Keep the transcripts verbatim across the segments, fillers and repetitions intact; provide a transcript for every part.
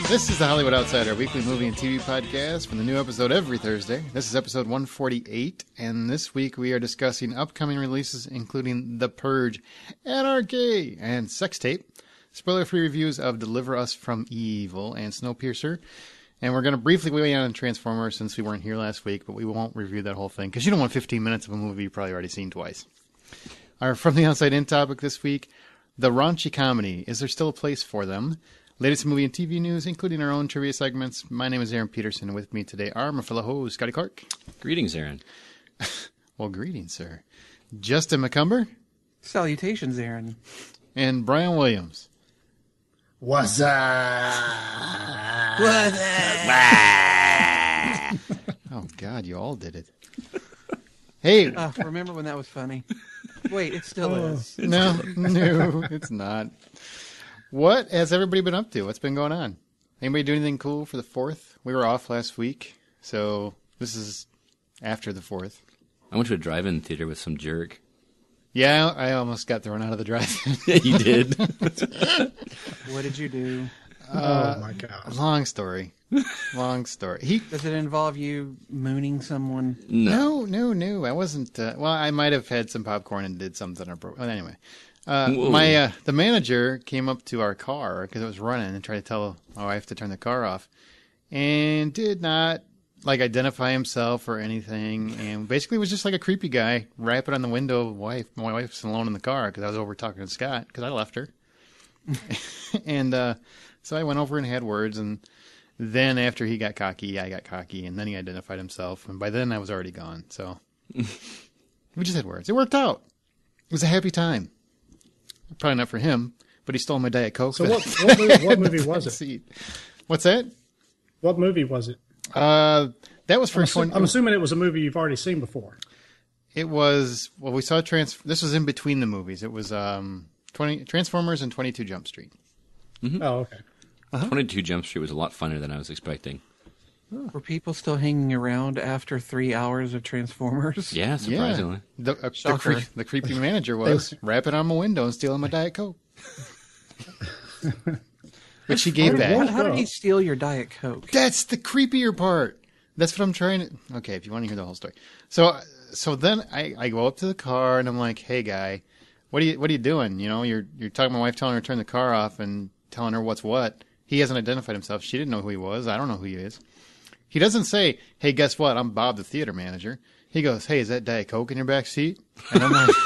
This is the Hollywood Outsider, weekly movie and T V podcast from the new episode every Thursday. This is episode one forty-eight, and this week we are discussing upcoming releases including The Purge, Anarchy, and Sex Tape, spoiler-free reviews of Deliver Us from Evil and Snowpiercer, and we're going to briefly weigh in on Transformers since we weren't here last week, but we won't review that whole thing because you don't want fifteen minutes of a movie you've probably already seen twice. Our From the Outside In topic this week, the raunchy comedy. Is there still a place for them? Latest movie and T V news, including our own trivia segments. My name is Aaron Peterson, and with me today are my fellow host, Scotty Clark. Greetings, Aaron. Well, greetings, sir. Justin McCumber. Salutations, Aaron. And Brian Williams. What's up? What's up? Oh, God, you all did it. Hey. Uh, remember when that was funny? Wait, it still Oh. is. No, no, it's not. What has everybody been up to? What's been going on? Anybody do anything cool for the fourth? We were off last week, so this is after the fourth. I went to a drive-in theater with some jerk. Yeah, I almost got thrown out of the drive-in. Yeah, you did. What did you do? Uh, oh my god! Long story. Long story. He Does it involve you mooning someone? No. no, no, no. I wasn't. Uh, well, I might have had some popcorn and did something. Appro- well, anyway, uh, Whoa. my uh, the manager came up to our car because it was running and tried to tell my wife to turn the car off, and did not like identify himself or anything, and basically was just like a creepy guy rapping on the window. Wife, my wife's alone in the car because I was over talking to Scott because I left her, and uh, so I went over and had words and. Then after he got cocky, I got cocky, and then he identified himself, and by then I was already gone, so we just had words. It worked out. It was a happy time. Probably not for him, but he stole my Diet Coke. So what? What movie, what movie was it? Seat. What's that? What movie was it? Uh, that was for I'm, assu- twenty. I'm assuming it was a movie you've already seen before. It was, well, we saw trans. This was in between the movies. It was um, twenty Transformers and twenty-two Jump Street. Mm-hmm. Oh, okay. Uh-huh. twenty-two Jump Street was a lot funner than I was expecting. Were people still hanging around after three hours of Transformers? Yeah, surprisingly. Yeah. The, uh, the, Shocker. cre- the creepy manager was rapping on my window and stealing my Diet Coke. Which she gave How did back. one- How, how did he steal your Diet Coke? That's the creepier part. That's what I'm trying to... Okay, if you want to hear the whole story. So so then I, I go up to the car and I'm like, hey, guy, what are you what are you doing? You know, you're you're talking to my wife, telling her to turn the car off and telling her what's what. He hasn't identified himself. She didn't know who he was. I don't know who he is. He doesn't say, hey, guess what? I'm Bob, the theater manager. He goes, hey, is that Diet Coke in your back seat? And I'm like...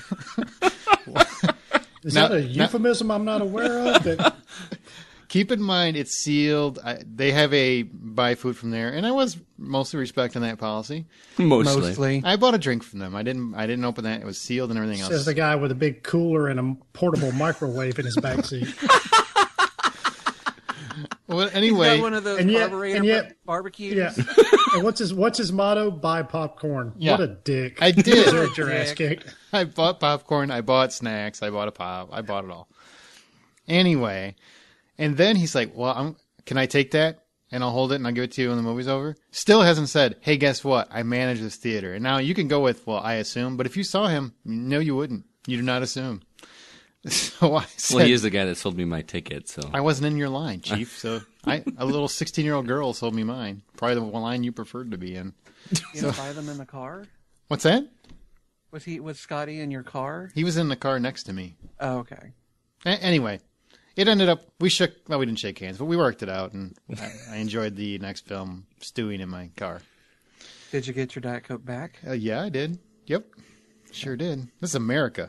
Is Now- that a euphemism I'm not aware of? That, Keep in mind, it's sealed. I, they have a buy food from there, and I was mostly respecting that policy. Mostly. Mostly. I bought a drink from them. I didn't. I didn't open that. It was sealed and everything else. says the guy with a big cooler and a portable microwave in his backseat. Well, He's anyway, got one of those and yet- carburetor and yet- barbecues. Yeah. And what's his What's his motto? Buy popcorn. Yeah. What a dick! I did. Deserved your ass Dick. kicked. I bought popcorn. I bought snacks. I bought a pop. I bought it all. Anyway, and then he's like, "Well, I'm, can I take that and I'll hold it and I'll give it to you when the movie's over?" Still hasn't said, "Hey, guess what? I manage this theater." And now you can go with, "Well, I assume," but if you saw him, no, you wouldn't. You do not assume. So I said, Well, he is the guy that sold me my ticket, so... I wasn't in your line, Chief. So I, a little sixteen-year-old girl sold me mine. Probably the one line you preferred to be in. You didn't buy them in the car? What's that? Was he was Scotty in your car? He was in the car next to me. Oh, okay. A- anyway, it ended up, we shook, well, we didn't shake hands, but we worked it out, and I, I enjoyed the next film stewing in my car. Did you get your Diet Coke back? Uh, yeah, I did. Yep. Sure did. This is America.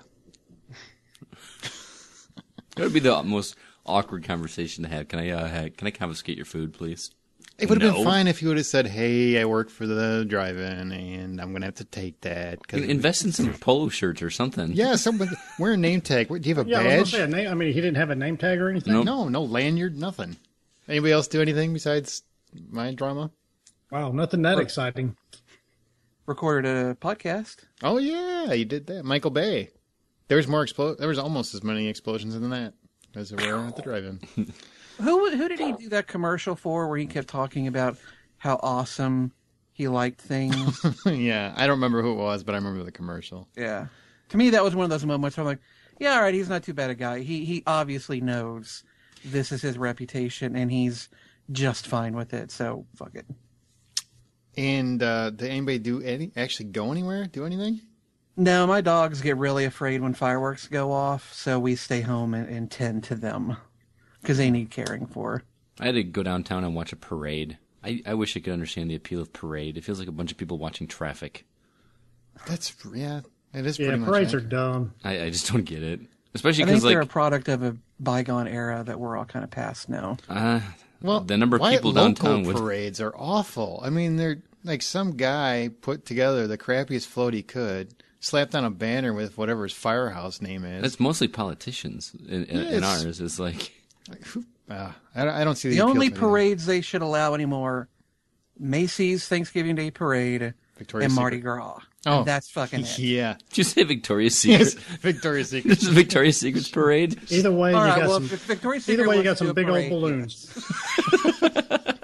That would be the most awkward conversation to have. Can I, uh, ha- can I confiscate your food, please? It would have No. been fine if you would have said, hey, I work for the drive-in, and I'm going to have to take that. 'cause Invest in some polo shirts or something. Yeah, someone, wear a name tag. Do you have a Yeah, I was badge? gonna say a name. I mean, he didn't have a name tag or anything. Nope. No, no lanyard, nothing. Anybody else do anything besides my drama? Wow, nothing that exciting. Recorded a podcast. Oh yeah, you did that, Michael Bay. There was more explo- There was almost as many explosions than that as there were at the drive-in. Who who did he do that commercial for where he kept talking about how awesome he liked things? Yeah, I don't remember who it was, but I remember the commercial. Yeah. To me, that was one of those moments where I'm like, yeah, all right, he's not too bad a guy. He he obviously knows this is his reputation, and he's just fine with it. So fuck it. And uh, did anybody do any actually go anywhere? Do anything? No, my dogs get really afraid when fireworks go off, so we stay home and, and tend to them because they need caring for. I had to go downtown and watch a parade. I, I wish I could understand the appeal of parade. It feels like a bunch of people watching traffic. That's yeah. It is Yeah, pretty much. parades are accurate. dumb. I, I just don't get it. Especially I think because, they're like, a product of a bygone era that we're all kind of past now. uh, Well, the number of why people local downtown would. parades are awful. I mean, they're like some guy put together the crappiest float he could, slapped on a banner with whatever his firehouse name is. That's mostly politicians in, in, in Yes. ours. It's like, Like, who, uh, I, don't- I don't see the, The appeal only to me. parades they should allow anymore: Macy's Thanksgiving Day Parade Victoria's and Mardi Secret. Gras. Oh, And that's fucking it. Yeah. did you say Victoria's Secret? Yes, Victoria's Secret. This is Victoria's Secret's parade. Either way, All you right, got well, some. if Victoria's Secret Either way, you wants got to some do a big old parade, balloons.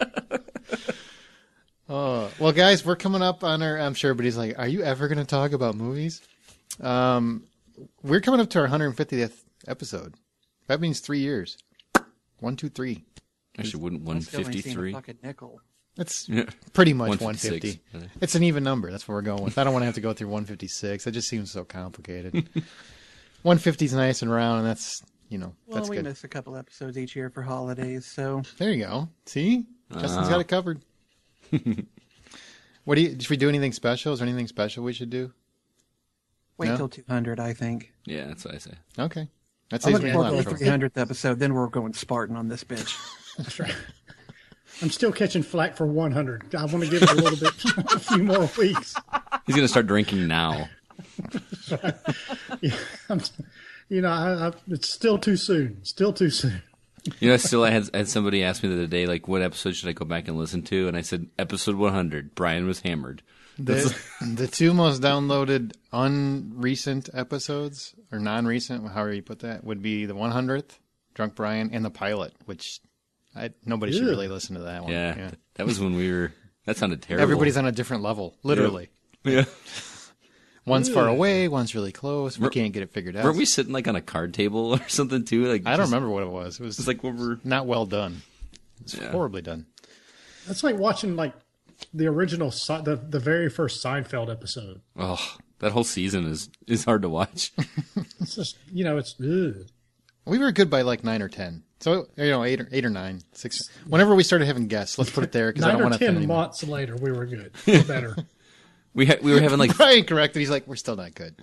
Oh, well, guys, we're coming up on our. I'm sure everybody's like, "Are you ever going to talk about movies?" Um, we're coming up to our one hundred fiftieth episode. That means three years. One, two, three. Actually, wouldn't I still ain't seen a one fifty-three? fucking nickel. That's Yeah. pretty much one one fifty-six. fifty. It's an even number. That's what we're going with. I don't want to have to go through one fifty-six. It just seems so complicated. one fifty is nice and round, and that's you know Well, that's we good. miss a couple episodes each year for holidays, so There you go. See, Justin's Ah. got it covered. What do you? Should we do anything special? Is there anything special we should do? wait No? till two hundred, I think. Yeah, that's what I say. Okay, that I'm saves me looking a forward lot to of the trouble. three hundredth episode. Then we're going Spartan on this bitch. That's right. I'm still catching flack for one hundred. I want to give it a little bit, a few more weeks. He's gonna start drinking now. Yeah, I'm, you know, I, I, it's still too soon. Still too soon. You know, still, I had, I had somebody ask me the other day, like, what episode should I go back and listen to? And I said, episode one hundred. Brian was hammered. The, the two most downloaded unrecent episodes, or non-recent, however you put that, would be the one hundredth, Drunk Brian, and the pilot, which I, nobody should Ew. really listen to that one. Yeah, that was when we were. That sounded terrible. Everybody's on a different level, literally. Yeah. One's far Ew. away, one's really close. We We're- can't get it figured out. Weren't we sitting like on a card table or something too? Like I don't just- remember what it was. It was It's like when we're. not well done. It's Yeah. horribly done. That's like watching like the original, Se- the the very first Seinfeld episode. Oh, that whole season is is hard to watch. It's just, you know, it's ugh. We were good by like nine or ten. So you know, eight or eight or nine, six. Whenever we started having guests, let's put it there because I Nine don't or want to offend ten anyone. months later, we were good. We're better. We had we were having like Brian corrected. He's like, we're still not good.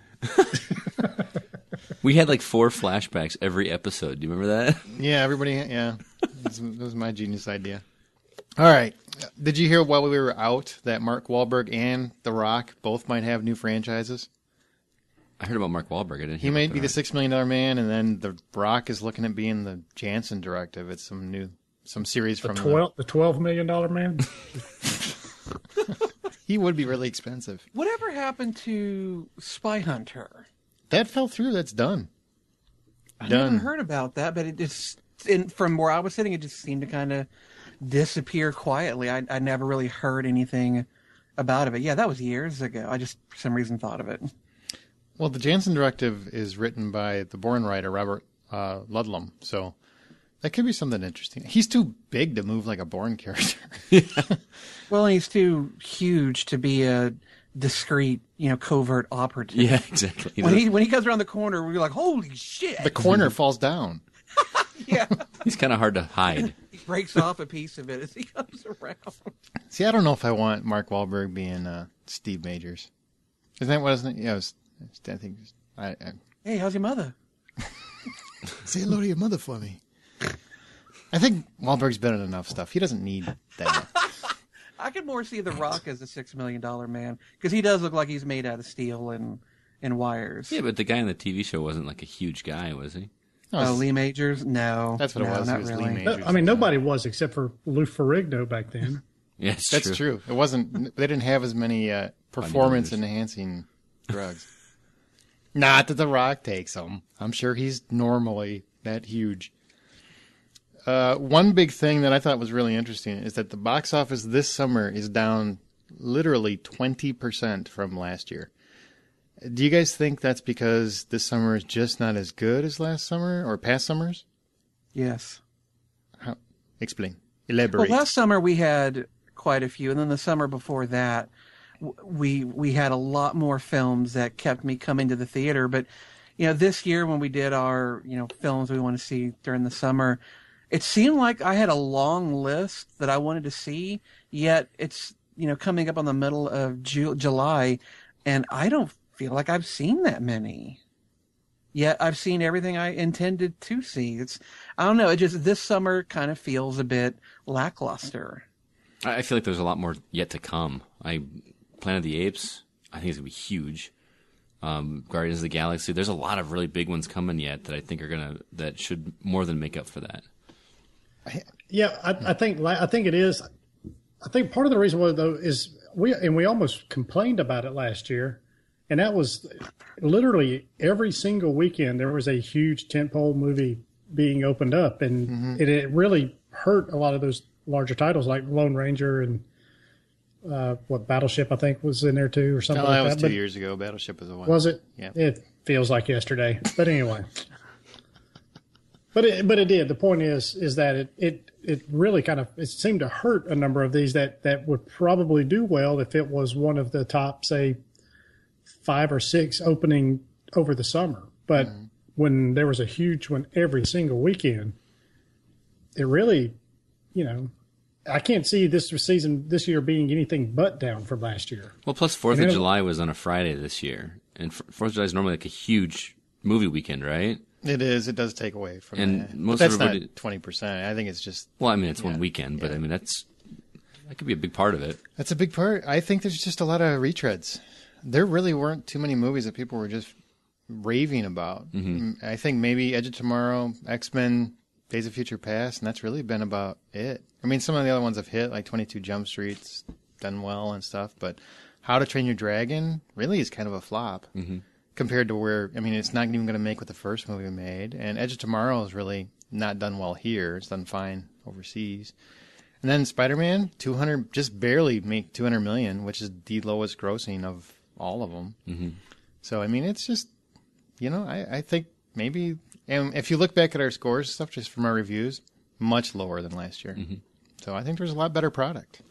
we had like four flashbacks every episode. Do you remember that? Yeah, everybody. Yeah, that was, that was my genius idea. All right. Did you hear while we were out that Mark Wahlberg and The Rock both might have new franchises? I heard about Mark Wahlberg. I didn't. He hear may about be the that. Six Million Dollar Man, and then The Rock is looking at being the Jansen directive. It's some new, some series The from. twelve, the twelve million dollar man. He would be really expensive. Whatever happened to Spy Hunter? That fell through. That's done. I Done. never heard about that, but it just, in, from where I was sitting, it just seemed to kind of disappear quietly. I, I never really heard anything about it. But yeah, that was years ago. I just, for some reason, thought of it. Well, the Jansen directive is written by the Bourne writer Robert uh, Ludlum, so that could be something interesting. He's too big to move like a Bourne character. Well, and he's too huge to be a discreet, you know, covert operative. Yeah, exactly. When he when he comes around the corner, we're like, "Holy shit!" The corner falls down. Yeah, He's kind of hard to hide. he breaks off a piece of it as he comes around. See, I don't know if I want Mark Wahlberg being uh, Steve Majors. Isn't that what? Isn't it? Yeah, it was, I think. I, I, Hey, how's your mother? say hello to your mother for me. I think Wahlberg's been in enough stuff. He doesn't need that. I could more see The Rock as a six million dollar man because he does look like he's made out of steel and and wires. Yeah, but the guy on the T V show wasn't like a huge guy, was he? Oh, Lee Majors? No, That's what it no, was. It Not was Lee really. Majors. I mean, nobody was except for Lou Ferrigno back then. Yeah, it's That's true. It wasn't. They didn't have as many uh, performance-enhancing drugs. Not that The Rock takes them. I'm sure he's normally that huge. Uh, one big thing that I thought was really interesting is that the box office this summer is down literally twenty percent from last year. Do you guys think that's because this summer is just not as good as last summer or past summers? Yes. How? Explain. Elaborate. Well, last summer we had quite a few, and then the summer before that, w- we we had a lot more films that kept me coming to the theater. But you know, this year when we did our you know films we want to see during the summer, it seemed like I had a long list that I wanted to see. Yet it's you know coming up on the middle of Ju- July, and I don't feel like I've seen that many. Yet I've seen everything I intended to see. It's, I don't know, it just, this summer kind of feels a bit lackluster. I I feel like there's a lot more yet to come. I Planet of the Apes, I think it's gonna be huge. Um, Guardians of the Galaxy, there's a lot of really big ones coming yet that I think are gonna that should more than make up for that. Yeah, I, I think I think it is. I think part of the reason why though is we and we almost complained about it last year, and that was literally every single weekend there was a huge tentpole movie being opened up, and mm-hmm. it, it really hurt a lot of those larger titles like Lone Ranger and uh, what Battleship I think was in there too or something. No, like that was that. two But years ago. Battleship was a while. Was it? Yeah. It feels like yesterday, but anyway. But it, but it did. The point is, is that it, it, it really kind of, it seemed to hurt a number of these that, that would probably do well if it was one of the top, say, five or six opening over the summer. But mm-hmm. when there was a huge one every single weekend, it really, you know, I can't see this season this year being anything but down from last year. Well, plus Fourth And of it- July was on a Friday this year, and Fourth of July is normally like a huge movie weekend, right? It is. It does take away from And that. most but that's everybody- not twenty percent. I think it's just, Well, I mean it's one Yeah. weekend, but Yeah. I mean that's that could be a big part of it. that's a big part. I think there's just a lot of retreads. There really weren't too many movies that people were just raving about. Mm-hmm. I think maybe Edge of Tomorrow, X-Men, Days of Future Past, and that's really been about it. I mean, some of the other ones have hit, like twenty-two Jump Street's done well and stuff, but How to Train Your Dragon really is kind of a flop Mm-hmm. compared to where, I mean, it's not even going to make what the first movie made. And Edge of Tomorrow is really not done well here. It's done fine overseas. And then Spider-Man, two hundred, just barely make two hundred million, which is the lowest grossing of all of them. Mm-hmm. So, I mean, it's just, you know, I, I think maybe, and if you look back at our scores and stuff, just from our reviews, much lower than last year. Mm-hmm. So I think there's a lot better product.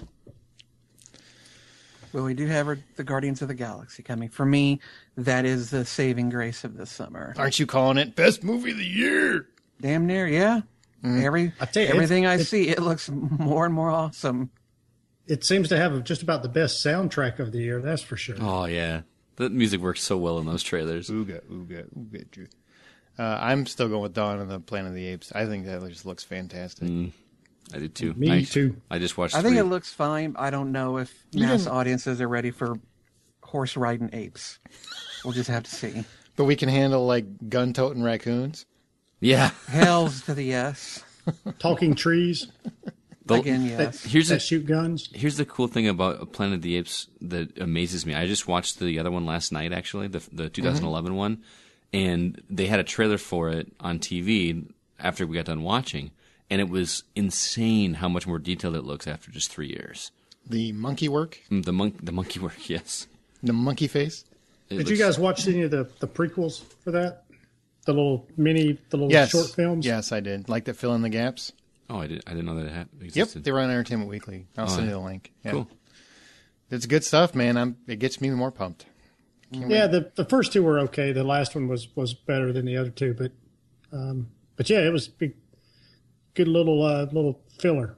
Well, we do have our, the Guardians of the Galaxy coming. For me, that is the saving grace of this summer. Aren't you calling it best movie of the year? Damn near, yeah. Every I tell you, everything I it's- see, it looks more and more awesome. It seems to have just about the best soundtrack of the year, that's for sure. Oh yeah, the music works so well in those trailers. Ooga, ooga, ooga. Drew. Uh, I'm still going with Dawn of the Planet of the Apes. I think that just looks fantastic. Mm, I did too. Me I, too. I just watched. I think three. it looks fine. I don't know if You mass didn't- audiences are ready for horse riding apes. We'll just have to see. But we can handle like gun-toting raccoons. Yeah. Hells to the yes. Talking trees The- Again, that, yes. Here's that a, shoot guns. Here's the cool thing about Planet of the Apes that amazes me. I just watched the other one last night, actually, the the twenty eleven one, and they had a trailer for it on T V after we got done watching, and it was insane how much more detailed it looks after just three years. The monkey work, Mm, The monk, the monkey work, yes. the monkey face. It Did looks- you guys watch any of the, the prequels for that? The little mini, the little Yes, short films? Yes, I did. Like that fill in the gaps. Oh, I didn't. I didn't know that it had, Yep, existed. they were on Entertainment Weekly. I'll Oh, send yeah. you the link. Yeah. Cool. It's good stuff, man. I'm. It gets me more pumped. Yeah, the, the first two were okay. The last one was, was better than the other two, but um, but yeah, it was big, good little uh, little filler.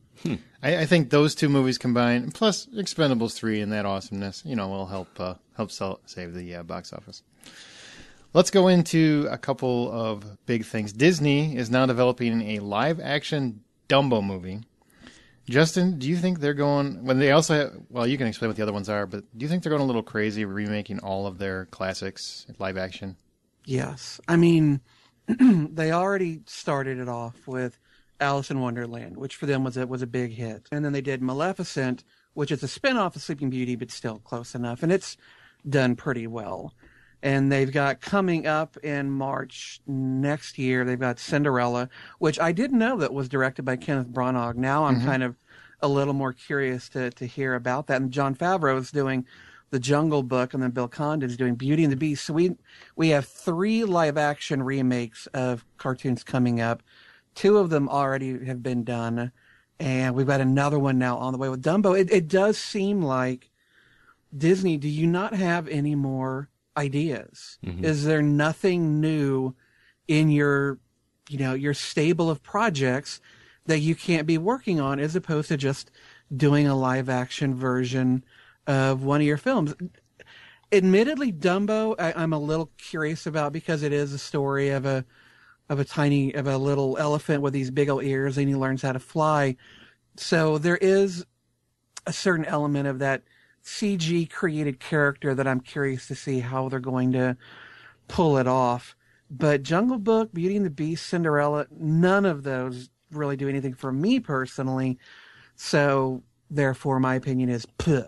I, I think those two movies combined, plus Expendables three and that awesomeness, you know, will help uh, help sell, save the uh, box office. Let's go into a couple of big things. Disney is now developing a live-action Dumbo movie. Justin, do you think they're going, when they also have, well, you can explain what the other ones are, but do you think they're going a little crazy remaking all of their classics live action? Yes. I mean, they already started it off with Alice in Wonderland, which for them was a, was a big hit. And then they did Maleficent, which is a spin-off of Sleeping Beauty, but still close enough. And it's done pretty well. And they've got coming up in March next year, they've got Cinderella, which I didn't know that was directed by Kenneth Branagh. Now I'm kind of a little more curious to, to hear about that. And Jon Favreau is doing The Jungle Book, and then Bill Condon's doing Beauty and the Beast. So we we have three live-action remakes of cartoons coming up. Two of them already have been done. and we've got another one now on the way with Dumbo. It, it does seem like Disney, do you not have any more ideas? Mm-hmm. Is there nothing new in your, you know, your stable of projects that you can't be working on, as opposed to just doing a live action version of one of your films? Admittedly, Dumbo, I, I'm a little curious about, because it is a story of a of a tiny, of a little elephant with these big old ears, and he learns how to fly. So there is a certain element of that C G created character that I'm curious to see how they're going to pull it off. But Jungle Book, Beauty and the Beast, Cinderella, none of those really do anything for me personally. So therefore, my opinion is puh.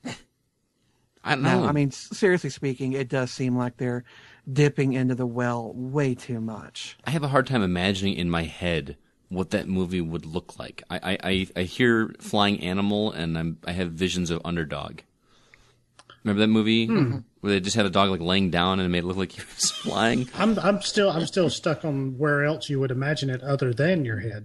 I don't know. Now, I mean, seriously speaking, it does seem like they're dipping into the well way too much. I have a hard time imagining in my head what that movie would look like. I I, I hear flying animal, and I'm, I have visions of Underdog. Remember that movie hmm. where they just had a dog like laying down and it made it look like he was flying? I'm I'm still I'm still stuck on where else you would imagine it other than your head.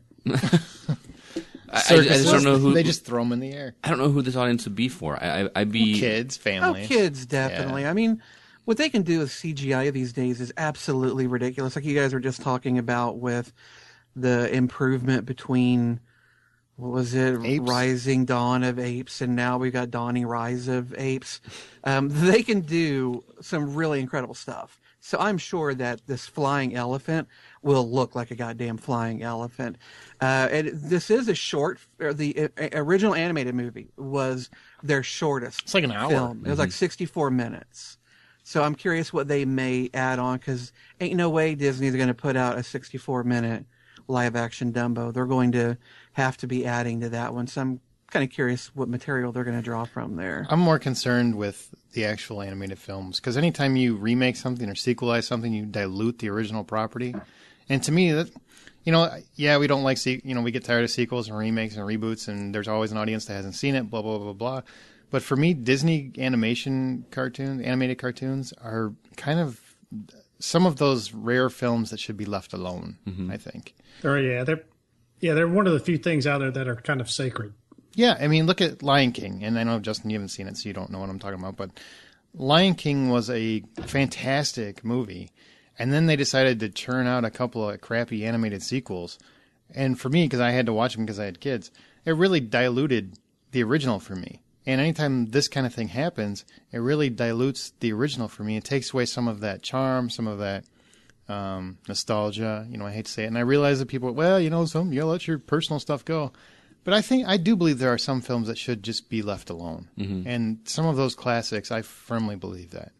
I, I, I just don't know who they just throw them in the air. I don't know who this audience would be for. I, I I'd be kids, family. Oh, kids, definitely. Yeah. I mean, what they can do with C G I these days is absolutely ridiculous. Like you guys were just talking about with the improvement between, what was it, Apes. Rising Dawn of Apes, and now we've got Dawning Rise of Apes. Um, they can do some really incredible stuff. So I'm sure that this flying elephant will look like a goddamn flying elephant. Uh, and this is a short, or the uh, original animated movie was their shortest It's like an hour. film. Mm-hmm. It was like sixty-four minutes. So I'm curious what they may add on, because ain't no way Disney's going to put out a sixty-four minute live action Dumbo. They're going to have to be adding to that one. So I'm kind of curious what material they're going to draw from there. I'm more concerned with the actual animated films, because anytime you remake something or sequelize something, you dilute the original property. And to me, that, you know, yeah, we don't like, se- you know, we get tired of sequels and remakes and reboots, and there's always an audience that hasn't seen it, blah, blah, blah, blah. But for me, Disney animation cartoons, animated cartoons are kind of some of those rare films that should be left alone, mm-hmm. I think. Or yeah, they're yeah, they're one of the few things out there that are kind of sacred. Yeah, I mean, look at Lion King, and I know, Justin, you haven't seen it, so you don't know what I'm talking about, but Lion King was a fantastic movie, and then they decided to churn out a couple of crappy animated sequels, and for me, because I had to watch them because I had kids, it really diluted the original for me. And anytime this kind of thing happens, it really dilutes the original for me. It takes away some of that charm, some of that um, nostalgia. You know, I hate to say it. And I realize that people, well, you know, some you let your personal stuff go. But I think I do believe there are some films that should just be left alone. Mm-hmm. And some of those classics, I firmly believe that.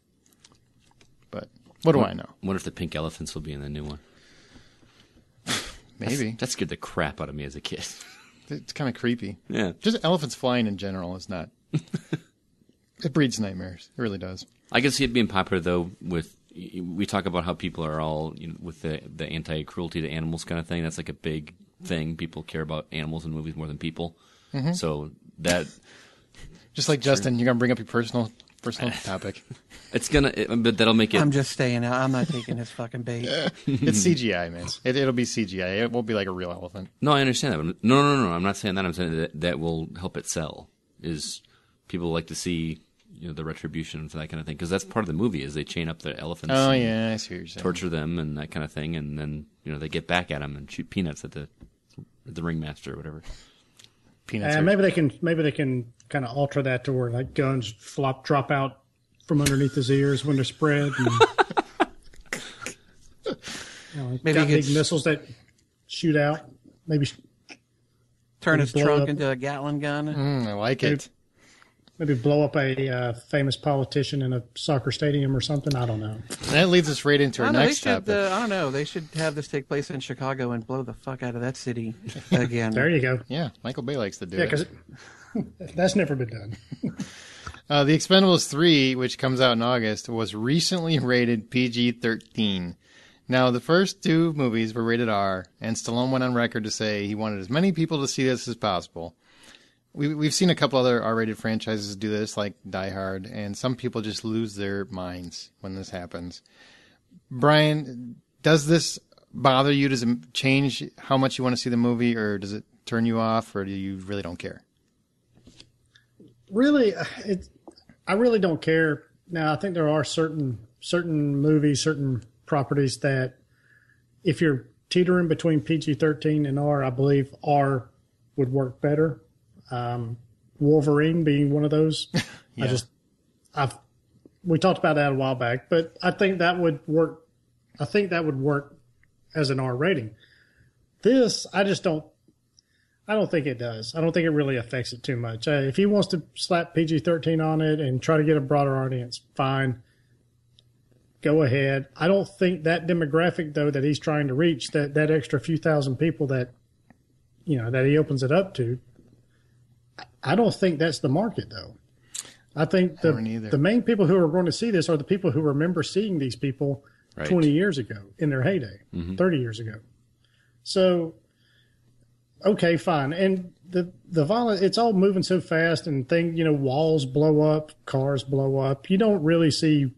But what do what, I know? What if the pink elephants will be in the new one? Maybe. That's, that scared the crap out of me as a kid. It's kind of creepy. Yeah. Just elephants flying in general is not. It breeds nightmares. It really does. I can see it being popular, though, with. We talk about how people are all, you know, with the, the anti-cruelty to animals kind of thing. That's like a big thing. People care about animals in movies more than people. Mm-hmm. So that. Just like Justin, you're going to bring up your personal personal topic. It's going to. But that'll make it. I'm just staying out. I'm not taking his fucking bait. It's C G I, man. It, it'll be C G I. It won't be like a real elephant. No, I understand that. But no, no, no, no. I'm not saying that. I'm saying that that will help it sell. Is people like to see, you know, the retribution for that kind of thing, because that's part of the movie. Is they chain up the elephants. Oh yeah, I see what you're saying. Torture them and that kind of thing, and then you know they get back at them and shoot peanuts at the at the ringmaster or whatever. Peanuts. And are... maybe they can maybe they can kind of alter that to where like guns flop drop out from underneath his ears when they're spread. And, you know, maybe got big gets... missiles that shoot out. Maybe turn maybe his trunk up. into a Gatling gun. Mm, I like maybe, it. Maybe blow up a uh, famous politician in a soccer stadium or something. I don't know. That leads us right into our I know, next they should, topic. uh, I don't know. They should have this take place in Chicago and blow the fuck out of that city again. There you go. Yeah, Michael Bay likes to do Yeah, it. because that's never been done. Uh, the Expendables three, which comes out in August, was recently rated P G thirteen. Now, the first two movies were rated R, and Stallone went on record to say he wanted as many people to see this as possible. We, we've seen a couple other R-rated franchises do this, like Die Hard, and some people just lose their minds when this happens. Brian, does this bother you? Does it change how much you want to see the movie, or does it turn you off, or do you really don't care? Really, it, I really don't care. Now, I think there are certain certain movies, certain properties that if you're teetering between P G thirteen and R, I believe R would work better. Um, Wolverine being one of those. Yeah. I just, I've, we talked about that a while back, but I think that would work. I think that would work as an R rating. This, I just don't, I don't think it does. I don't think it really affects it too much. Uh, if he wants to slap P G thirteen on it and try to get a broader audience, fine. Go ahead. I don't think that demographic, though, that he's trying to reach, that, that extra few thousand people that, you know, that he opens it up to, I don't think that's the market, though. I think the, the main people who are going to see this are the people who remember seeing these people right. twenty years ago in their heyday, mm-hmm. thirty years ago. So, okay, fine. And the the violence, it's all moving so fast, and thing, you know, walls blow up, cars blow up. You don't really see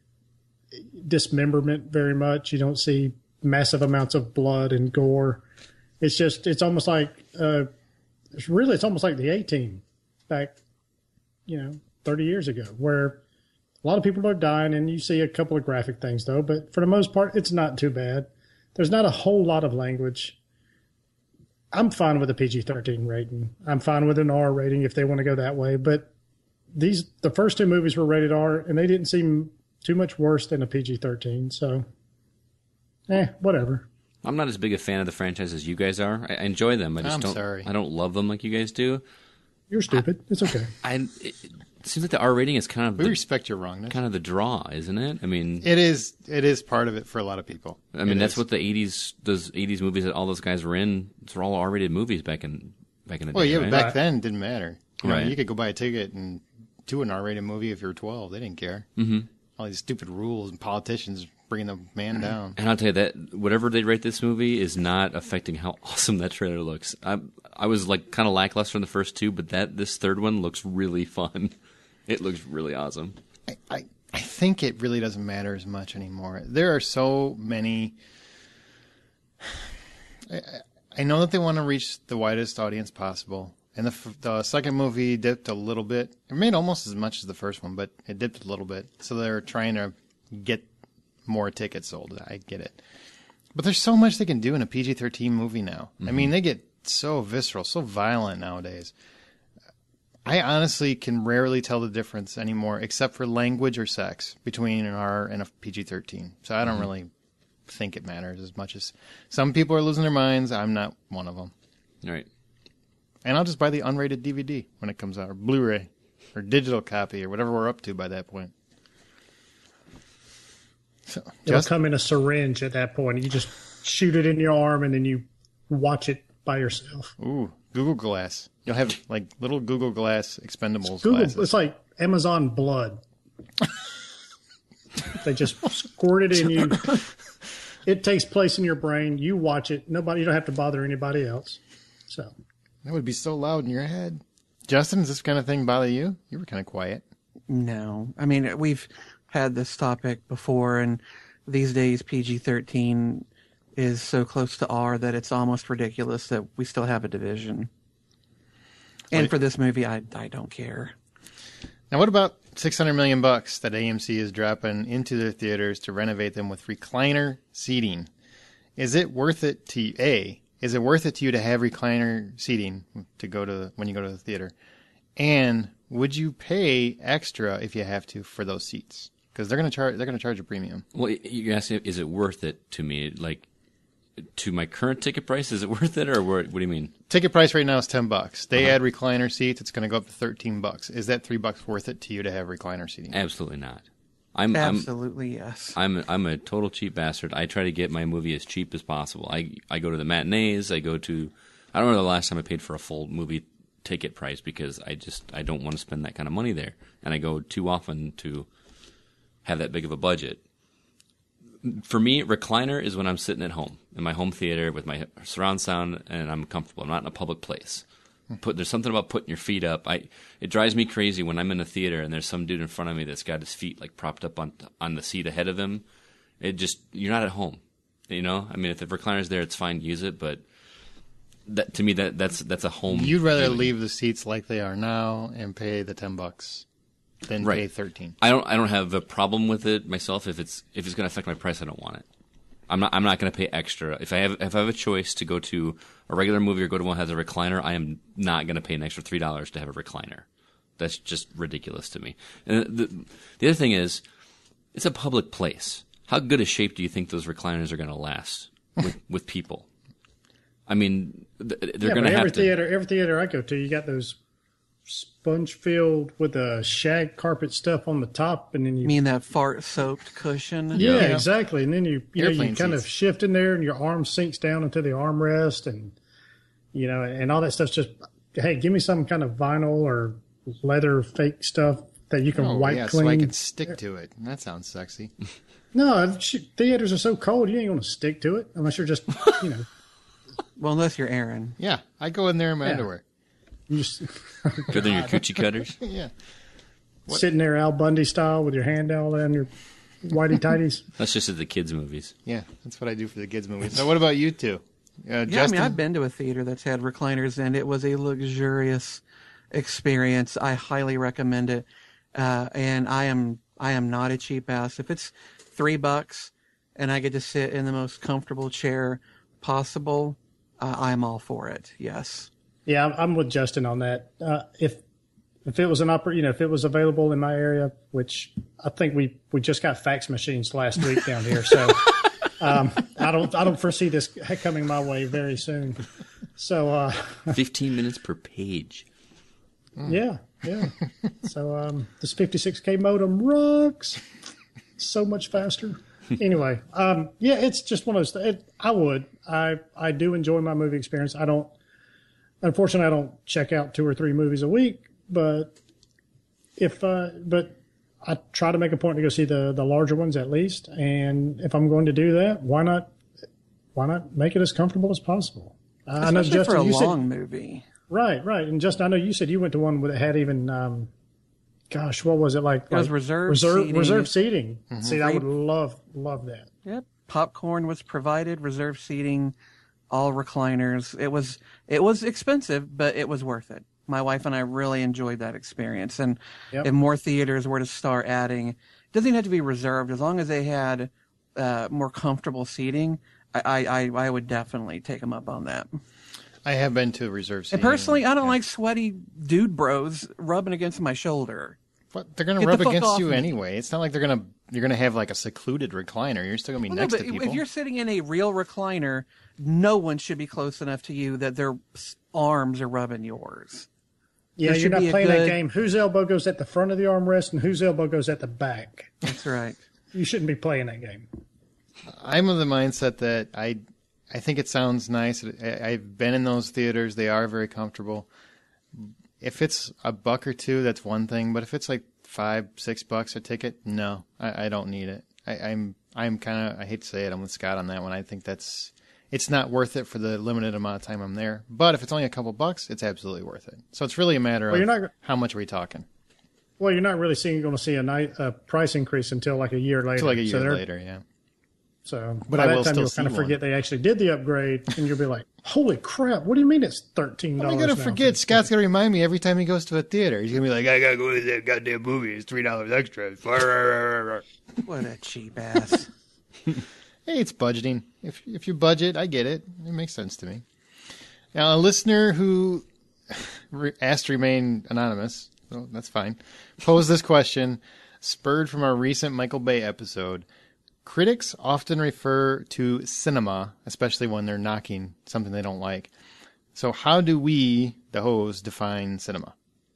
dismemberment very much. You don't see massive amounts of blood and gore. It's just, it's almost like, uh, it's really, it's almost like the A-Team back, you know, thirty years ago, where a lot of people are dying, and you see a couple of graphic things, though. But for the most part, it's not too bad. There's not a whole lot of language. I'm fine with a P G thirteen rating. I'm fine with an R rating if they want to go that way. But these, the first two movies were rated R, and they didn't seem too much worse than a P G thirteen. So, eh, whatever. I'm not as big a fan of the franchise as you guys are. I, I enjoy them. I just I'm don't. Sorry. I don't love them like you guys do. You're stupid. I, it's okay. I. It, it seems like the R rating is kind of. We the, respect your wrongness. Kind of the draw, isn't it? I mean, it is. It is part of it for a lot of people. I mean, it that's is. what the eighties, those eighties movies that all those guys were in. Those were all R-rated movies back in back in the well, day. yeah, right? but back Right. then it didn't matter. You know, Right. you could go buy a ticket and do an R-rated movie if you were twelve. They didn't care. Mm-hmm. All these stupid rules and politicians bringing the man down. And I'll tell you that whatever they rate this movie is not affecting how awesome that trailer looks. I I was like kind of lackluster in the first two, but that this third one looks really fun. It looks really awesome. I, I, I think it really doesn't matter as much anymore. There are so many. I, I know that they want to reach the widest audience possible. And the, f- the second movie dipped a little bit. It made almost as much as the first one, but it dipped a little bit. So they're trying to get more tickets sold. I get it. But there's so much they can do in a P G thirteen movie now. Mm-hmm. I mean, they get so visceral, so violent nowadays. I honestly can rarely tell the difference anymore, except for language or sex, between an R and a P G thirteen. So I don't mm-hmm. really think it matters as much as some people are losing their minds. I'm not one of them. Right. And I'll just buy the unrated D V D when it comes out, or Blu-ray, or digital copy, or whatever we're up to by that point. So, It'll just, come in a syringe at that point. You just shoot it in your arm, and then you watch it by yourself. Ooh, Google Glass. You'll have like little Google Glass expendables Google, glasses. it's like Amazon blood. They just squirt it in you. It takes place in your brain. You watch it. Nobody. You don't have to bother anybody else. So that would be so loud in your head. Justin, does this kind of thing bother you? You were kind of quiet. No. I mean, we've had this topic before, and these days P G thirteen is so close to R that it's almost ridiculous that we still have a division. And Wait. for this movie, I I don't care. Now, what about six hundred million bucks that A M C is dropping into their theaters to renovate them with recliner seating? Is it worth it to A? Is it worth it to you to have recliner seating to go to when you go to the theater? And would you pay extra if you have to for those seats? Because they're going to charge. They're going to charge a premium. Well, you asked, is it worth it to me? Like, to my current ticket price, is it worth it, or what, what do you mean? Ticket price right now is ten bucks. They Uh-huh. add recliner seats. It's going to go up to thirteen bucks. Is that three bucks worth it to you to have recliner seating? Absolutely not. I'm Absolutely, yes. I'm I'm I'm a total cheap bastard. I try to get my movie as cheap as possible. I I go to the matinees. I go to. I don't know the last time I paid for a full movie ticket price because I just I don't want to spend that kind of money there, and I go too often to have that big of a budget. For me, recliner is when I'm sitting at home in my home theater with my surround sound and I'm comfortable. I'm not in a public place. Put, there's something about putting your feet up. I it drives me crazy when I'm in a theater and there's some dude in front of me that's got his feet like propped up on on the seat ahead of him. It just you're not at home, you know. I mean, if the recliner's there, it's fine, use it. But that to me that that's that's a home. You'd rather viewing. leave the seats like they are now and pay the ten bucks than Right. pay thirteen. I don't I don't have a problem with it myself. If it's if it's going to affect my price, I don't want it. I'm not I'm not going to pay extra. If I have if I have a choice to go to a regular movie or go to one that has a recliner, I am not going to pay an extra three dollars to have a recliner. That's just ridiculous to me. And the the other thing is, it's a public place. How good a shape do you think those recliners are going to last with with people? I mean, they're Yeah, going but to have every to. theater, every theater I go to, you got those sponge filled with the shag carpet stuff on the top, and then you You mean that fart soaked cushion? Yeah, Yeah. exactly. And then you you know you Airplane kind of seats. shift in there, and your arm sinks down into the armrest, and you know, and all that stuff's just hey, give me some kind of vinyl or leather fake stuff that you can Oh, wipe yeah, clean. so I can stick to it. That sounds sexy. No, sh- theaters are so cold, you ain't gonna stick to it unless you're just you know Well, unless you're Aaron. Yeah, I go in there in my Yeah. underwear. you just Good than your coochie cutters. Yeah. sitting there Al Bundy style with your hand down on your whitey tighties. That's just at the kids' movies. Yeah, that's what I do for the kids' movies. So what about you two? Uh, Yeah, Justin? I mean, I've been to a theater that's had recliners, and it was a luxurious experience. I highly recommend it. Uh, and I am I am not a cheap ass. If it's three bucks and I get to sit in the most comfortable chair possible, uh, I'm all for it. Yes. Yeah, I'm, I'm with Justin on that. Uh, if if it was an oppor- you know, if it was available in my area, which I think we, we just got fax machines last week down here, so um, I don't I don't foresee this coming my way very soon. So uh, Fifteen minutes per page. yeah, yeah. So um, this fifty-six K modem rocks so much faster. Anyway, um, yeah, it's just one of those. It, I would. I I do enjoy my movie experience. I don't. Unfortunately, I don't check out two or three movies a week. But if uh, but I try to make a point to go see the the larger ones at least. And if I'm going to do that, why not? Why not make it as comfortable as possible? I know Especially Justin, for a you said- long movie. Right, right. And Justin, I know you said you went to one that had even, um, gosh, what was it like? It was like reserved reserve, seating. Reserve seating. Mm-hmm. See, I would love, love that. Yep. Popcorn was provided, reserved seating, all recliners. It was it was expensive, but it was worth it. My wife and I really enjoyed that experience. And Yep. if more theaters were to start adding, it doesn't even have to be reserved. As long as they had uh, more comfortable seating, I, I, I would definitely take them up on that. I have been to a reserve And seating. personally, I don't Yeah. like sweaty dude bros rubbing against my shoulder. But they're going to Get the rub fuck against off you me. anyway. It's not like they're going to you're going to have like a secluded recliner. You're still going to be Well, no, next but to people. if you're sitting in a real recliner, no one should be close enough to you that their s- arms are rubbing yours. Yeah, There you're should not be a playing that good- game. Whose elbow goes at the front of the armrest and whose elbow goes at the back? That's right. You shouldn't be playing that game. I'm of the mindset that I I think it sounds nice. I, I've been in those theaters. They are very comfortable. If it's a buck or two, that's one thing. But if it's like five, six bucks a ticket, no, I, I don't need it. I, I'm I'm kind of I hate to say it. I'm with Scott on that one. I think that's it's not worth it for the limited amount of time I'm there. But if it's only a couple bucks, it's absolutely worth it. So it's really a matter Well, of you're not- how much are we talking. Well, you're not really seeing going to see a, night, a price increase until like a year later. It's like a So year they're- later, yeah. So But by I that will time still you'll kind of see one. forget they actually did the upgrade, and you'll be like, "Holy crap! What do you mean it's thirteen I'm dollars?" gonna now? forget. Scott's gonna remind me every time he goes to a theater. He's gonna be like, "I gotta go to that goddamn movie. It's three dollars extra." What a cheap ass. Hey, it's budgeting. If if you budget, I get it. It makes sense to me. Now, a listener who re- asked to remain anonymous, so that's fine, posed this question, spurred from our recent Michael Bay episode. Critics often refer to cinema, especially when they're knocking something they don't like. So how do we, the hoes, define cinema?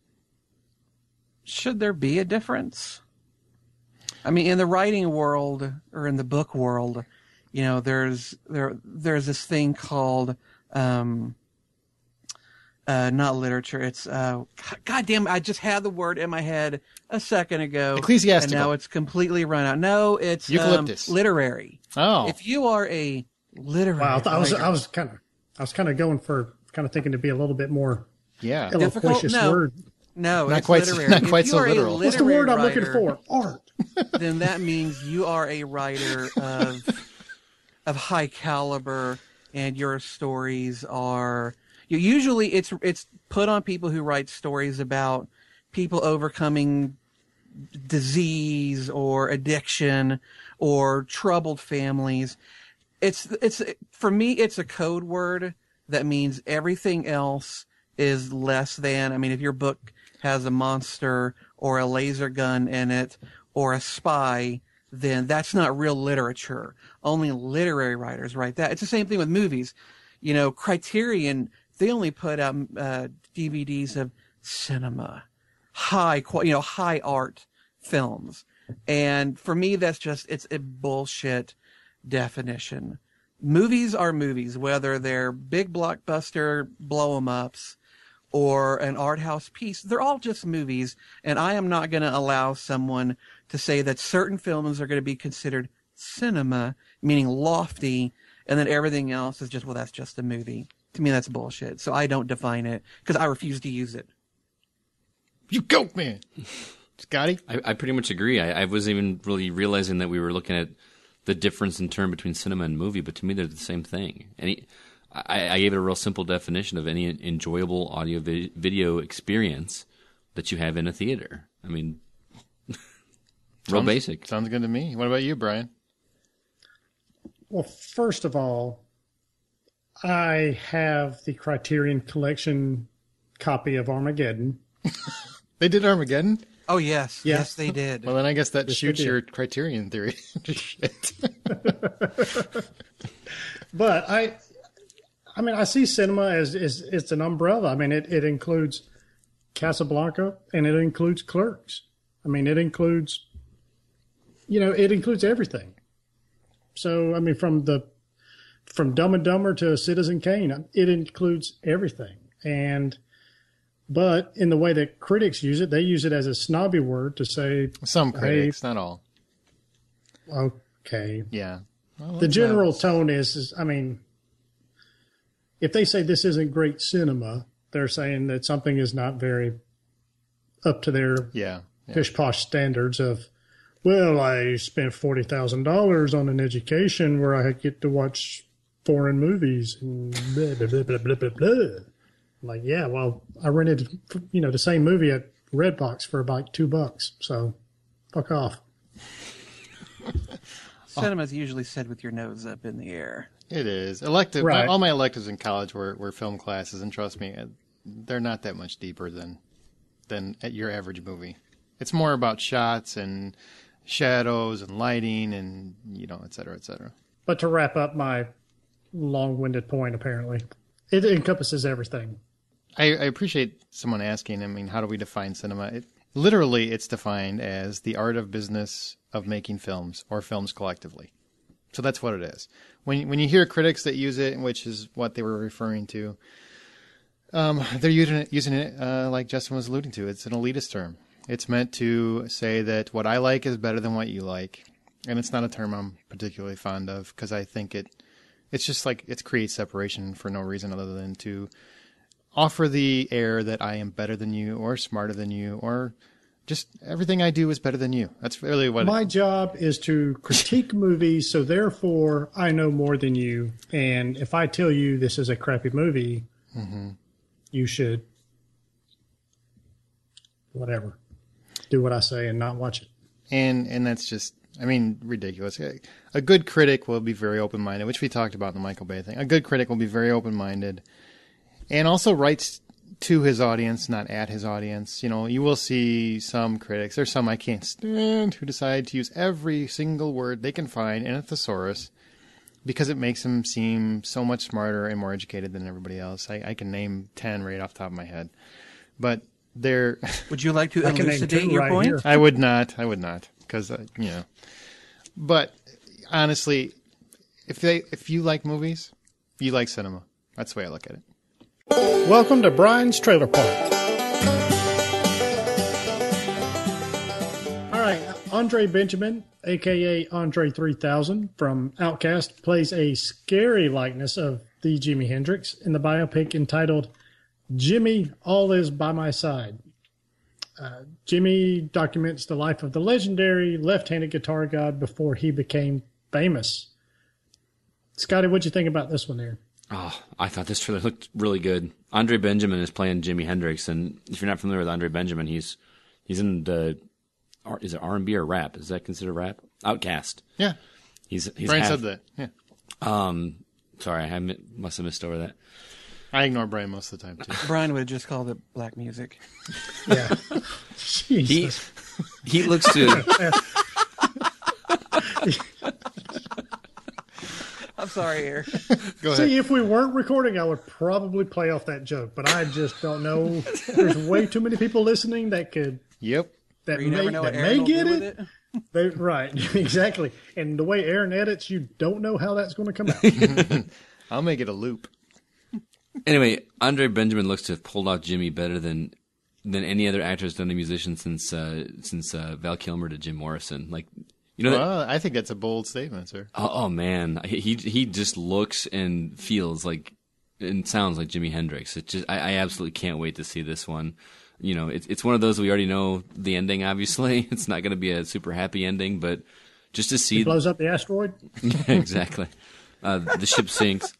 Should there be a difference? I mean, in the writing world or in the book world, you know, there's there there's this thing called um, uh, not literature. It's uh, God damn! I just had the word in my head a second ago, Ecclesiastical. and now it's completely run out. No, it's um, Eucalyptus. literary. Oh, If you are a literary, Wow, I, thought- I was writer- I was kind of I was kind of going for kind of thinking to be a little bit more yeah. Difficult? eloquentious No. word. no, Not it's quite- literary. not If quite you so are a literal. What's the literary word I'm looking writer, for? Art. then that means you are a writer of of high caliber, and your stories are You, usually it's it's put on people who write stories about people overcoming disease or addiction or troubled families. It's it's for me it's a code word that means everything else is less than. I mean, if your book has a monster or a laser gun in it or a spy, then that's not real literature. Only literary writers write that. It's the same thing with movies. You know, Criterion, they only put out uh, D V Ds of cinema, high, qual- you know, high art films. And for me, that's just, it's a bullshit definition. Movies are movies, whether they're big blockbuster blow 'em ups or an art house piece. They're all just movies. And I am not going to allow someone to say that certain films are going to be considered cinema, meaning lofty, and then everything else is just, well, that's just a movie. To me, that's bullshit. So I don't define it because I refuse to use it. You go, man. Scotty? I, I pretty much agree. I, I wasn't even really realizing that we were looking at the difference in term between cinema and movie, but to me, they're the same thing. Any, I, I gave it a real simple definition of any enjoyable audio vi- video experience that you have in a theater. I mean, real sounds, basic. Sounds good to me. What about you, Brian? Well, first of all, I have the Criterion Collection copy of Armageddon. They did Armageddon? Oh, yes. Yeah. Yes, they did. Well, then I guess that Yes, shoots they did. your Criterion theory. Shit. But I, I mean, I see cinema as, as it's an umbrella. I mean, it, it includes Casablanca and it includes Clerks. I mean, it includes, you know, it includes everything. So, I mean, from the, from Dumb and Dumber to Citizen Kane, it includes everything. And, but in the way that critics use it, they use it as a snobby word to say, Some critics, not all. okay, Yeah. Well, the that's general not- tone is, is, I mean, if they say this isn't great cinema, they're saying that something is not very up to their Yeah. yeah. pish posh standards of, well, I spent forty thousand dollars on an education where I get to watch foreign movies and blah, blah, blah, blah, blah, blah, blah. I'm like, yeah, well, I rented, you know, the same movie at Redbox for about two bucks. So fuck off. Cinema's usually said with your nose up in the air. It is. Elective. Right. All my electives in college were, were film classes, and trust me, they're not that much deeper than than at your average movie. It's more about shots and shadows and lighting and, you know, et cetera, et cetera. But to wrap up my long-winded point, apparently, it encompasses everything. I, I appreciate someone asking, I mean, how do we define cinema? It, literally, it's defined as the art of business of making films or films collectively. So that's what it is. When when you hear critics that use it, which is what they were referring to, um, they're using it, using it uh, like Justin was alluding to. It's an elitist term. It's meant to say that what I like is better than what you like. And it's not a term I'm particularly fond of because I think it it's just like it creates separation for no reason other than to offer the air that I am better than you or smarter than you or just everything I do is better than you. That's really what My it, job is to critique movies, so therefore I know more than you. And if I tell you this is a crappy movie, mm-hmm. you should, whatever, do what I say and not watch it. and and that's just I mean ridiculous. A good critic will be very open-minded, which we talked about in the Michael Bay thing. A good critic will be very open-minded and also writes to his audience, not at his audience. You know, you will see some critics, there's some I can't stand, who decide to use every single word they can find in a thesaurus because it makes them seem so much smarter and more educated than everybody else. I, I can name ten right off the top of my head. But they're... Would you like to I can name elucidate two your right point? here. I would not. I would not. Because, uh, you know. But, honestly, if they if you like movies, you like cinema. That's the way I look at it. Welcome to Brian's Trailer Park. All right, Andre Benjamin, a k a. Andre three thousand from Outkast, plays a scary likeness of the Jimi Hendrix in the biopic entitled Jimmy, All Is By My Side. Uh, Jimmy documents the life of the legendary left-handed guitar god before he became famous. Scotty, what'd you think about this one there? Oh, I thought this trailer looked really good. Andre Benjamin is playing Jimi Hendrix, and if you're not familiar with Andre Benjamin, he's he's in the is it R and B or rap? Is that considered rap? Outcast. Yeah. He's he's Brian half, said that. Yeah. Um, sorry, I mi- must have missed over that. I ignore Brian most of the time too. Brian would have just called it black music. Yeah. He Jesus. he looks to. I'm sorry, Eric. Go ahead. See, if we weren't recording, I would probably play off that joke, but I just don't know. There's way too many people listening that could Yep. that You may, never know that what may Aaron will get do it. with it. They, right, exactly. And the way Aaron edits, you don't know how that's going to come out. I'll make it a loop. Anyway, Andre Benjamin looks to have pulled off Jimmy better than than any other actor has done a musician since uh, since uh, Val Kilmer to Jim Morrison. Like, you know, that, Well, I think that's a bold statement, sir. oh, oh man, he he just looks and feels like and sounds like Jimi Hendrix. It just I, I absolutely can't wait to see this one. You know, it's it's one of those we already know the ending. Obviously, it's not going to be a super happy ending, but just to see He blows up the asteroid. yeah, exactly. Uh, the ship sinks.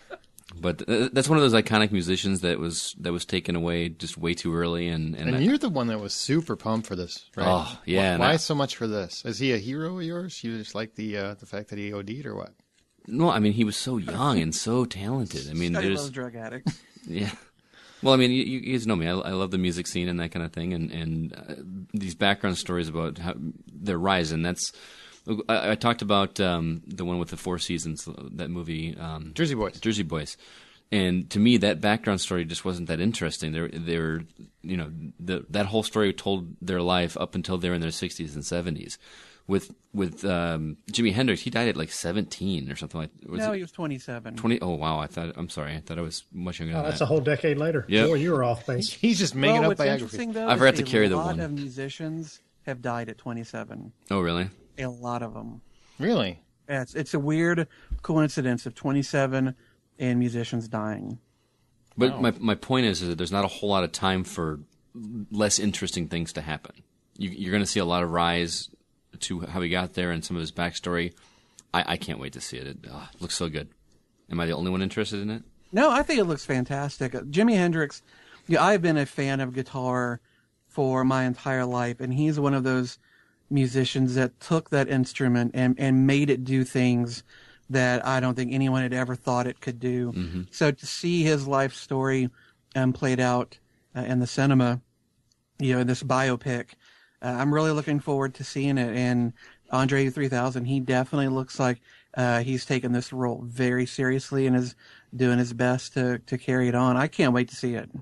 But uh, that's one of those iconic musicians that was that was taken away just way too early, and and, And I- you're the one that was super pumped for this, right? Oh, yeah, Why, and why I- so much for this? Is he a hero of yours? You just like the uh, the fact that he OD'd or what? no, I mean he was so young and so talented. I mean, I there's love drug addicts. yeah. Well, I mean, you, you guys know me. I, I love the music scene and that kind of thing, and and uh, these background stories about how their rise. And that's I, I talked about um, the one with the Four Seasons, that movie, um, Jersey Boys. Jersey Boys. And to me, that background story just wasn't that interesting. They're, they're, you know, the, that whole story told their life up until they're in their sixties and seventies. With with um, Jimi Hendrix, he died at like seventeen or something like. Was No, it he was twenty-seven. twenty? Oh wow! I thought. I'm sorry. I thought I was much younger Oh, than that's that. a whole decade later. Yep. Boy, you were off base. He's just making well, up what's biographies. interesting though, I forgot is to a carry the lot one. of musicians have died at twenty-seven. Oh really? A lot of them. Really? Yeah, it's it's a weird coincidence of twenty-seven and musicians dying. But Wow. my my point is, is that there's not a whole lot of time for less interesting things to happen. You, you're going to see a lot of rise to how he got there and some of his backstory. I, I can't wait to see it. It uh, looks so good. Am I the only one interested in it? No, I think it looks fantastic. Uh, Jimi Hendrix, yeah, I've been a fan of guitar for my entire life, and he's one of those musicians that took that instrument and, and made it do things that I don't think anyone had ever thought it could do. Mm-hmm. So to see his life story um, played out uh, in the cinema, you know, in this biopic, uh, I'm really looking forward to seeing it. And Andre three thousand, he definitely looks like uh, he's taken this role very seriously and is doing his best to, to carry it on. I can't wait to see it.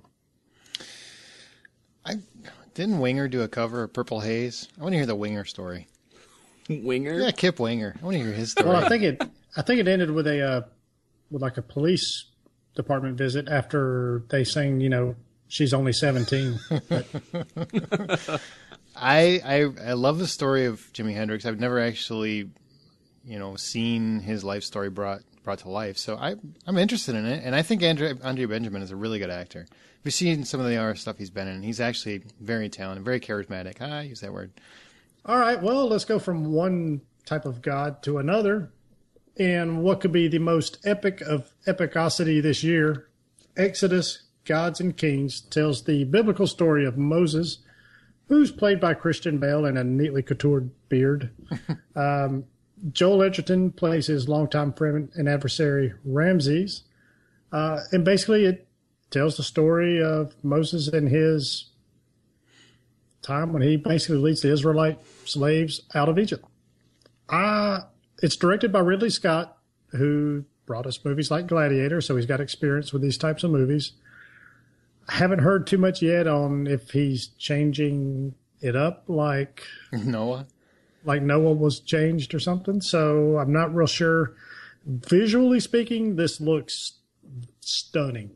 I didn't Winger do a cover of Purple Haze? I want to hear the Winger story. Winger? Yeah, Kip Winger. I want to hear his story. Well, I think it. I think it ended with a uh, with like a police department visit after they sang, you know, she's only seventeen. But, I, I I love the story of Jimi Hendrix. I've never actually, you know, seen his life story brought brought to life. So I I'm interested in it, and I think Andre, Andre Benjamin is a really good actor. We've seen some of the other stuff he's been in. He's actually very talented, very charismatic. I use that word. all right, well, let's go from one type of god to another. And what could be the most epic of epicosity this year? Exodus, Gods and Kings tells the biblical story of Moses, who's played by Christian Bale in a neatly contoured beard. um, Joel Edgerton plays his longtime friend and adversary, Ramses. Uh, and basically, it tells the story of Moses and his time when he basically leads the Israelite slaves out of Egypt. Uh, it's directed by Ridley Scott, who brought us movies like Gladiator, so he's got experience with these types of movies. I haven't heard too much yet on if he's changing it up like Noah. like Noah was changed or something, so I'm not real sure. Visually speaking, this looks stunning.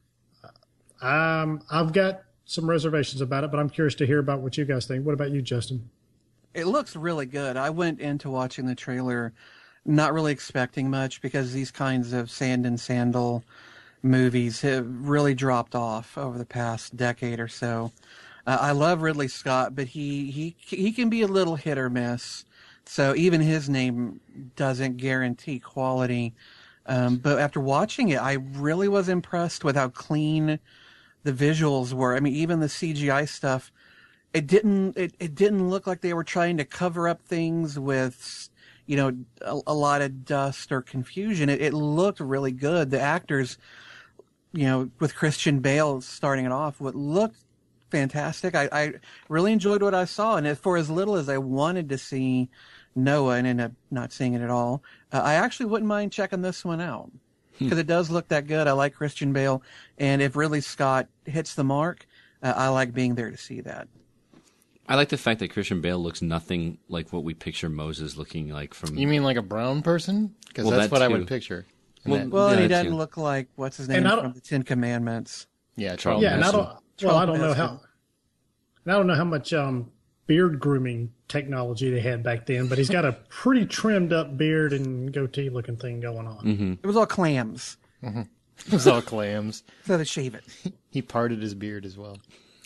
Um, I've got some reservations about it, but I'm curious to hear about what you guys think. What about you, Justin? It looks really good. I went into watching the trailer not really expecting much because these kinds of sand and sandal movies have really dropped off over the past decade or so. Uh, I love Ridley Scott, but he, he he can be a little hit or miss. So even his name doesn't guarantee quality. Um, but after watching it, I really was impressed with how clean the visuals were. I mean, even the C G I stuff, it didn't it, it didn't look like they were trying to cover up things with, you know, a, a lot of dust or confusion. It, it looked really good. The actors, you know, with Christian Bale starting it off, what looked fantastic. I, I really enjoyed what I saw, and for as little as I wanted to see Noah and ended up not seeing it at all, uh, I actually wouldn't mind checking this one out because it does look that good. I like Christian Bale, and if Ridley Scott hits the mark, uh, I like being there to see that. I like the fact that Christian Bale looks nothing like what we picture Moses looking like from. You mean like a brown person? Because Well, that's that what I too. would picture. And Well, that- Well, and Yeah, he that doesn't too. look like what's his And name I don't- from the Ten Commandments. yeah, Charles Charles. Yeah, and I Manson. don't. Well, I don't know Manson. how. And I don't know how much um, beard grooming technology they had back then, but he's got a pretty trimmed up beard and goatee looking thing going on. Mm-hmm. It was all clams, It was all clams. so they shave it. He parted his beard as well.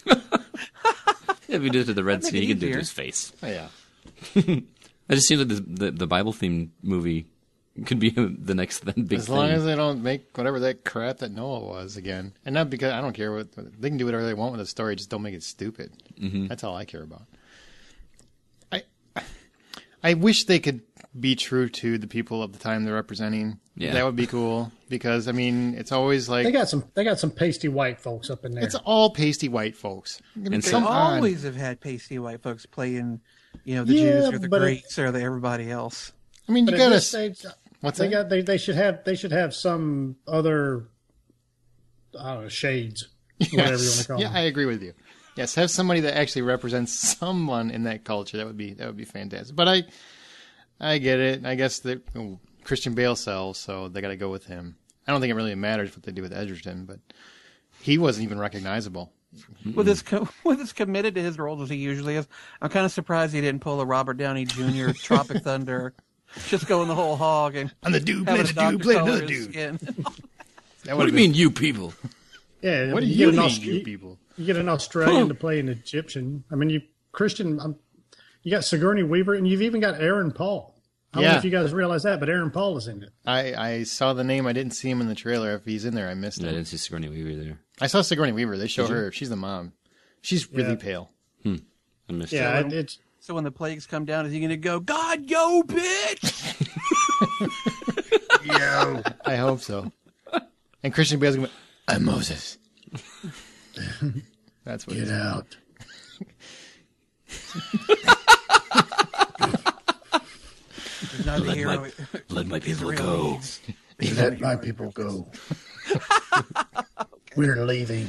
Yeah, if you did it to the Red That'd Sea, make you it could do it to easier. his face. Oh, yeah. I just seems like the, the, the Bible themed movie could be the next big As thing. long as they don't make whatever that crap that Noah was again. And not because I don't care what they can do whatever they want with the story, just don't make it stupid. Mm-hmm. That's all I care about. I I wish they could be true to the people of the time they're representing. Yeah. That would be cool because I mean it's always like They got some. They got some pasty white folks up in there. it's all pasty white folks. I mean, And They come on. always have had pasty white folks playing, you know, the Yeah, Jews or the but it- Greeks or the everybody else. I mean, But you at gotta. this stage, What's they that? got? They, they should have. They should have some other. I don't know, shades, whatever you want to call yeah, them. I agree with you. Yes, have somebody that actually represents someone in that culture. That would be that would be fantastic. But I, I get it. I guess that oh, Christian Bale sells, so they got to go with him. I don't think it really matters what they do with Edgerton, but he wasn't even recognizable. With as co- with as committed to his roles as he usually is, I'm kind of surprised he didn't pull a Robert Downey Junior Tropic Thunder, just going the whole hog and And the dude having played a the dude doctor played color another his dude. skin. That What do you mean, you people? Yeah. What do you you get an mean, Aus- you people? You get an Australian to play an Egyptian. I mean, you Christian. Um, you got Sigourney Weaver, and you've even got Aaron Paul. I don't Yeah. know if you guys realize that, but Aaron Paul is in it. I, I saw the name. I didn't see him in the trailer. If he's in there, I missed I him. didn't see Sigourney Weaver there. I saw Sigourney Weaver. They show her. She's the mom. She's really Yeah. pale. I missed Yeah, it. it, it's So when the plagues come down, is he going to go, God, yo, bitch? Yo. I hope so. And Christian Bale's going to I'm Moses. That's what get he's out. He's not the hero. Let my people Israel go. needs. Let my people go. We're leaving.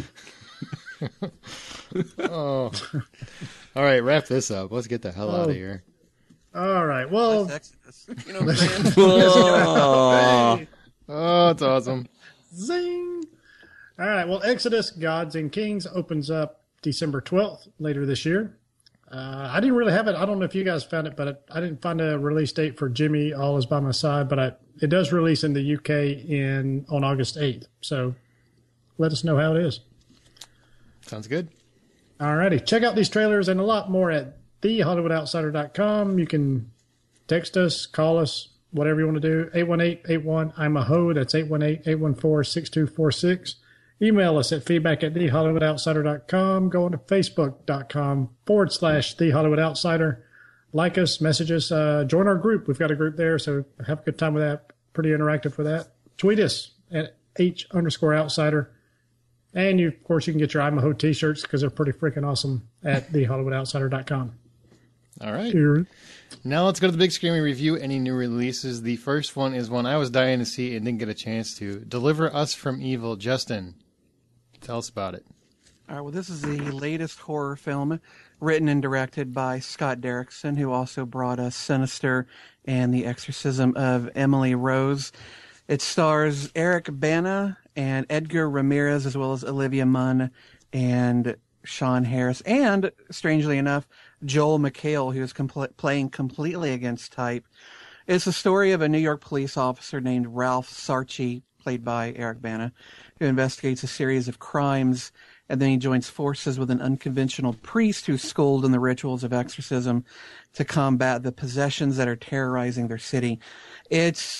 Oh. All right, wrap this up. Let's get the hell out Oh. of here. All right. Well, That's Exodus. You know what I'm saying? Oh. Oh, it's awesome. zing. All right. Well, Exodus, Gods and Kings opens up December twelfth later this year. Uh, I didn't really have it. I don't know if you guys found it, but I didn't find a release date for Jimmy All Is By My Side, but I, it does release in the U K in on August eighth. So let us know how it is. Sounds good. All righty. Check out these trailers and a lot more at the hollywood outsider dot com. You can text us, call us, whatever you want to do. eight one eight, eight one, I'm a ho. That's eight one eight, eight one four, six two four six. Email us at feedback at the hollywood outsider dot com. Go on to facebook.com forward slash The Hollywood Outsider. Like us, message us, uh, join our group. We've got a group there, so have a good time with that. Pretty interactive with that. Tweet us at H underscore outsider. And you, of course, you can get your I'm a Ho t-shirts because they're pretty freaking awesome at the hollywood outsider dot com. All right. Here. Now let's go to the big screen and review any new releases. The first one is one I was dying to see and didn't get a chance to. Deliver Us from Evil. Justin, tell us about it. All right, well, this is the latest horror film written and directed by Scott Derrickson, who also brought us Sinister and The Exorcism of Emily Rose. It stars Eric Bana and Edgar Ramirez, as well as Olivia Munn and Sean Harris, and, strangely enough, Joel McHale, who is compl- playing completely against type. It's the story of a New York police officer named Ralph Sarchi, played by Eric Bana, who investigates a series of crimes, and then he joins forces with an unconventional priest who's schooled in the rituals of exorcism to combat the possessions that are terrorizing their city. It's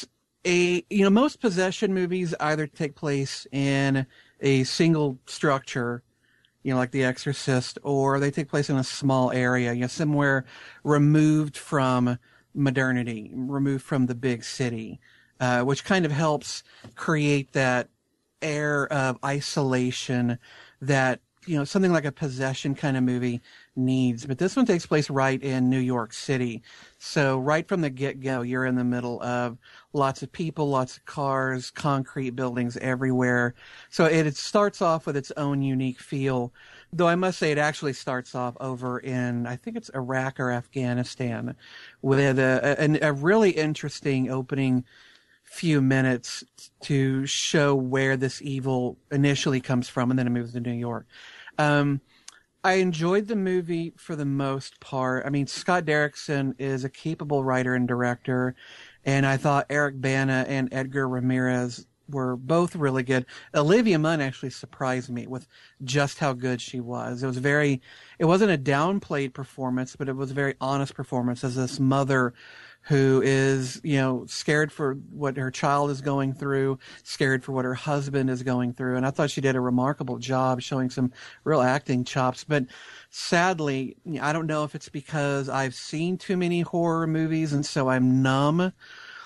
a you know most possession movies either take place in a single structure, you know, like The Exorcist, or they take place in a small area, you know, somewhere removed from modernity, removed from the big city, uh, which kind of helps create that air of isolation that, you know, something like a possession kind of movie needs. But this one takes place right in New York City. So right from the get-go, you're in the middle of lots of people, lots of cars, concrete buildings everywhere. So it, it starts off with its own unique feel. Though I must say it actually starts off over in, I think it's Iraq or Afghanistan, with a, a, a really interesting opening few minutes to show where this evil initially comes from, and then it moves to New York. Um, I enjoyed the movie for the most part. I mean, Scott Derrickson is a capable writer and director, and I thought Eric Bana and Edgar Ramirez were both really good. Olivia Munn actually surprised me with just how good she was. It was very, it wasn't a downplayed performance, but it was a very honest performance as this mother who is, you know, scared for what her child is going through, scared for what her husband is going through. And I thought she did a remarkable job showing some real acting chops. But sadly, I don't know if it's because I've seen too many horror movies and so I'm numb,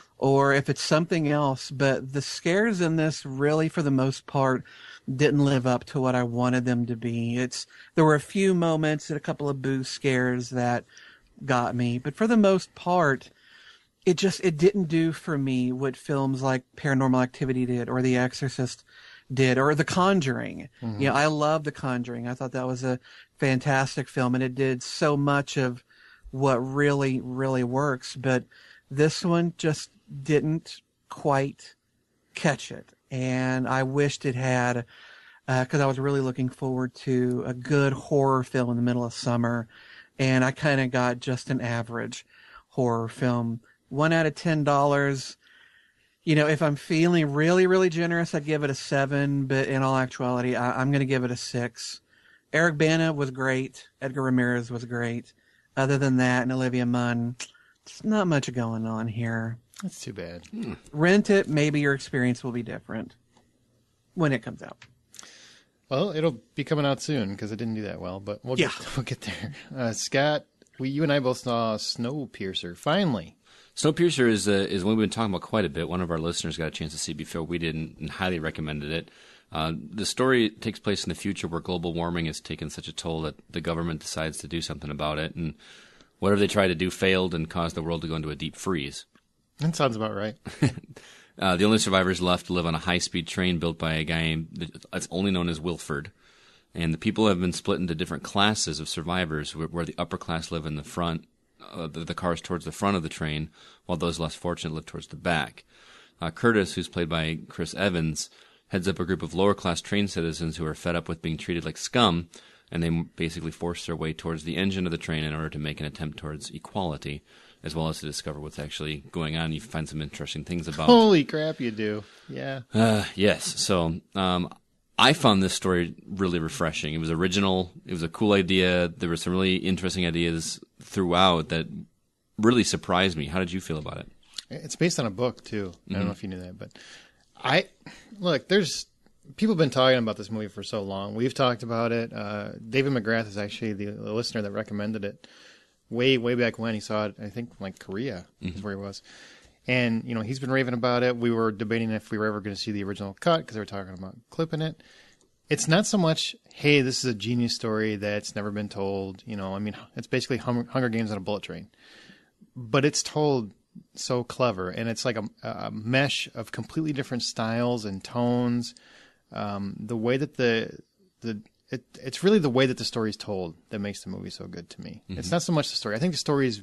or if it's something else. But the scares in this really, for the most part, didn't live up to what I wanted them to be. It's, there were a few moments and a couple of boo scares that got me. But for the most part, it just, it didn't do for me what films like Paranormal Activity did, or The Exorcist did, or The Conjuring. Mm-hmm. You know, I love The Conjuring. I thought that was a fantastic film, and it did so much of what really, really works. But this one just didn't quite catch it. And I wished it had, because uh, I was really looking forward to a good horror film in the middle of summer. And I kind of got just an average horror film. One out of ten dollars. You know, if I'm feeling really, really generous, I'd give it a seven. But in all actuality, I, I'm going to give it a six. Eric Bana was great. Edgar Ramirez was great. Other than that, and Olivia Munn, there's not much going on here. That's too bad. Hmm. Rent it. Maybe your experience will be different when it comes out. Well, it'll be coming out soon because it didn't do that well, but we'll yeah. get we'll get there. Uh, Scott, we you and I both saw Snowpiercer. Finally. Snowpiercer is uh, is one we've been talking about quite a bit. One of our listeners got a chance to see before we did, and highly recommended it. Uh, the story takes place in the future where global warming has taken such a toll that the government decides to do something about it, and whatever they tried to do failed and caused the world to go into a deep freeze. That sounds about right. uh, the only survivors left live on a high-speed train built by a guy that's only known as Wilford. And the people have been split into different classes of survivors, where, where the upper class live in the front, uh, the, the cars towards the front of the train, while those less fortunate live towards the back. Uh, Curtis, who's played by Chris Evans, heads up a group of lower-class train citizens who are fed up with being treated like scum, and they basically force their way towards the engine of the train in order to make an attempt towards equality, as well as to discover what's actually going on. You find some interesting things about... Holy crap, you do. Yeah. Uh, yes. So um, I found this story really refreshing. It was original. It was a cool idea. There were some really interesting ideas throughout that really surprised me. How did you feel about it? It's based on a book, too. I don't Mm-hmm. know if you knew that, but I... Look, there's... People have been talking about this movie for so long. We've talked about it. Uh, David McGrath is actually the, the listener that recommended it way, way back when he saw it. I think like Korea mm-hmm. is where he was. And, you know, he's been raving about it. We were debating if we were ever going to see the original cut because they were talking about clipping it. It's not so much, hey, this is a genius story that's never been told. You know, I mean, it's basically Hunger Games on a bullet train. But it's told so clever. And it's like a, a mesh of completely different styles and tones. Um, the way that the the it, it's really the way that the story is told that makes the movie so good to me. Mm-hmm. It's not so much the story. I think the story is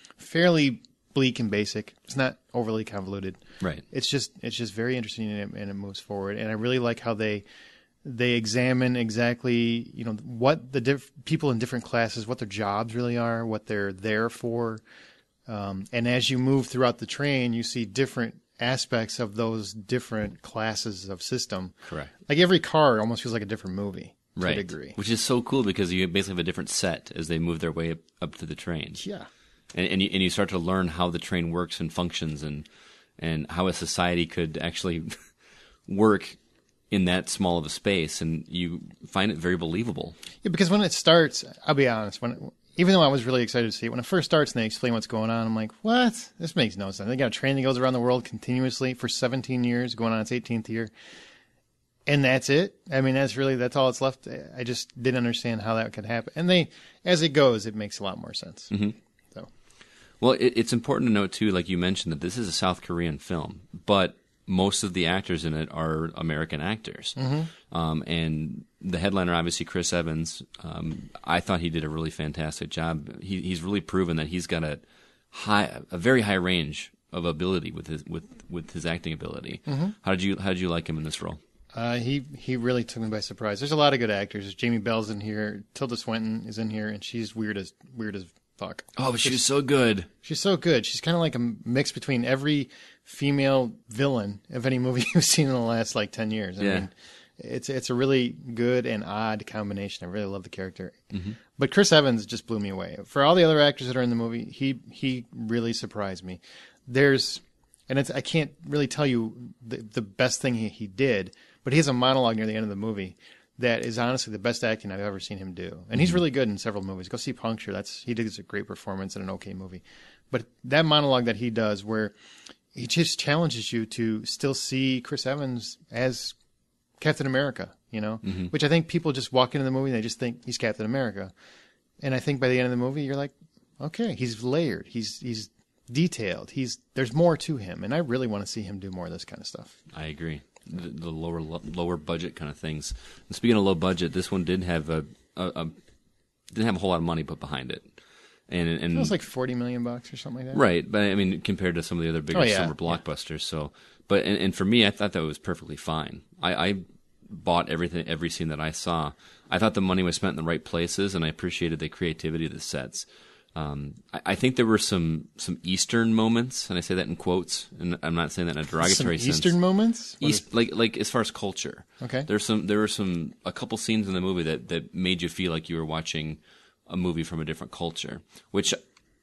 fairly bleak and basic. It's not overly convoluted. Right. It's just it's just very interesting and it, and it moves forward. And I really like how they they examine exactly you know what the diff- people in different classes, what their jobs really are, what they're there for. Um, and as you move throughout the train, you see different aspects of those different classes of system. Correct. Like every car almost feels like a different movie to right. a degree. Which is so cool because you basically have a different set as they move their way up, up to the train. Yeah. And and you, and you start to learn how the train works and functions and and how a society could actually work in that small of a space, and you find it very believable. Yeah, because when it starts, I'll be honest, when even though I was really excited to see it, when it first starts and they explain what's going on, I'm like, what? This makes no sense. They got a train that goes around the world continuously for seventeen years, going on its eighteenth year. And that's it. I mean, that's really, that's all that's left. I just didn't understand how that could happen. And they, as it goes, it makes a lot more sense. Mm-hmm. So, well, it, it's important to note, too, like you mentioned, that this is a South Korean film, but most of the actors in it are American actors. Mm-hmm. Um, and the headliner, obviously, Chris Evans, um, I thought he did a really fantastic job. He, he's really proven that he's got a high, a very high range of ability with his with, with his acting ability. Mm-hmm. How did you how did you like him in this role? Uh, he he really took me by surprise. There's a lot of good actors. Jamie Bell's in here. Tilda Swinton is in here, and she's weird as weird as fuck. Oh, but she was so good. She's so good. She's kind of like a mix between every female villain of any movie you've seen in the last like ten years. I Yeah. mean, it's it's a really good and odd combination. I really love the character. Mm-hmm. But Chris Evans just blew me away. For all the other actors that are in the movie, he he really surprised me. There's, and it's I can't really tell you the, the best thing he, he did, but he has a monologue near the end of the movie that is honestly the best acting I've ever seen him do. And he's really good in several movies. Go see Puncture. That's he did a great performance in an okay movie. But that monologue that he does where he just challenges you to still see Chris Evans as Captain America, you know, Mm-hmm. which I think people just walk into the movie and they just think he's Captain America. And I think by the end of the movie, you're like, okay, he's layered. He's, he's detailed. He's, there's more to him. And I really want to see him do more of this kind of stuff. I agree. The, the lower lower budget kind of things. And speaking of low budget, this one did have a, a, a didn't have a whole lot of money put behind it, and and It was like forty million bucks or something like that. right. But I mean, compared to some of the other bigger Oh, yeah. summer blockbusters, so. But and, and for me, I thought that was perfectly fine. I, I bought everything, every scene that I saw. I thought the money was spent in the right places, and I appreciated the creativity of the sets. Um, I, I think there were some, some Eastern moments, and I say that in quotes, and I'm not saying that in a derogatory Some sense. Eastern moments? What East, like like as far as culture. Okay. There's some there were some a couple scenes in the movie that, that made you feel like you were watching a movie from a different culture, which,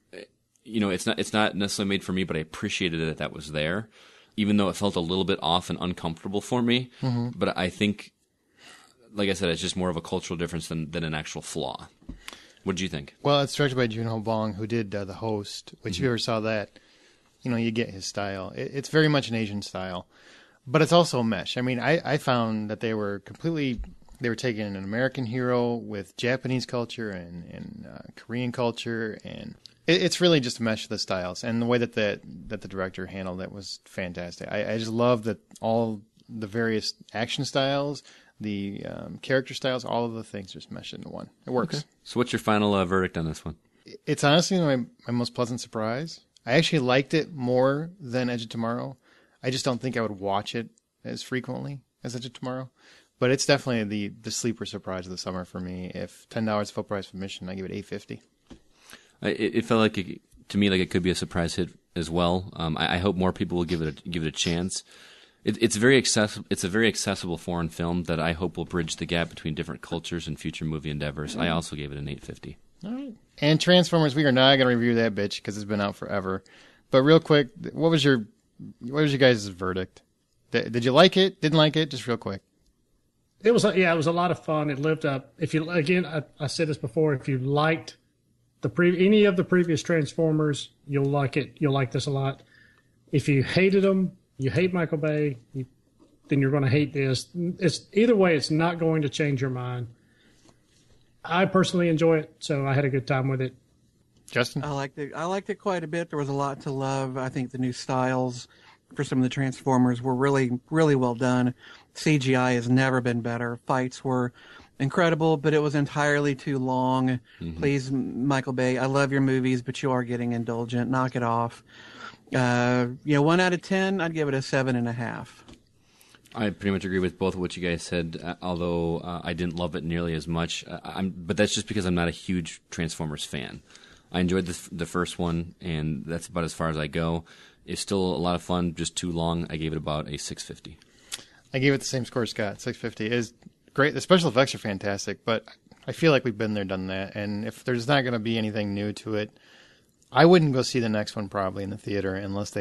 you know, it's not it's not necessarily made for me, but I appreciated that that was there, even though it felt a little bit off and uncomfortable for me. Mm-hmm. But I think, like I said, it's just more of a cultural difference than, than an actual flaw. What did you think? Well, it's directed by Joon-ho Bong, who did uh, The Host, which if you ever saw that, you know, you get his style. It, it's very much an Asian style, but it's also a mesh. I mean, I, I found that they were completely, they were taking an American hero with Japanese culture and, and uh, Korean culture, and it, it's really just a mesh of the styles. And the way that the, that the director handled it was fantastic. I, I just love that all the various action styles, the um, character styles, all of the things just mesh into one. It works. Okay. So what's your final uh, verdict on this one? It's honestly my, my most pleasant surprise. I actually liked it more than Edge of Tomorrow. I just don't think I would watch it as frequently as Edge of Tomorrow. But it's definitely the, the sleeper surprise of the summer for me. If ten dollars full price admission, I give it eight fifty. It, it felt like it, to me like it could be a surprise hit as well. Um, I, I hope more people will give it a, give it a chance. It, it's very accessible. It's a very accessible foreign film that I hope will bridge the gap between different cultures and future movie endeavors. I also gave it an eight fifty. All right. And Transformers, we are not going to review that bitch because it's been out forever. But real quick, what was your what was your guys' verdict? Did, did you like it? Didn't like it? Just real quick. It was, yeah, it was a lot of fun. It lived up. If you, again, I, I said this before, if you liked the pre, any of the previous Transformers, you'll like it. You'll like this a lot. If you hated them, you hate Michael Bay, you, then you're going to hate this. It's either way, it's not going to change your mind. I personally enjoy it, so I had a good time with it. Justin? I liked it. I liked it quite a bit. There was a lot to love. I think the new styles for some of the Transformers were really, really well done. C G I has never been better. Fights were incredible, but it was entirely too long. Mm-hmm. Please, Michael Bay, I love your movies, but you are getting indulgent. Knock it off. Uh, you know, one out of ten, I'd give it a seven and a half. I pretty much agree with both of what you guys said, uh, although uh, I didn't love it nearly as much. Uh, I'm, but that's just because I'm not a huge Transformers fan. I enjoyed the, the first one, and that's about as far as I go. It's still a lot of fun, just too long. I gave it about a six fifty. I gave it the same score, Scott. six fifty. It is great. The special effects are fantastic, but I feel like we've been there, done that. And if there's not going to be anything new to it, I wouldn't go see the next one probably in the theater unless they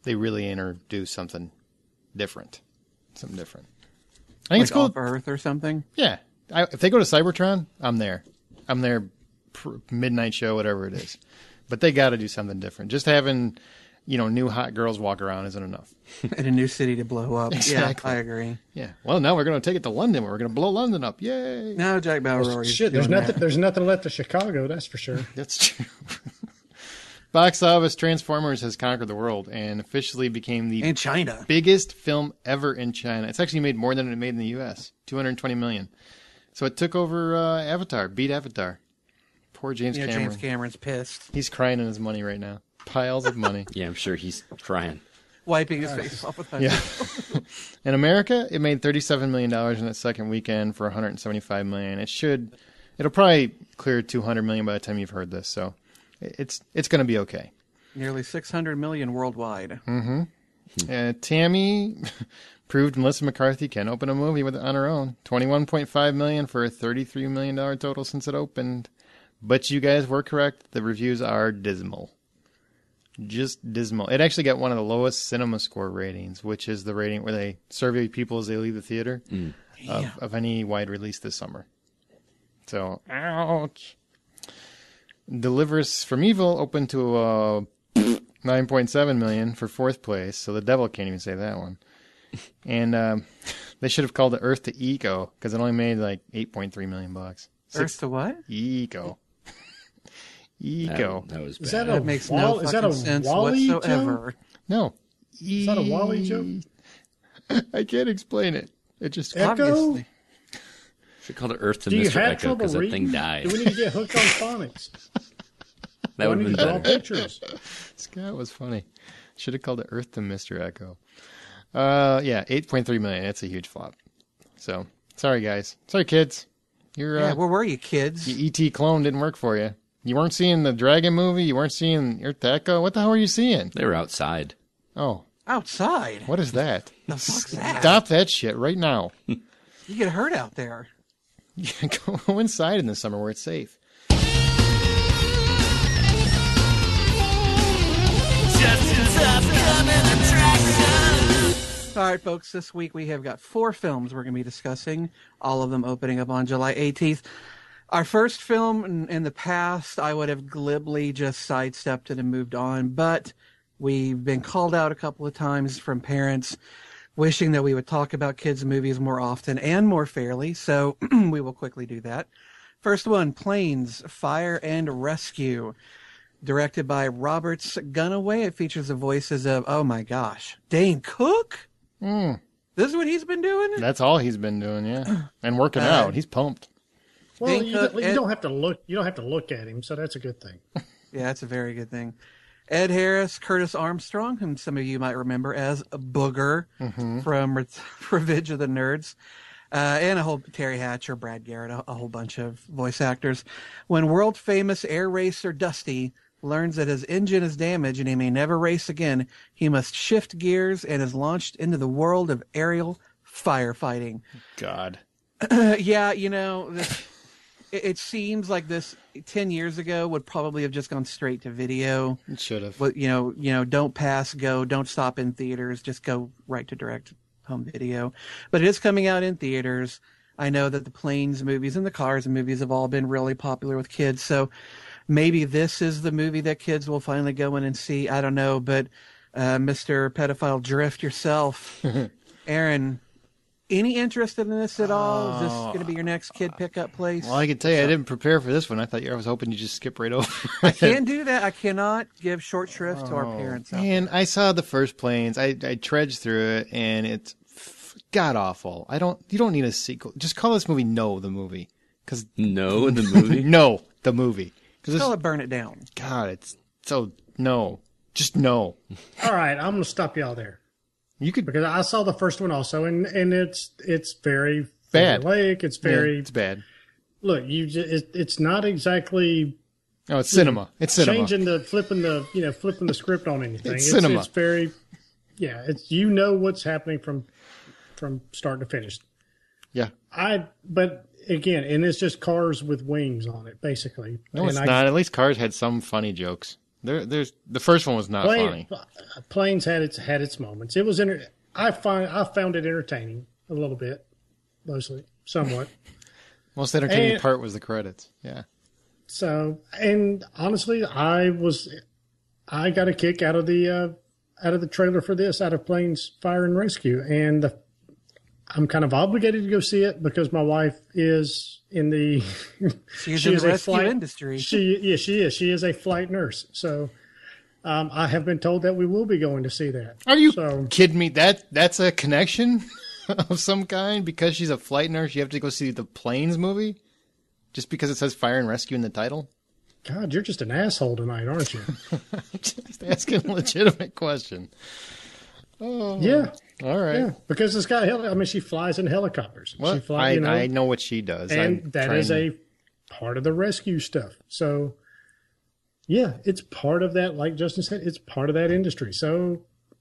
they really introduce something different. Something different. I think Like it's cool. Off Earth or something. Yeah. I, if they go to Cybertron, I'm there. I'm there pr- midnight show, whatever it is. But they got to do something different. Just having, you know, new hot girls walk around isn't enough. In a new city to blow up. Exactly. Yeah, I agree. Yeah. Well, now we're going to take it to London. We're going to blow London up. Yay. No, Jack Bauer. Shit, there's nothing. There's nothing left of Chicago. That's for sure. That's true. Box office, Transformers has conquered the world and officially became the In China. biggest film ever in China. It's actually made more than it made in the U S, two hundred twenty million. So it took over uh, Avatar, beat Avatar. Poor James Yeah, Cameron. James Cameron's pissed. He's crying in his money right now. Piles of money. Yeah, I'm sure he's crying. Wiping his face off with honey. Yeah. In America, it made thirty-seven million dollars in its second weekend for one hundred seventy-five million dollars. It should, it'll probably clear two hundred million dollars by the time you've heard this. So it's it's going to be okay. Nearly six hundred million worldwide. Mm-hmm. Uh, Tammy proved Melissa McCarthy can open a movie with on her own. twenty-one point five million dollars for a thirty-three million dollars total since it opened. But you guys were correct. The reviews are dismal. Just dismal. It actually got one of the lowest Cinema Score ratings, which is the rating where they survey people as they leave the theater Mm. of, Yeah. of any wide release this summer. So, ouch. Delivers from Evil opened to uh, nine point seven million dollars for fourth place, so the devil can't even say that one. And um, they should have called it Earth to Eco because it only made like eight point three million bucks. Earth to what? Eco. Eco. That, that was bad. Is that a That makes Wall- no is fucking that a sense Wall-E joke? whatsoever. No. Is that a Wall-E joke? I can't explain it. It just Echo? Obviously. Should call it Earth to Do you Mister have Echo trouble because that reading? thing died. Do we need to get hooked on phonics? That would we have need been to draw better. pictures. Scott was funny. Should have called it Earth to Mister Echo. Uh, yeah, eight point three million. That's a huge flop. So, sorry guys. Sorry kids. Your Yeah, uh, where were you, kids? your E T clone didn't work for you. You weren't seeing the Dragon movie. You weren't seeing Earth to Echo. What the hell were you seeing? They were outside. Oh, Outside. what is that? The fuck's that? Stop that shit right now. You get hurt out there. Go inside in the summer where it's safe. All right, folks, this week we have got four films we're going to be discussing, all of them opening up on July eighteenth. Our first film, in, in the past, I would have glibly just sidestepped it and moved on, but we've been called out a couple of times from parents wishing that we would talk about kids' movies more often and more fairly, so we will quickly do that. First one, Planes, Fire and Rescue. Directed by Roberts Gunaway. It features the voices of, oh my gosh, Dane Cook? Mm, This is what he's been doing? that's all he's been doing, yeah. And working Uh, out. He's pumped. Well, Dane you, Cook you and- don't have to look. You don't have to look at him, so that's a good thing. Yeah, that's a very good thing. Ed Harris, Curtis Armstrong, whom some of you might remember as Booger from Re- Revenge of the Nerds, uh, and a whole Terry Hatcher, Brad Garrett, a, a whole bunch of voice actors. When world famous air racer Dusty learns that his engine is damaged and he may never race again, he must shift gears and is launched into the world of aerial firefighting. God. Yeah, you know, this, it, it seems like this ten years ago would probably have just gone straight to video. It should have. But you know, you know, don't pass go, don't stop in theaters, just go right to direct home video. But it is coming out in theaters. I know that the Planes movies and the Cars movies have all been really popular with kids, so maybe this is the movie that kids will finally go in and see. I don't know, but uh, Mister Pedophile Drift yourself, Aaron, any interest in this at all? Is this going to be your next kid pickup place? Well, I can tell you, I didn't prepare for this one. I thought you, I was hoping you just skip right over. I can't do that. I cannot give short shrift to our parents. out Man, I saw the first Planes. I, I trudged through it, and it's f- god awful. I don't. You don't need a sequel. Just call this movie No, the movie. Because No, in the movie. No, the movie. Because Call it Burn It Down. God, it's so no. Just no. All right, I'm going to stop y'all there You could because I saw the first one also, and, and it's it's very Bad. formulaic. It's very Yeah, it's bad. look. You just, it, it's not exactly Oh, it's cinema. It's cinema. changing the flipping the you know flipping the script on anything. It's cinema. It's very yeah. It's you know what's happening from from start to finish. Yeah. I but again, and it's just cars with wings on it, basically. No, and it's I, not. At least Cars had some funny jokes. There, there's the first one was not Plane, funny. Planes had its had its moments. It was enter- I find I found it entertaining a little bit, mostly, somewhat. Most entertaining And- part was the credits. Yeah. So, and honestly, I was, I got a kick out of the, uh, out of the trailer for this, out of Planes Fire and Rescue, and the, I'm kind of obligated to go see it because my wife is in the, She's she in is the a rescue flight- industry. She, yeah, she is. She is a flight nurse. So, um, I have been told that we will be going to see that. Are you So, kidding me? That that's a connection of some kind because she's a flight nurse. You have to go see the Planes movie just because it says Fire and Rescue in the title. God, you're just an asshole tonight, aren't you? Just asking a legitimate question. Oh, Yeah. all right. Yeah. Because it's got, heli- I mean, she flies in helicopters. Well, she fly, I, you know, I know what she does. and I'm that trying is to- a part of the rescue stuff. So, yeah, it's part of that. Like Justin said, it's part of that industry. So,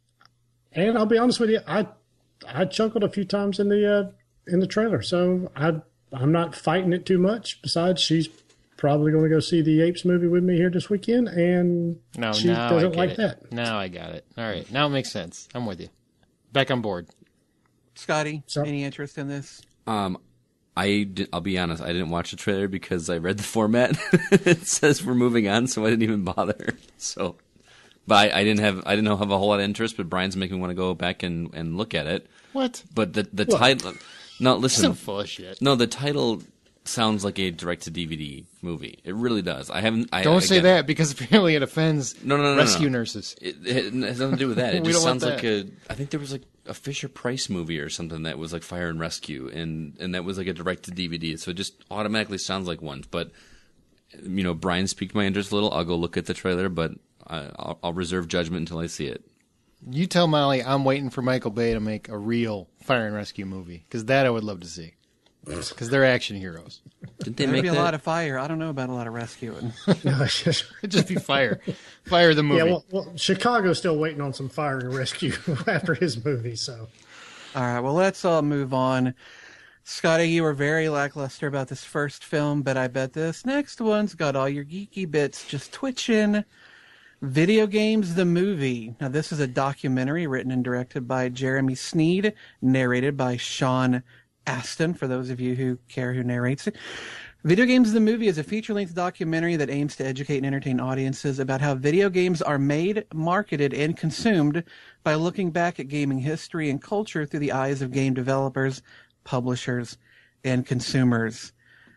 and I'll be honest with you, I I chuckled a few times in the uh, in the trailer. So I I'm not fighting it too much. Besides, she's probably going to go see the Apes movie with me here this weekend, and No, she now I doesn't get like it. that. Now I got it. All right. Now it makes sense. I'm with you. Back on board. Scotty, So- any interest in this? Um, I did, I'll be honest, I didn't watch the trailer because I read the format. It says we're moving on, so I didn't even bother. So, but I, I didn't have I didn't have a whole lot of interest. But Brian's making me want to go back and, and look at it. What? But the the What? title, no, listen, So full of shit. no, the title sounds like a direct to D V D movie. It really does. I haven't. I, Don't say again, that because apparently it offends No, no, no, no, rescue no. nurses. It, it has nothing to do with that. It We just don't want sounds like that. a. I think there was like a Fisher Price movie or something that was like Fire and Rescue, and and that was like a direct to D V D. So it just automatically sounds like one. But you know, Brian's piqued my interest a little. I'll go look at the trailer, but I, I'll, I'll reserve judgment until I see it. You tell Molly I'm waiting for Michael Bay to make a real Fire and Rescue movie because that I would love to see because they're action heroes. Didn't they There'd make be a that? lot of fire. I don't know about a lot of rescuing. No, it's just- It'd just be fire, fire the movie. yeah, well, well, Chicago's still waiting on some fire and rescue after his movie. So, All right, well, let's all move on. Scotty, you were very lackluster about this first film, but I bet this next one's got all your geeky bits just twitching. Video Games the Movie. Now, this is a documentary written and directed by Jeremy Sneed, narrated by Sean Astin, for those of you who care who narrates it. Video Games the Movie is a feature-length documentary that aims to educate and entertain audiences about how video games are made, marketed, and consumed by looking back at gaming history and culture through the eyes of game developers, publishers, and consumers.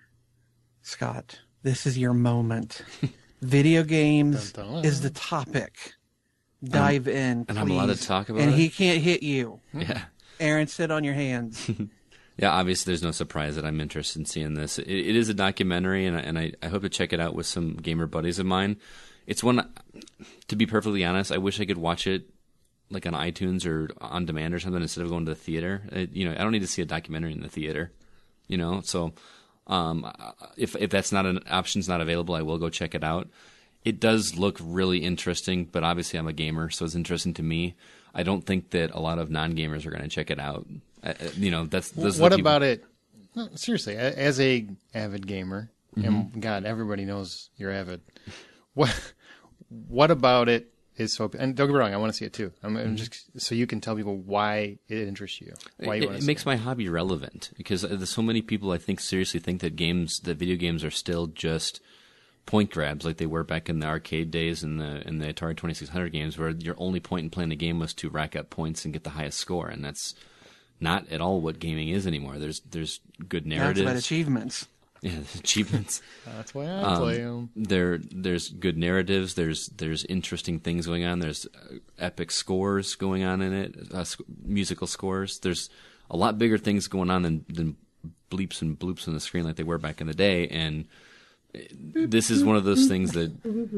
Scott, this is your moment. Video games Dun, dun. is the topic. Dive in, and I'm allowed to please. talk about And it? he can't hit you. Yeah. Aaron, sit on your hands. Yeah, obviously, there's no surprise that I'm interested in seeing this. It, it is a documentary, and I, and I, I hope to check it out with some gamer buddies of mine. It's one, to be perfectly honest, I wish I could watch it like on iTunes or on demand or something instead of going to the theater. It, you know, I don't need to see a documentary in the theater. You know, so um, if if that's not an option's not available, I will go check it out. It does look really interesting, but obviously I'm a gamer, so it's interesting to me. I don't think that a lot of non-gamers are going to check it out. Uh, you know, that's those are What the people- about it? No, seriously, a- as a avid gamer, Mm-hmm. and God, everybody knows you're avid. What What about it is so? And don't get me wrong, I want to see it too. I'm, I'm just so you can tell people why it interests you. Why you It, want it to see makes it. my hobby relevant because there's so many people I think seriously think that games, that video games are still just point grabs like they were back in the arcade days and the in the Atari twenty-six hundred games, where your only point in playing the game was to rack up points and get the highest score, and that's not at all what gaming is anymore. There's there's good That's narratives, about achievements. yeah, achievements. That's why I Um, play them. There, there's good narratives. There's there's interesting things going on. There's uh, epic scores going on in it, uh, sc- musical scores. There's a lot bigger things going on than than bleeps and bloops on the screen like they were back in the day. And uh, this is one of those things that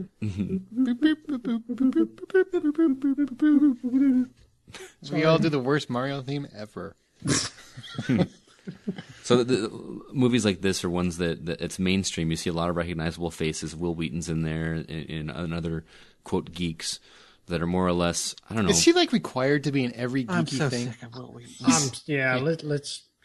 We all do the worst Mario theme ever. So the, the movies like this are ones that, that it's mainstream. You see a lot of recognizable faces. Will Wheaton's in there, and, and, and other quote geeks that are more or less. I don't know. Is he like required to be in every geeky I'm so thing? sick of Will Wheaton. um, yeah, let, let's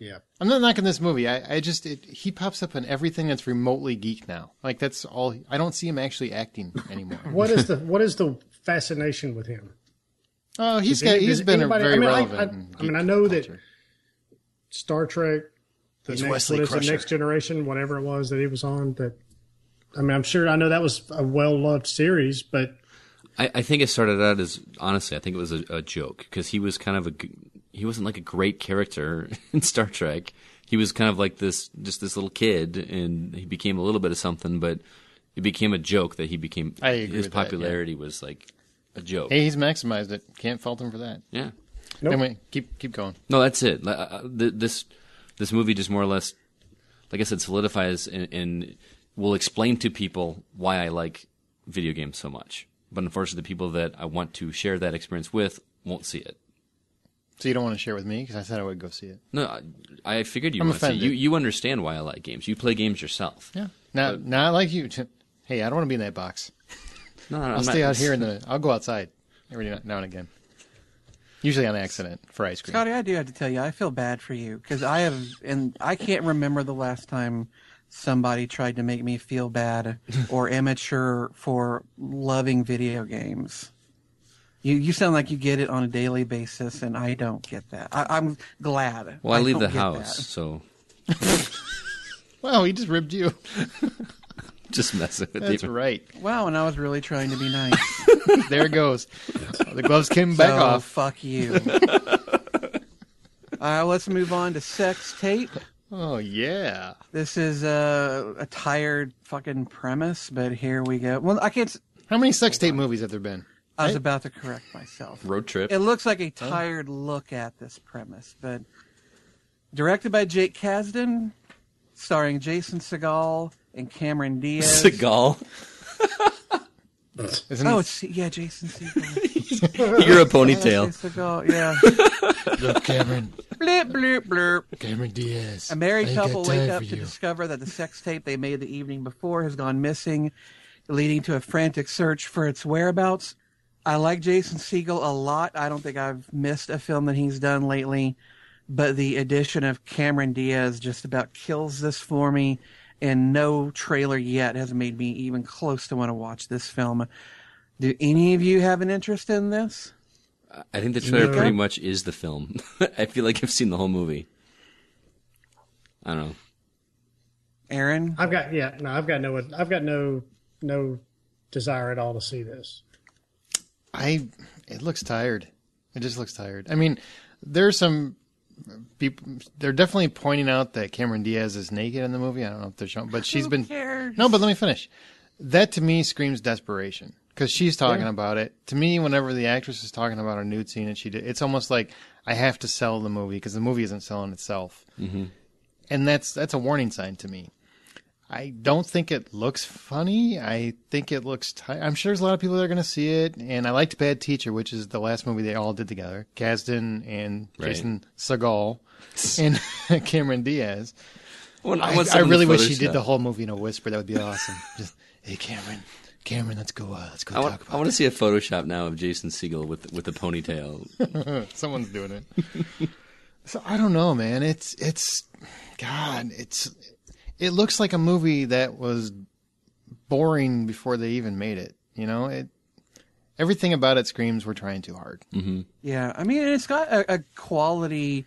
Yeah. I'm not knocking this movie. I, I just it, he pops up in everything that's remotely geek now. Like that's all. I don't see him actually acting anymore. What is the what is the fascination with him? Oh, he's Does got any- he's does been anybody- a very I mean, I- relevant. I- in I mean, geek I know that- culture. Star Trek, the He's next, Wesley what is the Crusher. Next Generation, whatever it was that he was on. That I mean, I'm sure I know that was a well loved series, but I, I think it started out as honestly, I think it was a, a joke because he was kind of a g- he wasn't like a great character in Star Trek. He was kind of like this, just this little kid, and he became a little bit of something, but it became a joke that he became. I agree his with that, yeah. popularity was like a joke. Hey, he's maximized it. Can't fault him for that. Yeah. Nope. Anyway, keep keep going. No, that's it. Like, uh, th- This this movie just more or less, like I said, solidifies and, and will explain to people why I like video games so much. But unfortunately, the people that I want to share that experience with won't see it. So you don't want to share with me because I said I would go see it. No, I, I figured you I'm want to see. offended. You you understand why I like games. You play games yourself. Yeah. Now, now I like you. To, hey, I don't want to be in that box. No, no, I'll I'm stay not, out here in the. I'll go outside every now and again. Usually on accident for ice cream. Scotty, I do have to tell you, I feel bad for you because I have, and I can't remember the last time somebody tried to make me feel bad or immature for loving video games. You you sound like you get it on a daily basis, and I don't get that. I, I'm glad. Well, I, leave don't the get house, that. so Wow, he just ribbed you. just messing with That's you. right. Wow, and I was really trying to be nice. There it goes. The gloves came back so, off. Fuck you. uh, let's move on to Sex Tape. Oh yeah. This is a, a tired fucking premise, but here we go. Well, I can't. s- How many sex tape movies have there been? I was Right? about to correct myself. Road trip. It looks like a tired look at this premise, but directed by Jake Kasdan, starring Jason Segel and Cameron Diaz. Seagal. Isn't Oh, it? it's yeah, Jason Segel. You're a ponytail. Jason Segel, yeah. Look, Cameron. Blip, blip, blip. Cameron Diaz. A married I ain't couple got wake time up for to you. discover that the sex tape they made the evening before has gone missing, leading to a frantic search for its whereabouts. I like Jason Segel a lot. I don't think I've missed a film that he's done lately, but the addition of Cameron Diaz just about kills this for me, and no trailer yet has made me even close to want to watch this film. Do any of you have an interest in this? I think the trailer No. pretty much is the film. I feel like I've seen the whole movie. I don't know. Aaron? I've got yeah, no, I've got no, I've got no, no desire at all to see this. I. It looks tired. It just looks tired. I mean, there's some people. They're definitely pointing out that Cameron Diaz is naked in the movie. I don't know if they're showing, but she's Who been. cares? No, but let me finish. That to me screams desperation because she's talking Yeah. about it. To me, whenever the actress is talking about a nude scene and she did, it's almost like I have to sell the movie because the movie isn't selling itself, Mm-hmm. and that's that's a warning sign to me. I don't think it looks funny. I think it looks. T- I'm sure there's a lot of people that are going to see it, and I liked Bad Teacher, which is the last movie they all did together. Kasdan and Right. Jason Segel and Cameron Diaz. Well, I, want I someone to really wish she Photoshop. did the whole movie in a whisper. That would be awesome. Just, hey, Cameron, Cameron, let's go. Uh, let's go I want, talk I about want to see a Photoshop now of Jason Segel with with the ponytail. it. Someone's doing it. So I don't know, man. It's it's God. It's it looks like a movie that was boring before they even made it. You know, it everything about it screams we're trying too hard. Mm-hmm. Yeah, I mean, it's got a, a quality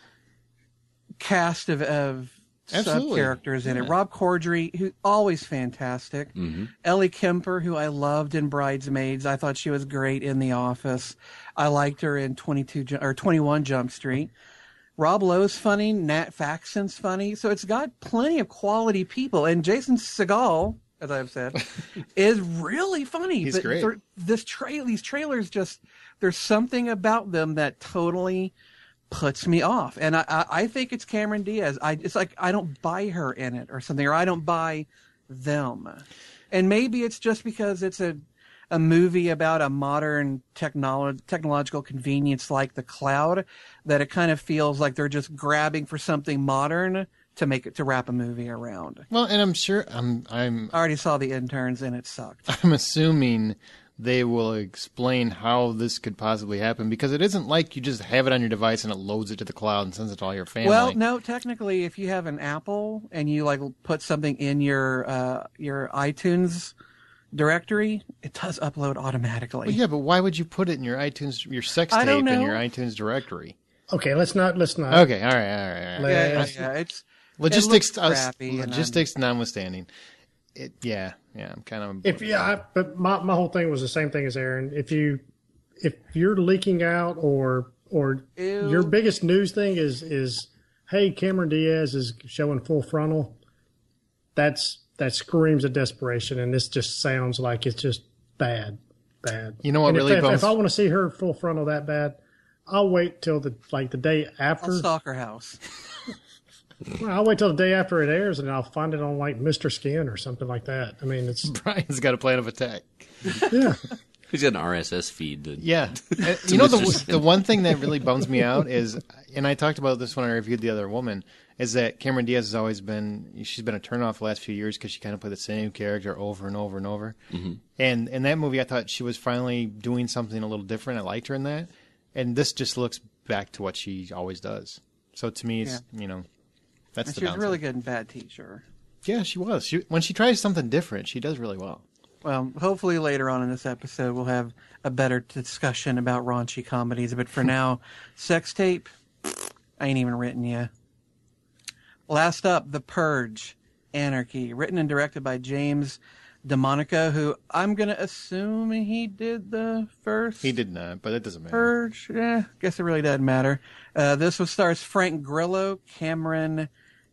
cast of, of sub Absolutely. characters in it. Yeah. Rob Corddry, who always fantastic. Mm-hmm. Ellie Kemper, who I loved in Bridesmaids. I thought she was great in The Office. I liked her in twenty-two Ju- or twenty-one Jump Street. Rob Lowe's funny. Nat Faxon's funny. So it's got plenty of quality people. And Jason Segel, as I've said, is really funny. He's But great. they're- This tra- these trailers just there's something about them that totally puts me off, and I, I, I think it's Cameron Diaz. I it's like I don't buy her in it or something, or I don't buy them. And maybe it's just because it's a a movie about a modern technolo- technological convenience like the cloud that it kind of feels like they're just grabbing for something modern to make it to wrap a movie around. Well, and I'm sure I'm I'm I already saw The Interns and it sucked. I'm assuming they will explain how this could possibly happen, because it isn't like you just have it on your device and it loads it to the cloud and sends it to all your family. Well, no, technically, if you have an Apple and you like put something in your uh, your iTunes directory, it does upload automatically. Well, yeah, but why would you put it in your iTunes, your sex I tape don't in know. your iTunes directory? Okay, let's not. Let's not. Okay, all right, all right, all right. Yeah, yeah, Let's- yeah, it's Logistics, it looks us, crappy, and logistics notwithstanding, it, yeah, yeah, I'm kind of. If yeah, I, but my, my whole thing was the same thing as Aaron. If you if you're leaking out or or Ew. your biggest news thing is is hey, Cameron Diaz is showing full frontal, that's that screams of desperation, and this just sounds like it's just bad, bad. You know what And really if, if, bums- if I want to see her full frontal that bad, I'll wait till the like the day after. I'll stalk her house. Well, I'll wait till the day after it airs, and I'll find it on like Mister Skin or something like that. I mean, it's Brian's got a plan of attack. yeah. He's got an R S S feed. To, Yeah, Uh, you know the the one thing that really bums me out is, and I talked about this when I reviewed The Other Woman, is that Cameron Diaz has always been she's been a turnoff the last few years because she kind of played the same character over and over and over. Mm-hmm. And in that movie, I thought she was finally doing something a little different. I liked her in that, and this just looks back to what she always does. So to me, it's you know, that's And the she was downside. really good in Bad Teacher. Yeah, she was. She, when she tries something different, she does really well. Well, hopefully later on in this episode we'll have a better discussion about raunchy comedies. But for now, Sex Tape, I ain't even written yet. Last up, The Purge, Anarchy, written and directed by James DeMonaco, who I'm going to assume he did the first He did not, but it doesn't matter. Purge. Yeah, guess it really doesn't matter. Uh, this one stars Frank Grillo, Cameron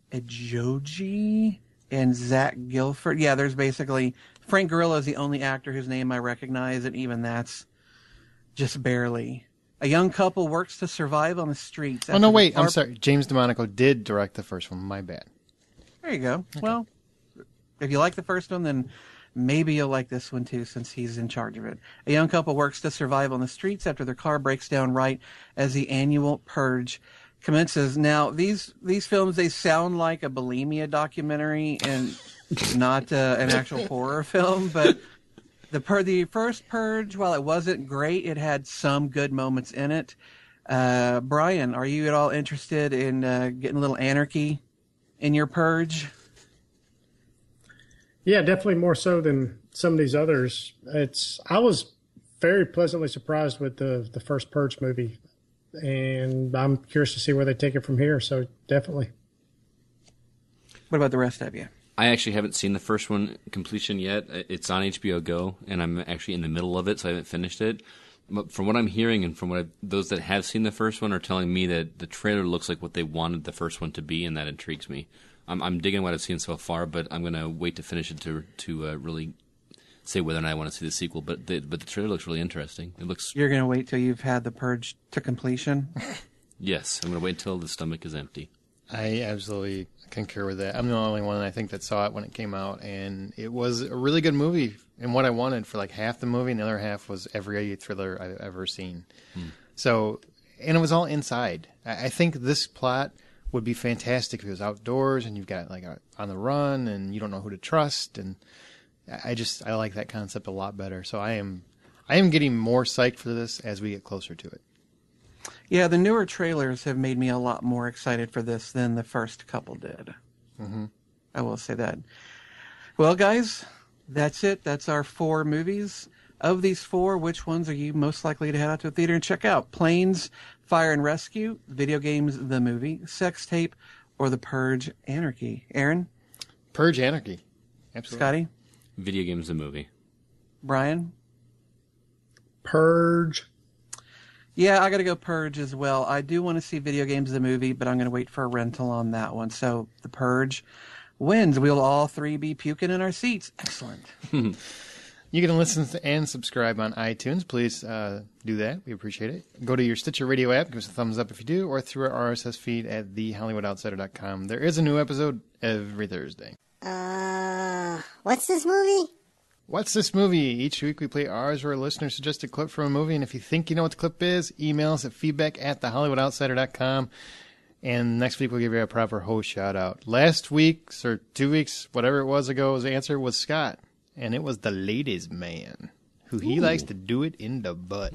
Ejoji, and Zach Gilford. Yeah, there's basically Frank Grillo is the only actor whose name I recognize, and even that's just barely. A young couple works to survive on the streets. Oh no, after wait. the I'm car- sorry. James DeMonaco did direct the first one. My bad. There you go. Well, if you like the first one, then maybe you'll like this one too, since he's in charge of it. A young couple works to survive on the streets after their car breaks down right as the annual purge commences. Now, these these films, they sound like a bulimia documentary and not uh, an actual horror film, but the pur- the first Purge, while it wasn't great, it had some good moments in it. Uh, Brian, are you at all interested in uh, getting a little anarchy in your Purge? Yeah, definitely more so than some of these others. It's I was very pleasantly surprised with the the first Purge movie, and I'm curious to see where they take it from here. So definitely. What about the rest of you? I actually haven't seen the first one completion yet. It's on H B O Go, and I'm actually in the middle of it, so I haven't finished it. But from what I'm hearing, and from what I've, those that have seen the first one are telling me that the trailer looks like what they wanted the first one to be, and that intrigues me. I'm, I'm digging what I've seen so far, but I'm going to wait to finish it to to uh, really say whether or not I want to see the sequel. But the, but the trailer looks really interesting. It looks You're going to wait till you've had the Purge to completion? yes. I'm going to wait until the stomach is empty. I absolutely concur with that. I'm the only one I think that saw it when it came out, and it was a really good movie. And what I wanted for like half the movie, and the other half was every thriller I've ever seen. Hmm. So, and it was all inside. I I think this plot would be fantastic if it was outdoors and you've got like a, on the run and you don't know who to trust. And I just I like that concept a lot better. So I am I am getting more psyched for this as we get closer to it. Yeah, the newer trailers have made me a lot more excited for this than the first couple did. Mm-hmm. I will say that. Well, guys, that's it. That's our four movies. Of these four, which ones are you most likely to head out to a theater and check out? Planes, Fire and Rescue, Video Games, the movie, Sex Tape, or The Purge, Anarchy? Aaron? Purge Anarchy. Absolutely. Scotty? Video games, the movie. Brian? Purge. Yeah, I got to go Purge as well. I do want to see Video Games the movie, but I'm going to wait for a rental on that one. So The Purge wins. We'll all three be puking in our seats. Excellent. You can listen to and subscribe on iTunes. Please uh, do that. We appreciate it. Go to your Stitcher Radio app. Give us a thumbs up if you do, or through our R S S feed at the hollywood outsider dot com. There is a new episode every Thursday. Uh, what's this movie? What's this movie? Each week we play ours or a listener suggest a clip from a movie, and if you think you know what the clip is, email us at feedback at the hollywood outsider dot com. And next week we'll give you a proper host shout out. Last week's or two weeks, whatever it was ago's answer was Scott, and it was The Ladies Man, who he Ooh. likes to do it in the butt.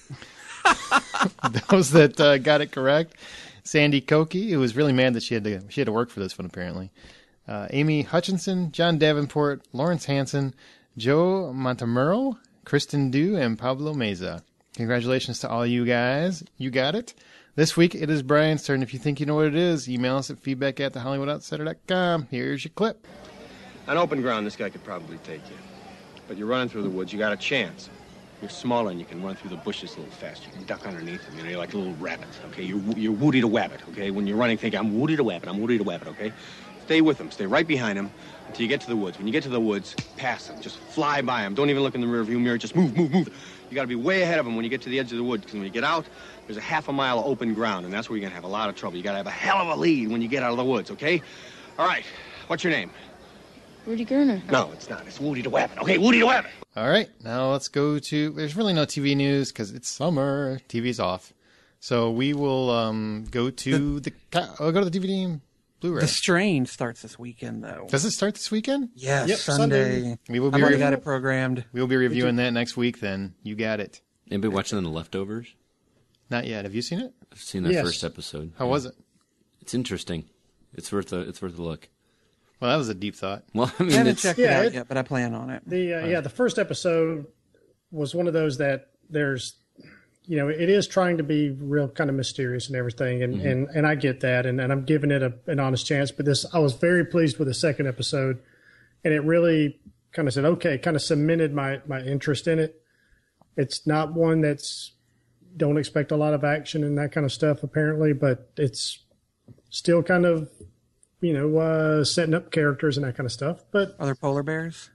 Those that uh, got it correct: Sandy Koki, who was really mad that she had to she had to work for this one apparently. Uh, Amy Hutchinson, John Davenport, Lawrence Hanson, Joe Montemurro, Kristen Dew, and Pablo Meza. Congratulations to all you guys. You got it. This week, it is Brian's turn. If you think you know what it is, email us at feedback at the hollywood outsider dot com. Here's your clip. On open ground, this guy could probably take you. But you're running through the woods, you got a chance. You're smaller and you can run through the bushes a little faster. You can duck underneath them. You know, you're like a little rabbit, okay? You're, you're Woody the Wabbit, okay? When you're running, think, I'm Woody the Wabbit, I'm Woody the Wabbit, okay? Stay with them. Stay right behind them until you get to the woods. When you get to the woods, pass them. Just fly by them. Don't even look in the rearview mirror. Just move, move, move. You got to be way ahead of them when you get to the edge of the woods, because when you get out, there's a half a mile of open ground, and that's where you're going to have a lot of trouble. You got to have a hell of a lead when you get out of the woods, okay? All right. What's your name? Rudy Gerner. No, it's not. It's Woody the Wabbit. Okay, Woody the Wabbit. All right. Now let's go to... There's really no T V news because it's summer. T V's off. So we will um, go to the... the I'll go to the D V D and Blu-ray. The Strain starts this weekend, though. Does it start this weekend? Yes, yep, Sunday. Sunday. We will be I've already reviewing, got it programmed. We will be reviewing that next week then. You got it. Anybody watching The Leftovers? Not yet. Have you seen it? I've seen that Yes. first episode. How yeah. was it? It's interesting. It's worth a it's worth a look. Well, that was a deep thought. Well, I I mean, haven't it's, checked yeah, it out it- yet, but I plan on it. The uh, yeah, the first episode was one of those that there's, you know, it is trying to be real kind of mysterious and everything, and Mm-hmm. and, and I get that, and, and I'm giving it a, an honest chance. But this, I was very pleased with the second episode, and it really kind of said, okay, kind of cemented my my interest in it. It's not one that's don't expect a lot of action and that kind of stuff apparently, but it's still kind of, you know, uh, setting up characters and that kind of stuff. But Are there polar bears?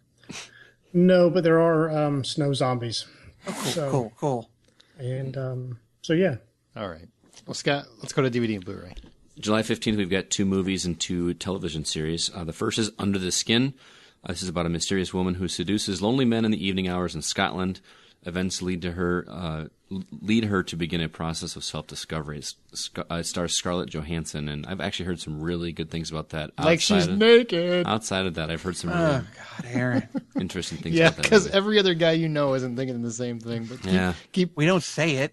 no, but there are um, snow zombies. Oh, cool, So- cool, cool. And um, so, yeah. All right. Well, Scott, let's go to D V D and Blu-ray. July fifteenth, we've got two movies and two television series. Uh, the first is Under the Skin. Uh, this is about a mysterious woman who seduces lonely men in the evening hours in Scotland. Events lead to her uh, lead her to begin a process of self-discovery. Sc- uh, it stars Scarlett Johansson, and I've actually heard some really good things about that. Like she's of, naked. Outside of that, I've heard some really Oh, God, Aaron. interesting things Yeah, about that because movie. every other guy you know isn't thinking the same thing. But keep, Yeah. keep We don't say it.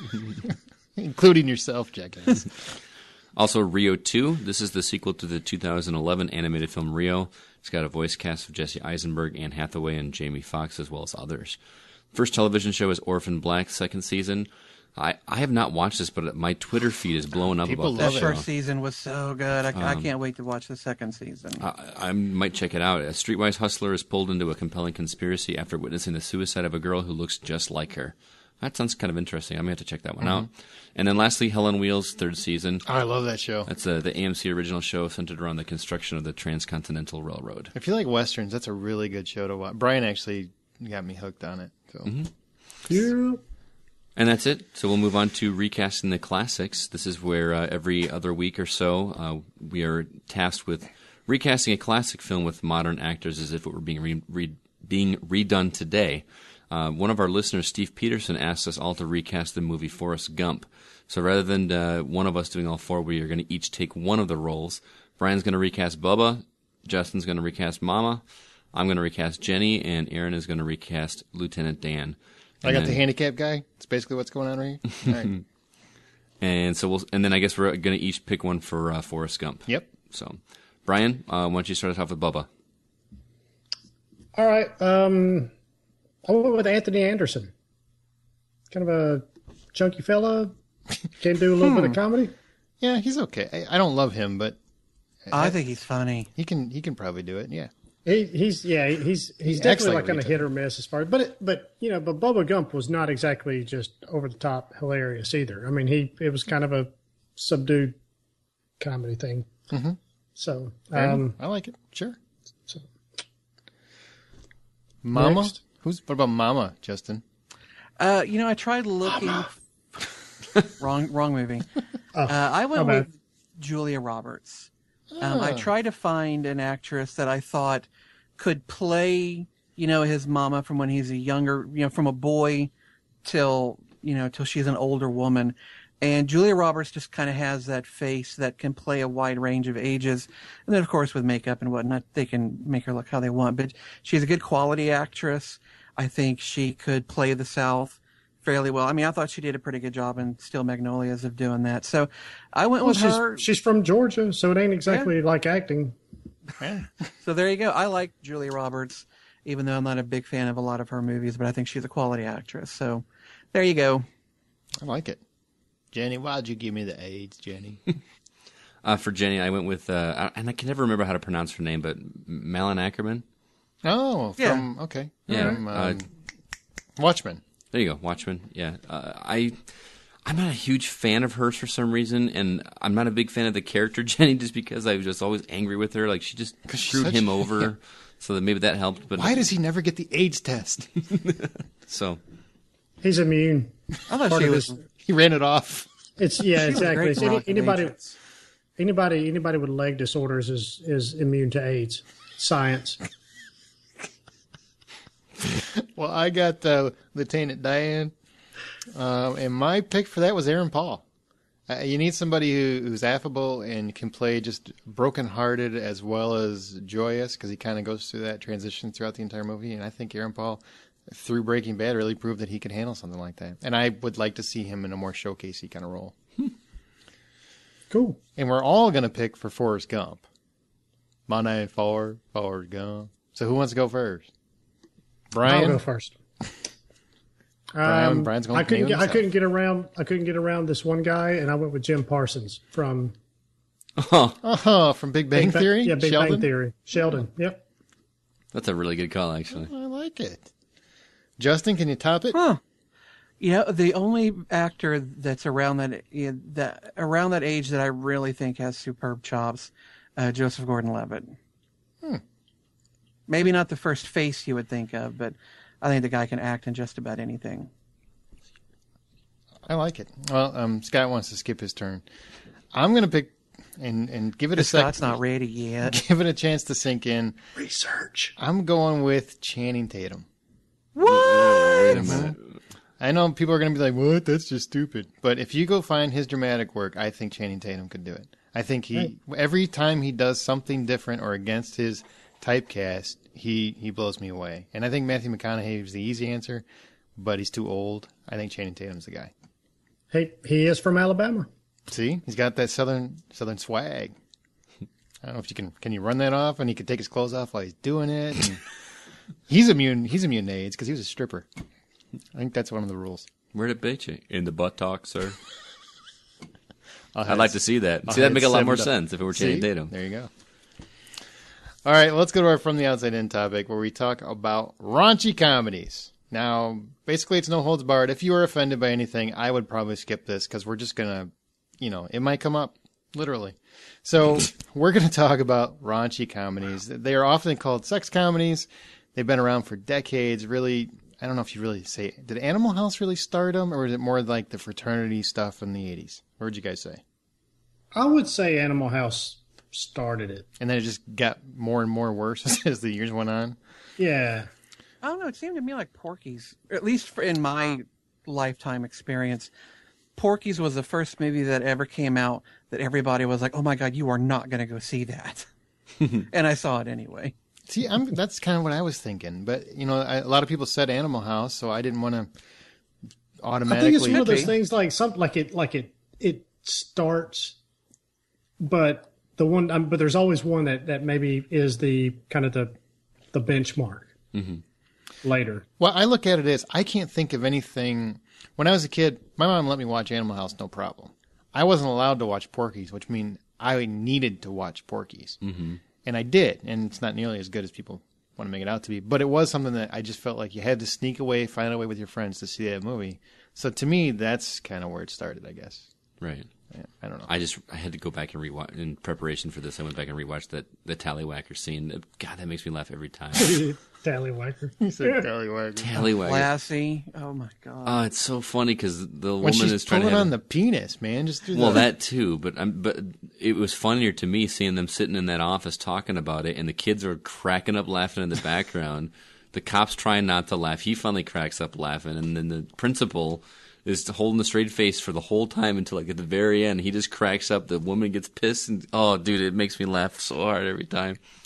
including yourself, jackass. Also, Rio two. This is the sequel to the two thousand eleven animated film Rio. It's got a voice cast of Jesse Eisenberg, Anne Hathaway, and Jamie Foxx, as well as others. First television show is Orphan Black, second season. I, I have not watched this, but my Twitter feed is blowing up People about That love this it. show. first season was so good. I, I Um, can't wait to watch the second season. I, I might check it out. A streetwise hustler is pulled into a compelling conspiracy after witnessing the suicide of a girl who looks just like her. That sounds kind of interesting. I may have to check that one Mm-hmm. out. And then lastly, Hell on Wheels, third season. Oh, I love that show. That's uh, the A M C original show centered around the construction of the Transcontinental Railroad. If you like westerns, that's a really good show to watch. Brian actually got me hooked on it. So. Mm-hmm. Yeah. And that's it. So we'll move on to recasting the classics. This is where uh, every other week or so uh, we are tasked with recasting a classic film with modern actors as if it were being re- re- being redone today. Uh, one of our listeners, Steve Peterson, asked us all to recast the movie Forrest Gump. So rather than uh, one of us doing all four, we are going to each take one of the roles. Brian's going to recast Bubba, Justin's going to recast Mama, I'm going to recast Jenny, and Aaron is going to recast Lieutenant Dan. I And got the then- handicap guy. It's basically what's going on right here. All right. And so we'll, and then I guess we're going to each pick one for uh, Forrest Gump. Yep. So, Brian, uh, why don't you start us off with Bubba? All right. Um, I went with Anthony Anderson. Kind of a chunky fella. Can do a little bit of comedy. Yeah, he's okay. I, I don't love him, but I think he's funny. he can he can probably do it. Yeah. He, he's yeah he's he's, He's definitely excellent like when kind he of does hit or miss as far but it, but you know but Bubba Gump was not exactly just over the top hilarious either. I mean he it was kind of a subdued comedy thing. Mm-hmm. So Fair um, enough. I like it. Sure. So- Mama? Next. Who's what about Mama, Justin? Uh, you know, I tried looking. wrong, wrong movie. Oh, uh, I went my bad. with Julia Roberts. Um, I Oh. tried to find an actress that I thought could play, you know, his mama from when he's a younger, you know, from a boy till, you know, till she's an older woman. And Julia Roberts just kind of has that face that can play a wide range of ages. And then, of course, with makeup and whatnot, they can make her look how they want. But she's a good quality actress. I think she could play the South fairly well. I mean, I thought she did a pretty good job in Steel Magnolias of doing that. So I went Well, with she's, her. she's from Georgia, so it ain't exactly like acting. So there you go. I like Julia Roberts, even though I'm not a big fan of a lot of her movies, but I think she's a quality actress. So there you go. I like it. Jenny, why'd you give me the AIDS, Jenny? Uh, for Jenny, I went with, uh, and I can never remember how to pronounce her name, but Malin Ackerman. Oh, from, Yeah. okay. Yeah, From, uh, um, Watchmen. There you go, Watchmen. Yeah, uh, I, I'm not a huge fan of hers for some reason, and I'm not a big fan of the character Jenny just because I was just always angry with her. Like she just she's screwed such- him over, so that maybe that helped. But Why does he never get the AIDS test? so? He's immune. I thought Part she of was. his- He ran it off. It's yeah, was exactly. great It's in any, Rocket anybody, Agents. anybody, anybody with leg disorders is is immune to AIDS. Science. Well, I got uh, Lieutenant Dan, um, and my pick for that was Aaron Paul. Uh, you need somebody who, who's affable and can play just brokenhearted as well as joyous, because he kind of goes through that transition throughout the entire movie. And I think Aaron Paul, through Breaking Bad, really proved that he could handle something like that. And I would like to see him in a more showcasey kind of role. Cool. And we're all going to pick for Forrest Gump. My name Forrest, Forrest Gump. So who wants to go first? Brian? I'll go first. Brian- Um, Brian's going I to couldn't name get, I himself. couldn't get around. I couldn't get around this one guy, and I went with Jim Parsons from Oh, Oh, from Big Bang Big Ba- Theory? Yeah, Big Sheldon? Bang Theory. Sheldon. Yep. that's a really good call, actually. I like it. Justin, can you top it? Huh. You know, the only actor that's around that yeah, that around that age that I really think has superb chops, uh, Joseph Gordon-Levitt. Hmm. Maybe not the first face you would think of, but I think the guy can act in just about anything. I like it. Well, um, Scott wants to skip his turn. I'm going to pick and, and give it a Scott's second. not ready yet. Give it a chance to sink in. Research. I'm going with Channing Tatum. Wait a minute. I know people are going to be like, what? That's just stupid. But if you go find his dramatic work, I think Channing Tatum could do it. I think he, Right. every time he does something different or against his typecast, he, he blows me away. And I think Matthew McConaughey is the easy answer, but he's too old. I think Channing Tatum's the guy. He he is from Alabama. See, he's got that southern southern swag. I don't know if you can can you run that off, and he can take his clothes off while he's doing it. And he's immune. He's immune to AIDS because he was a stripper. I think that's one of the rules. Where'd it bait you? In the buttock, sir. I'll I'd have like it- to see that. I'll See, that'd have make it a lot more severed up. sense if it were Channing See? Tatum. There you go. All right, let's go to our From the Outside In topic where we talk about raunchy comedies. Now, basically, it's no holds barred. If you are offended by anything, I would probably skip this because we're just going to, you know, it might come up, literally. So we're going to talk about raunchy comedies. They are often called sex comedies. They've been around for decades. Really, I don't know if you really say, did Animal House really start them, or is it more like the fraternity stuff in the eighties? What would you guys say? I would say Animal House started it. And then it just got more and more worse as the years went on. Yeah. I don't know. It seemed to me like Porky's, at least for, in my lifetime experience, Porky's was the first movie that ever came out that everybody was like, "Oh my God, you are not going to go see that," and I saw it anyway. See, I'm, that's kind of what I was thinking. But, you know, I, a lot of people said Animal House, so I didn't want to I automatically. think it's one of those be. things like something like it like it it starts, but the one um, but there's always one that that maybe is the kind of the the benchmark later. Well, I look at it as I can't think of anything. When I was a kid, my mom let me watch Animal House, no problem. I wasn't allowed to watch Porky's, which means I needed to watch Porky's. Mm-hmm. And I did, and it's not nearly as good as people want to make it out to be. But it was something that I just felt like you had to sneak away, find a way with your friends to see that movie. So to me, that's kind of where it started, I guess. Right. Yeah, I don't know. I just I had to go back and rewatch in preparation for this. I went back and rewatched that the Tallywhacker scene. God, that makes me laugh every time. Tallywhacker. He said Tallywhacker. Tallywhacker. Lassie, oh my God. Oh, it's so funny because the When woman she's is trying pulling to have on the penis, man, just through well, the... that too, but I'm, but it was funnier to me seeing them sitting in that office talking about it, and the kids are cracking up laughing in the background. The cops trying not to laugh. He finally cracks up laughing, and then the principal is holding a straight face for the whole time until like at the very end. He just cracks up. The woman gets pissed, and oh, dude, it makes me laugh so hard every time.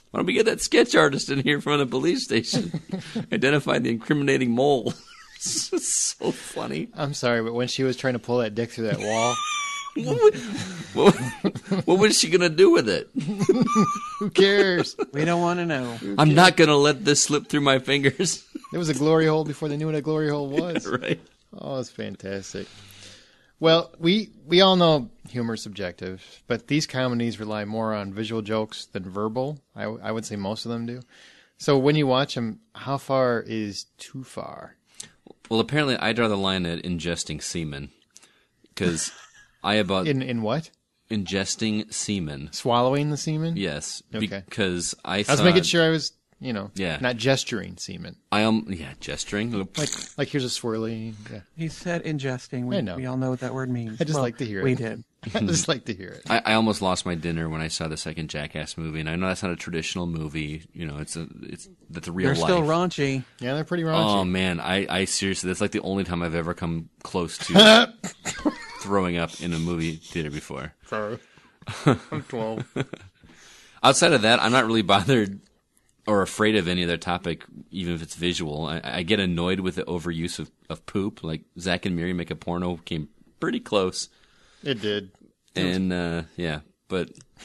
Why don't we get that sketch artist in here from the police station? Identify the incriminating mole. It's so funny. I'm sorry, but when she was trying to pull that dick through that wall, what, what, what was she going to do with it? who cares? We don't want to know. I'm not going to let this slip through my fingers. It was a glory hole before they knew what a glory hole was. Right. Oh, it's fantastic. Well, we we all know humor is subjective, but these comedies rely more on visual jokes than verbal. I, I would say most of them do. So when you watch them, how far is too far? Well, apparently I draw the line at ingesting semen. Because I about... In in what? Ingesting semen. Swallowing the semen? Yes. Okay. Because I I was thought... making sure I was, you know, Yeah. not gesturing semen. I am... Yeah, gesturing. Like, like here's a swirly. Yeah. He said ingesting. We, I know. we all know what that word means. I just Well, like to hear it. We did. I just like to hear it. I, I almost lost my dinner when I saw the second Jackass movie, and I know that's not a traditional movie. You know, it's a it's that's a real They're life. still raunchy. Yeah, they're pretty raunchy. Oh man, I, I seriously, that's like the only time I've ever come close to throwing up in a movie theater before. Sorry. I'm twelve. Outside of that, I'm not really bothered or afraid of any other topic, even if it's visual. I, I get annoyed with the overuse of, of poop. Like Zack and Miri Make a Porno came pretty close. It did. And uh, yeah, but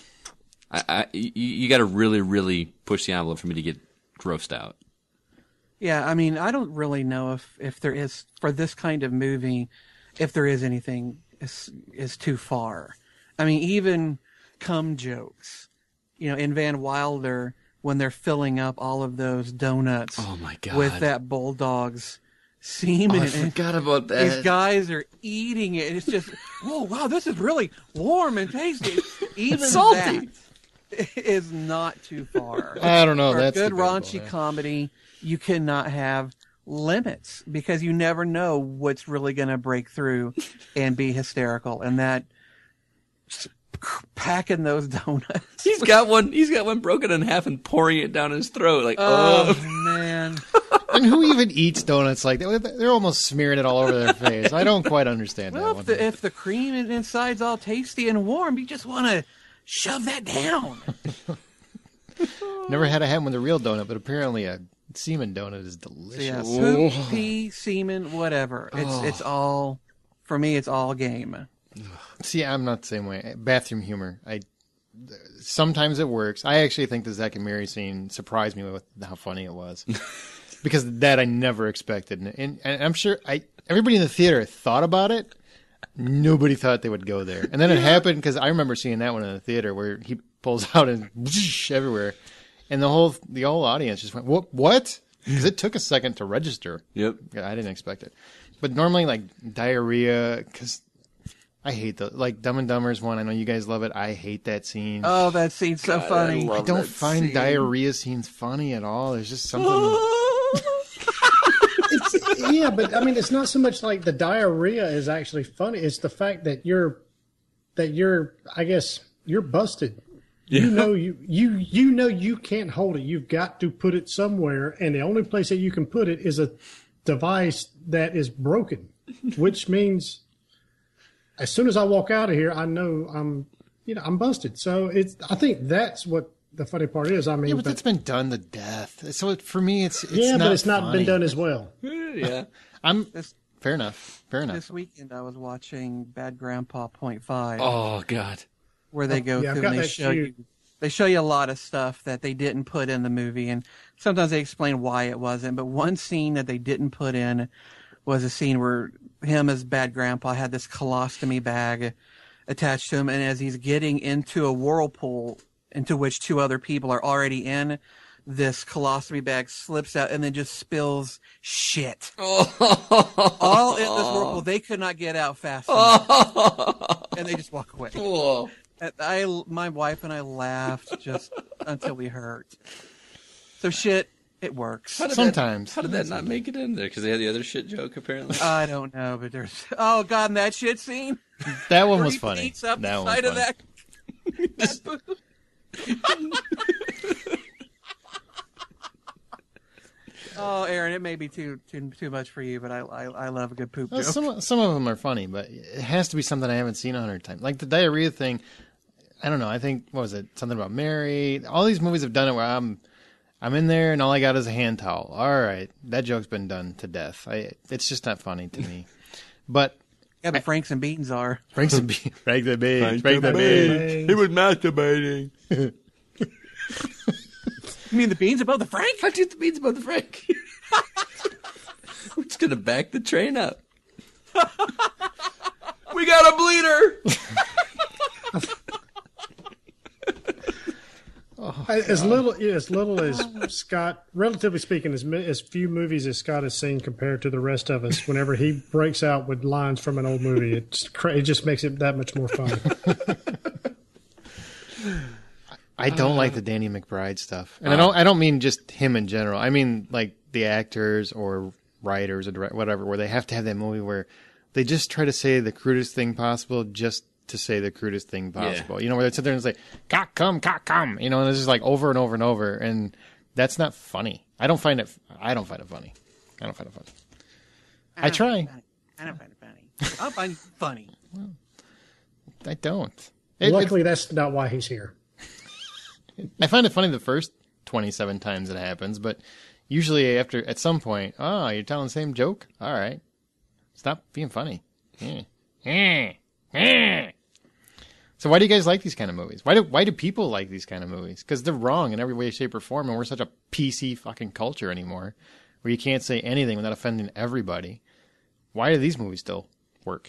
I, I you, you got to really, really push the envelope for me to get grossed out. Yeah, I mean, I don't really know if, if there is, for this kind of movie, if there is anything is is too far. I mean, even cum jokes. You know, in Van Wilder, when they're filling up all of those donuts Oh my god! with that bulldog's semen. Oh, I and forgot about that. These guys are eating it. And it's just, oh, wow, this is really warm and tasty. Even salty. that is not too far. I don't know. For a That's good debatable, raunchy yeah. comedy, you cannot have limits because you never know what's really going to break through and be hysterical. And that packing those donuts. He's got one. He's got one broken in half and pouring it down his throat. Like, Oh, oh, man. And who even eats donuts like that? They're almost smearing it all over their face. I don't quite understand Well, that if one. the, if the cream inside's all tasty and warm, you just want to shove that down. Never had a ham with a real donut, but apparently a semen donut is delicious. Yeah, poop, pee, semen, whatever. It's it's all, for me, it's all game. See, I'm not the same way. Bathroom humor. I sometimes it works. I actually think the Zack and Miri scene surprised me with how funny it was, because that I never expected, and, and, and I'm sure I everybody in the theater thought about it. Nobody thought they would go there, and then it happened because I remember seeing that one in the theater where he pulls out and whoosh, everywhere, and the whole the whole audience just went, "What? What?" Because it took a second to register. yep. Yeah, I didn't expect it, but normally like diarrhea because. I hate the like Dumb and Dumber's one. I know you guys love it. I hate that scene. Oh, that scene's so funny. I don't that find scene. diarrhea scenes funny at all. There's just something. It's, yeah, but I mean, it's not so much like the diarrhea is actually funny. It's the fact that you're, that you're, I guess, you're busted. You know, you, you, you know, you can't hold it. You've got to put it somewhere. And the only place that you can put it is a device that is broken, which means as soon as I walk out of here, I know I'm, you know, I'm busted. So it's, I think that's what the funny part is. I mean, Yeah, but but- that's been done to death. So it, for me, it's, it's yeah, not but it's not funny. been done as well. Yeah. I'm This fair enough. Fair enough. this weekend I was watching Bad Grandpa Point Five, Oh god. where they go yeah, I've through got and they that show too. you they show you a lot of stuff that they didn't put in the movie, and sometimes they explain why it wasn't. But one scene that they didn't put in was a scene where him as Bad Grandpa had this colostomy bag attached to him, and as he's getting into a whirlpool into which two other people are already in, this colostomy bag slips out and then just spills shit all in this whirlpool. They could not get out fast enough, and they just walk away. Whoa. And I, my wife and I laughed just until we hurt. So shit, it works. How did Sometimes. That, how did that not make it in there? Because they had the other shit joke apparently. I don't know, but there's oh god, and that shit scene. That one where was he funny. beats up That the one was side of funny. that. that booth. Oh, Aaron, it may be too too too much for you, but I I, I love a good poop Well, joke. some some of them are funny, but it has to be something I haven't seen a hundred times. Like the diarrhea thing, I don't know. I think, what was it? Something About Mary. All these movies have done it where I'm, I'm in there and all I got is a hand towel. All right. That joke's been done to death. I, it's just not funny to me. But. Yeah, but Franks and Beans are. Franks and Beans. Frank the Beans. Frank the Beans. He was masturbating. You mean the beans above the Frank? I took the beans above the Frank. We're just going to back the train up. We got a bleeder. Oh, as little as little as Scott, relatively speaking, as as few movies as Scott has seen compared to the rest of us. Whenever he breaks out with lines from an old movie, it's it just makes it that much more fun. I don't uh, like the Danny McBride stuff, and uh, I don't. I don't mean just him in general. I mean like the actors or writers or direct, whatever, where they have to have that movie where they just try to say the crudest thing possible just to say the crudest thing possible. Yeah. You know, where they sit there and say, cock come, cock come, you know, and it's just like over and over and over. And that's not funny. I don't find it, I don't find it funny. I don't find it funny. I, I try. I don't find it funny. I find it funny. Well, I don't. It, Luckily, it, that's not why he's here. I find it funny the first twenty-seven times it happens, but usually after, at some point, oh, you're telling the same joke? All right. Stop being funny. Yeah. Yeah. Yeah. So why do you guys like these kind of movies? Why do why do people like these kind of movies? Because they're wrong in every way, shape, or form, and we're such a P C fucking culture anymore, where you can't say anything without offending everybody. Why do these movies still work?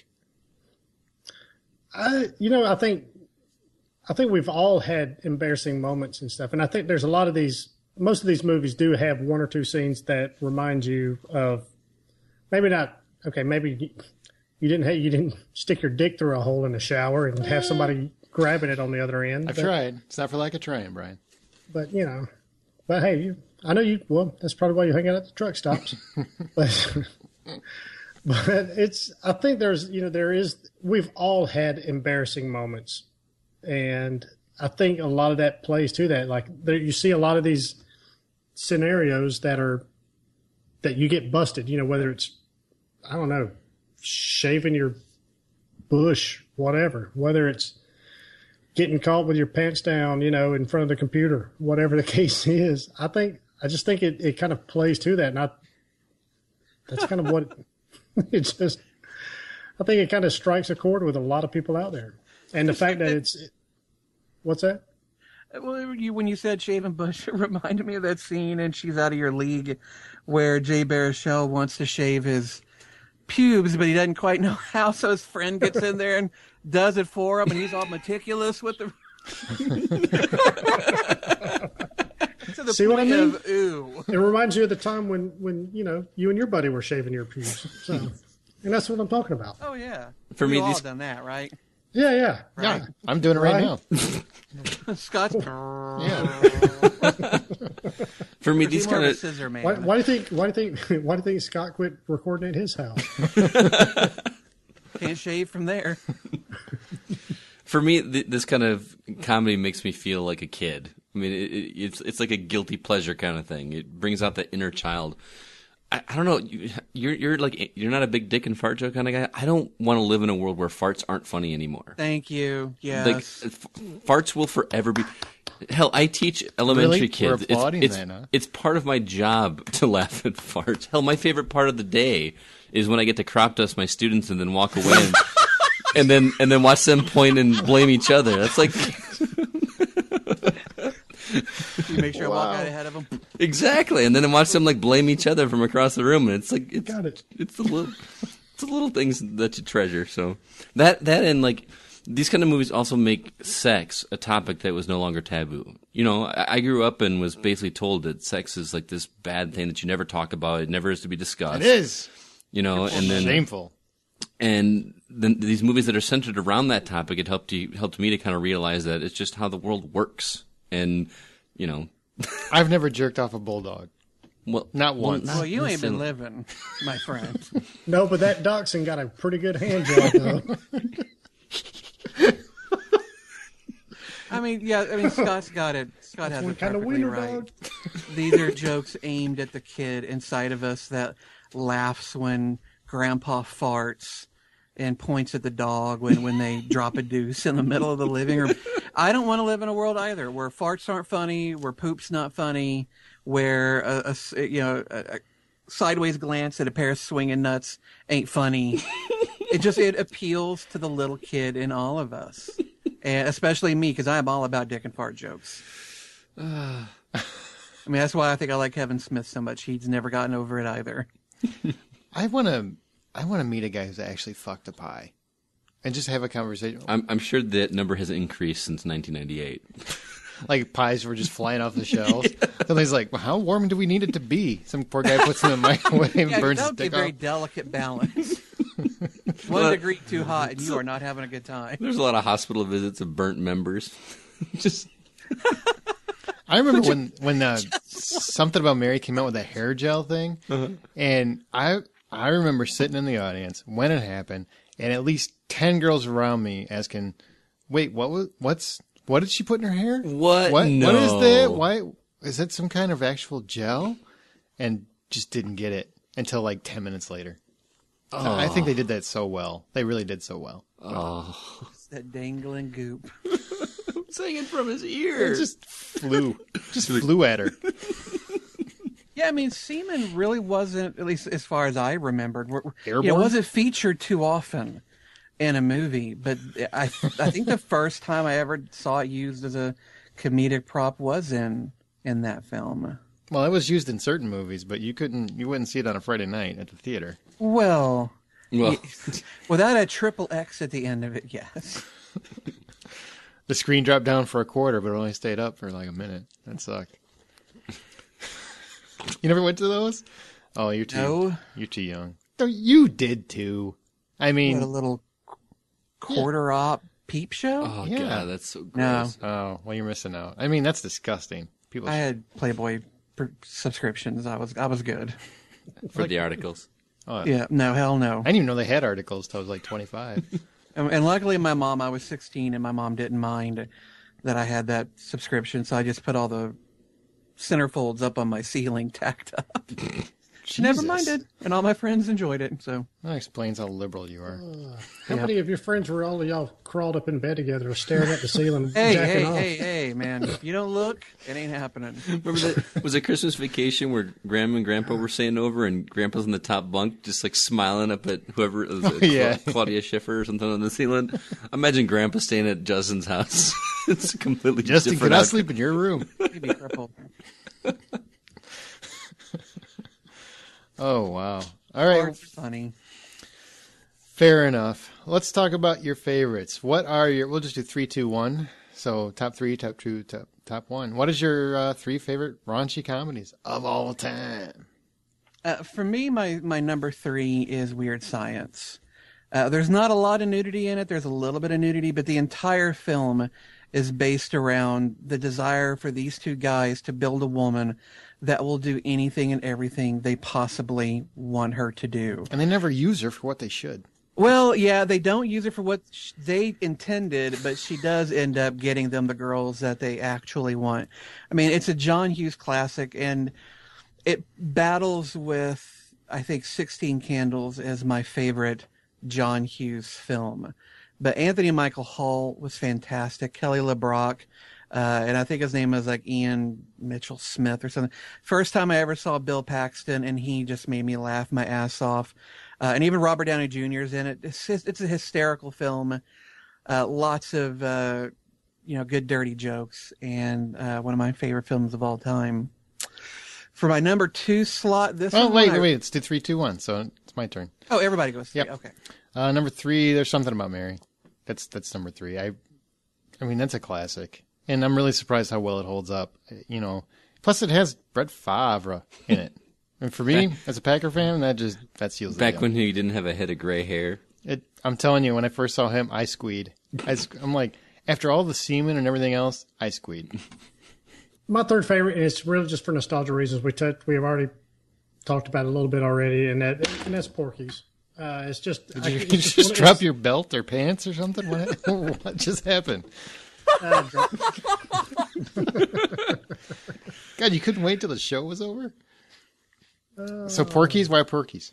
I, you know, I think, I think we've all had embarrassing moments and stuff, and I think there's a lot of these. Most of these movies do have one or two scenes that remind you of, maybe not. Okay, maybe. You didn't have, you didn't stick your dick through a hole in the shower and have somebody grabbing it on the other end. I've but, tried. It's not for lack of trying, Brian. But, you know, but hey, you, I know you, well, that's probably why you hang out at the truck stops. but, but it's, I think there's, you know, there is, we've all had embarrassing moments. And I think a lot of that plays to that. Like, there, you see a lot of these scenarios that are, that you get busted, you know, whether it's, I don't know, shaving your bush, whatever, whether it's getting caught with your pants down, you know, in front of the computer, whatever the case is. I think, I just think it, it kind of plays to that. And I, that's kind of what it, it's just, I think it kind of strikes a chord with a lot of people out there. And the fact that it's, it, what's that? Well, you, when you said shaving bush, it reminded me of that scene in She's Out of Your League where Jay Baruchel wants to shave his pubes, but he doesn't quite know how, so his friend gets in there and does it for him, and he's all meticulous with the. to the See what I mean? Of, ooh. It reminds you of the time when, when you know you and your buddy were shaving your pubes, so, and that's what I'm talking about. Oh yeah, for We've me, all these... done that, right? Yeah, yeah, right. Yeah, I'm doing it right, right? now. Scott's. Yeah. For me, these kind of scissor man. Why, why do you think? Why do you think? Why do you think Scott quit recording at his house? Can't shave from there. For me, th- this kind of comedy makes me feel like a kid. I mean, it, it, it's it's like a guilty pleasure kind of thing. It brings out the inner child. I, I don't know. You, you're you're like you're not a big dick and fart joke kind of guy. I don't want to live in a world where farts aren't funny anymore. Thank you. Yes. Like f- farts will forever be. Hell, I teach elementary really? kids. We're applauding it's, it's, that, huh? it's part of my job to laugh at farts. Hell, my favorite part of the day is when I get to crop dust my students and then walk away and, and then and then watch them point and blame each other. That's like you make sure wow. I walk out ahead of them. Exactly, and then watch them like blame each other from across the room, and it's like it's Got it. it's the little it's the little things that you treasure. So that that and like. These kind of movies also make sex a topic that was no longer taboo. You know, I, I grew up and was basically told that sex is like this bad thing that you never talk about. It never is to be discussed. It is. You know, it's and then shameful. And then these movies that are centered around that topic, it helped you, helped me to kind of realize that it's just how the world works. And you know, I've never jerked off a bulldog. Well, not once. Well, you ain't been living, my friend. No, but that dachshund got a pretty good hand job, though. I mean, yeah. I mean, Scott's got it. Scott has it kind of perfectly wiener right. dog. These are jokes aimed at the kid inside of us that laughs when Grandpa farts and points at the dog when, when they drop a deuce in the middle of the living room. I don't want to live in a world either where farts aren't funny, where poop's not funny, where a, a you know a, a sideways glance at a pair of swinging nuts ain't funny. It just it appeals to the little kid in all of us, and especially me because I'm all about dick and fart jokes. I mean, that's why I think I like Kevin Smith so much. He's never gotten over it either. I want to I want to meet a guy who's actually fucked a pie and just have a conversation. I'm, I'm sure that number has increased since nineteen ninety-eight. Like pies were just flying off the shelves. Yeah. Somebody's like, well, how warm do we need it to be? Some poor guy puts them in the microwave and yeah, burns that his would be a dick very off. delicate balance. One degree too hot, and you are not having a good time. There's a lot of hospital visits of burnt members. Just. I remember when when uh, Something About Mary came out with that hair gel thing, uh-huh. and I I remember sitting in the audience when it happened, and at least ten girls around me asking, "Wait, what was what's what did she put in her hair? What? What? No. What is that? Why is that some kind of actual gel?" And just didn't get it until like ten minutes later. Oh. I think they did that so well. They really did so well. Oh, it's that dangling goop. Saying it from his ear. It just flew. Just flew at her. Yeah, I mean, semen really wasn't, at least as far as I remembered, Airborne? You know, wasn't featured too often in a movie. But I, I think the first time I ever saw it used as a comedic prop was in in that film. Well, it was used in certain movies, but you couldn't, you wouldn't see it on a Friday night at the theater. Well, well. without a triple X at the end of it, yes. The screen dropped down for a quarter, but it only stayed up for like a minute. That sucked. You never went to those? Oh, you're too no. You're too young. No, you did too. I mean, what, a little quarter yeah. op peep show. Oh yeah. God, that's so gross. No. Oh, well, you're missing out. I mean, that's disgusting. People. I had Playboy subscriptions. I was I was good for like, the articles. Oh, yeah, no, hell no. I didn't even know they had articles till I was like twenty-five. and, and luckily, my mom, I was sixteen, and my mom didn't mind that I had that subscription, so I just put all the centerfolds up on my ceiling, tacked up. She never minded, and all my friends enjoyed it. So that explains how liberal you are. Uh, how yeah. many of your friends were all of y'all crawled up in bed together, staring at the ceiling, hey, jacking hey, off? hey, hey, man! If you don't look, it ain't happening. Remember that? Was it Christmas Vacation where Grandma and Grandpa were staying over, and Grandpa's in the top bunk, just like smiling up at whoever it was, oh, yeah. Claudia Schiffer or something on the ceiling. Imagine Grandpa staying at Justin's house. It's a completely Justin, different. can I sleep in your room? He'd be crippled. Oh, wow. All right. Farts are funny. Fair enough. Let's talk about your favorites. What are your, we'll just do three, two, one. So top three, top two, top, top one. What is your uh, three favorite raunchy comedies of all time? Uh, for me, my, my number three is Weird Science. Uh, there's not a lot of nudity in it. There's a little bit of nudity, but the entire film is based around the desire for these two guys to build a woman that will do anything and everything they possibly want her to do. And they never use her for what they should. Well, yeah, they don't use her for what sh- they intended, but she does end up getting them the girls that they actually want. I mean, it's a John Hughes classic, and it battles with, I think, sixteen Candles as my favorite John Hughes film. But Anthony Michael Hall was fantastic. Kelly LeBrock, uh, and I think his name was like Ian Mitchell Smith or something. First time I ever saw Bill Paxton, and he just made me laugh my ass off. Uh, and even Robert Downey Junior is in it. It's, it's a hysterical film. Uh, lots of, uh, you know, good dirty jokes, and uh, one of my favorite films of all time. For my number two slot, this. Oh, wait, I... wait. It's do three, two, one. So it's my turn. Oh, everybody goes. Three. Yep. Okay. Uh, number three, There's Something About Mary. That's that's number three. I, I mean, that's a classic, and I'm really surprised how well it holds up. You know, plus it has Brett Favre in it, and for me, as a Packer fan, that just that seals the Back deal. when he didn't have a head of gray hair. It, I'm telling you, when I first saw him, I squeed. I, I'm like, after all the semen and everything else, I squeed. My third favorite, and it's really just for nostalgia reasons. We touched, we have already talked about it a little bit already, and that and that's Porky's. Uh, it's just. Did I, you, it's you just, just it's, drop your belt or pants or something? What, what just happened? Uh, drop, God, you couldn't wait till the show was over? Uh, so Porky's? Why Porky's?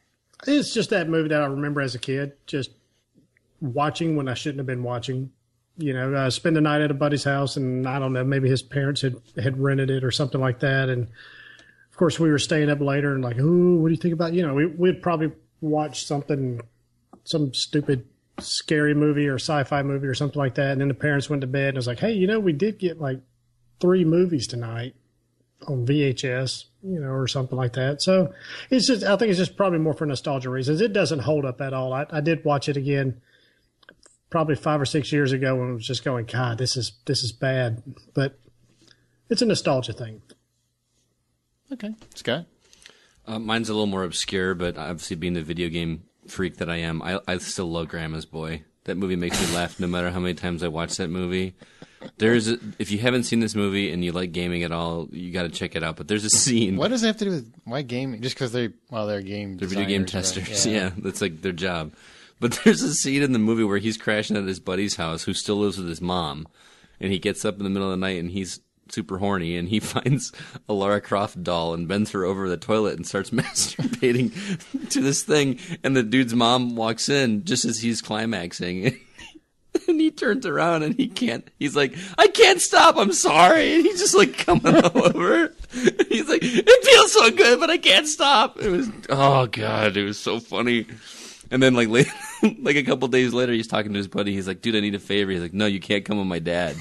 It's just that movie that I remember as a kid, just watching when I shouldn't have been watching. you know, uh, spend the night at a buddy's house, and I don't know, maybe his parents had, had rented it or something like that. And of course, we were staying up later and like, ooh, what do you think about, you know, we, we'd probably watch something, some stupid scary movie or sci-fi movie or something like that. And then the parents went to bed and it was like, hey, you know, we did get like three movies tonight on V H S, you know, or something like that. So it's just, I think it's just probably more for nostalgia reasons. It doesn't hold up at all. I, I did watch it again probably five or six years ago when it was just going, God, this is, this is bad, but it's a nostalgia thing. Okay. Scott? Uh, mine's a little more obscure, but obviously being the video game freak that I am, I, I still love Grandma's Boy. That movie makes me laugh no matter how many times I watch that movie. There's a, if you haven't seen this movie and you like gaming at all, you got to check it out. But there's a scene. What does it have to do with why gaming? Just because they, well, they're game They're video game designers, right? testers. Yeah. yeah, that's like their job. But there's a scene in the movie where he's crashing at his buddy's house, who still lives with his mom, and he gets up in the middle of the night and he's super horny, and he finds a Lara Croft doll and bends her over the toilet and starts masturbating to this thing. And the dude's mom walks in just as he's climaxing. And he turns around and he can't, he's like, I can't stop, I'm sorry. And he's just like coming over. He's like, it feels so good, but I can't stop. It was, oh God, it was so funny. And then like later, like a couple days later, he's talking to his buddy. He's like, dude, I need a favor. He's like, no, you can't come with my dad.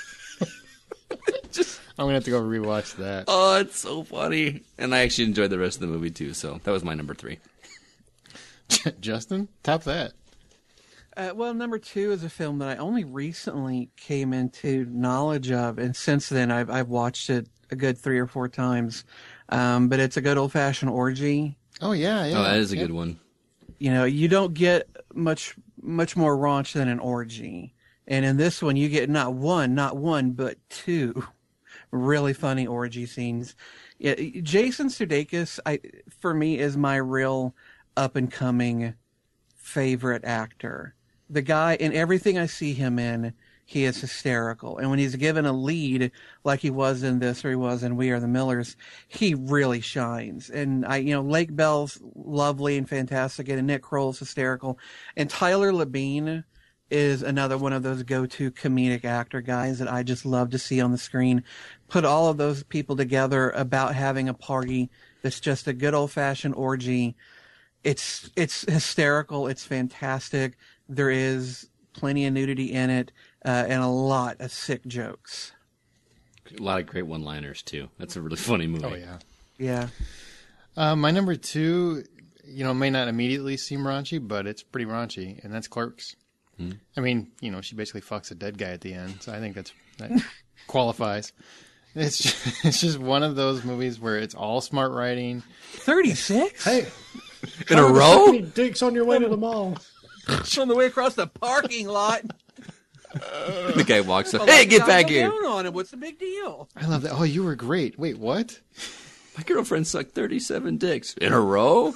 Just, I'm going to have to go rewatch that. oh, it's so funny. And I actually enjoyed the rest of the movie too. So that was my number three. Justin, top that. Uh, well, number two is a film that I only recently came into knowledge of, and since then I've I've watched it a good three or four times. Um, but it's a good old fashioned orgy. Oh, yeah, yeah. Oh, that is a Yep. good one. You know, you don't get much much more raunch than an orgy, and in this one you get not one, not one, but two really funny orgy scenes. Yeah, Jason Sudeikis, I for me is my real up and coming favorite actor. The guy, in everything I see him in, he is hysterical. And when he's given a lead like he was in this or he was in We Are the Millers, he really shines. And I, you know, Lake Bell's lovely and fantastic, and Nick Kroll's hysterical. And Tyler Labine is another one of those go-to comedic actor guys that I just love to see on the screen. Put all of those people together about having a party that's just a good old-fashioned orgy. It's it's hysterical. It's fantastic. There is plenty of nudity in it, uh, and a lot of sick jokes. A lot of great one-liners too. That's a really funny movie. Oh, yeah. Yeah. Uh, my number two, you know, may not immediately seem raunchy, but it's pretty raunchy, and that's Clerks. Hmm. I mean, you know, she basically fucks a dead guy at the end, so I think that's that qualifies. It's just, it's just one of those movies where it's all smart writing. thirty-six? Hey, In a row? How many dicks on your way to the mall? On the way across the parking lot. The guy walks up. Well, Hey, like, get guy back go here. down on him. What's the big deal? I love that. Oh, you were great. Wait, what? My girlfriend sucked thirty-seven dicks. In a row?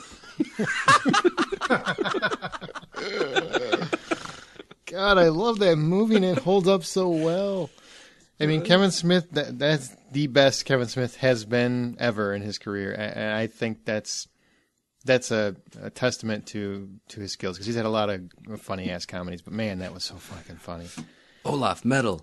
God, I love that movie, and it holds up so well. I mean, Kevin Smith, that, that's the best Kevin Smith has been ever in his career. And I think that's that's a, a testament to, to his skills, because he's had a lot of funny-ass comedies. But, man, that was so fucking funny. Olaf, metal.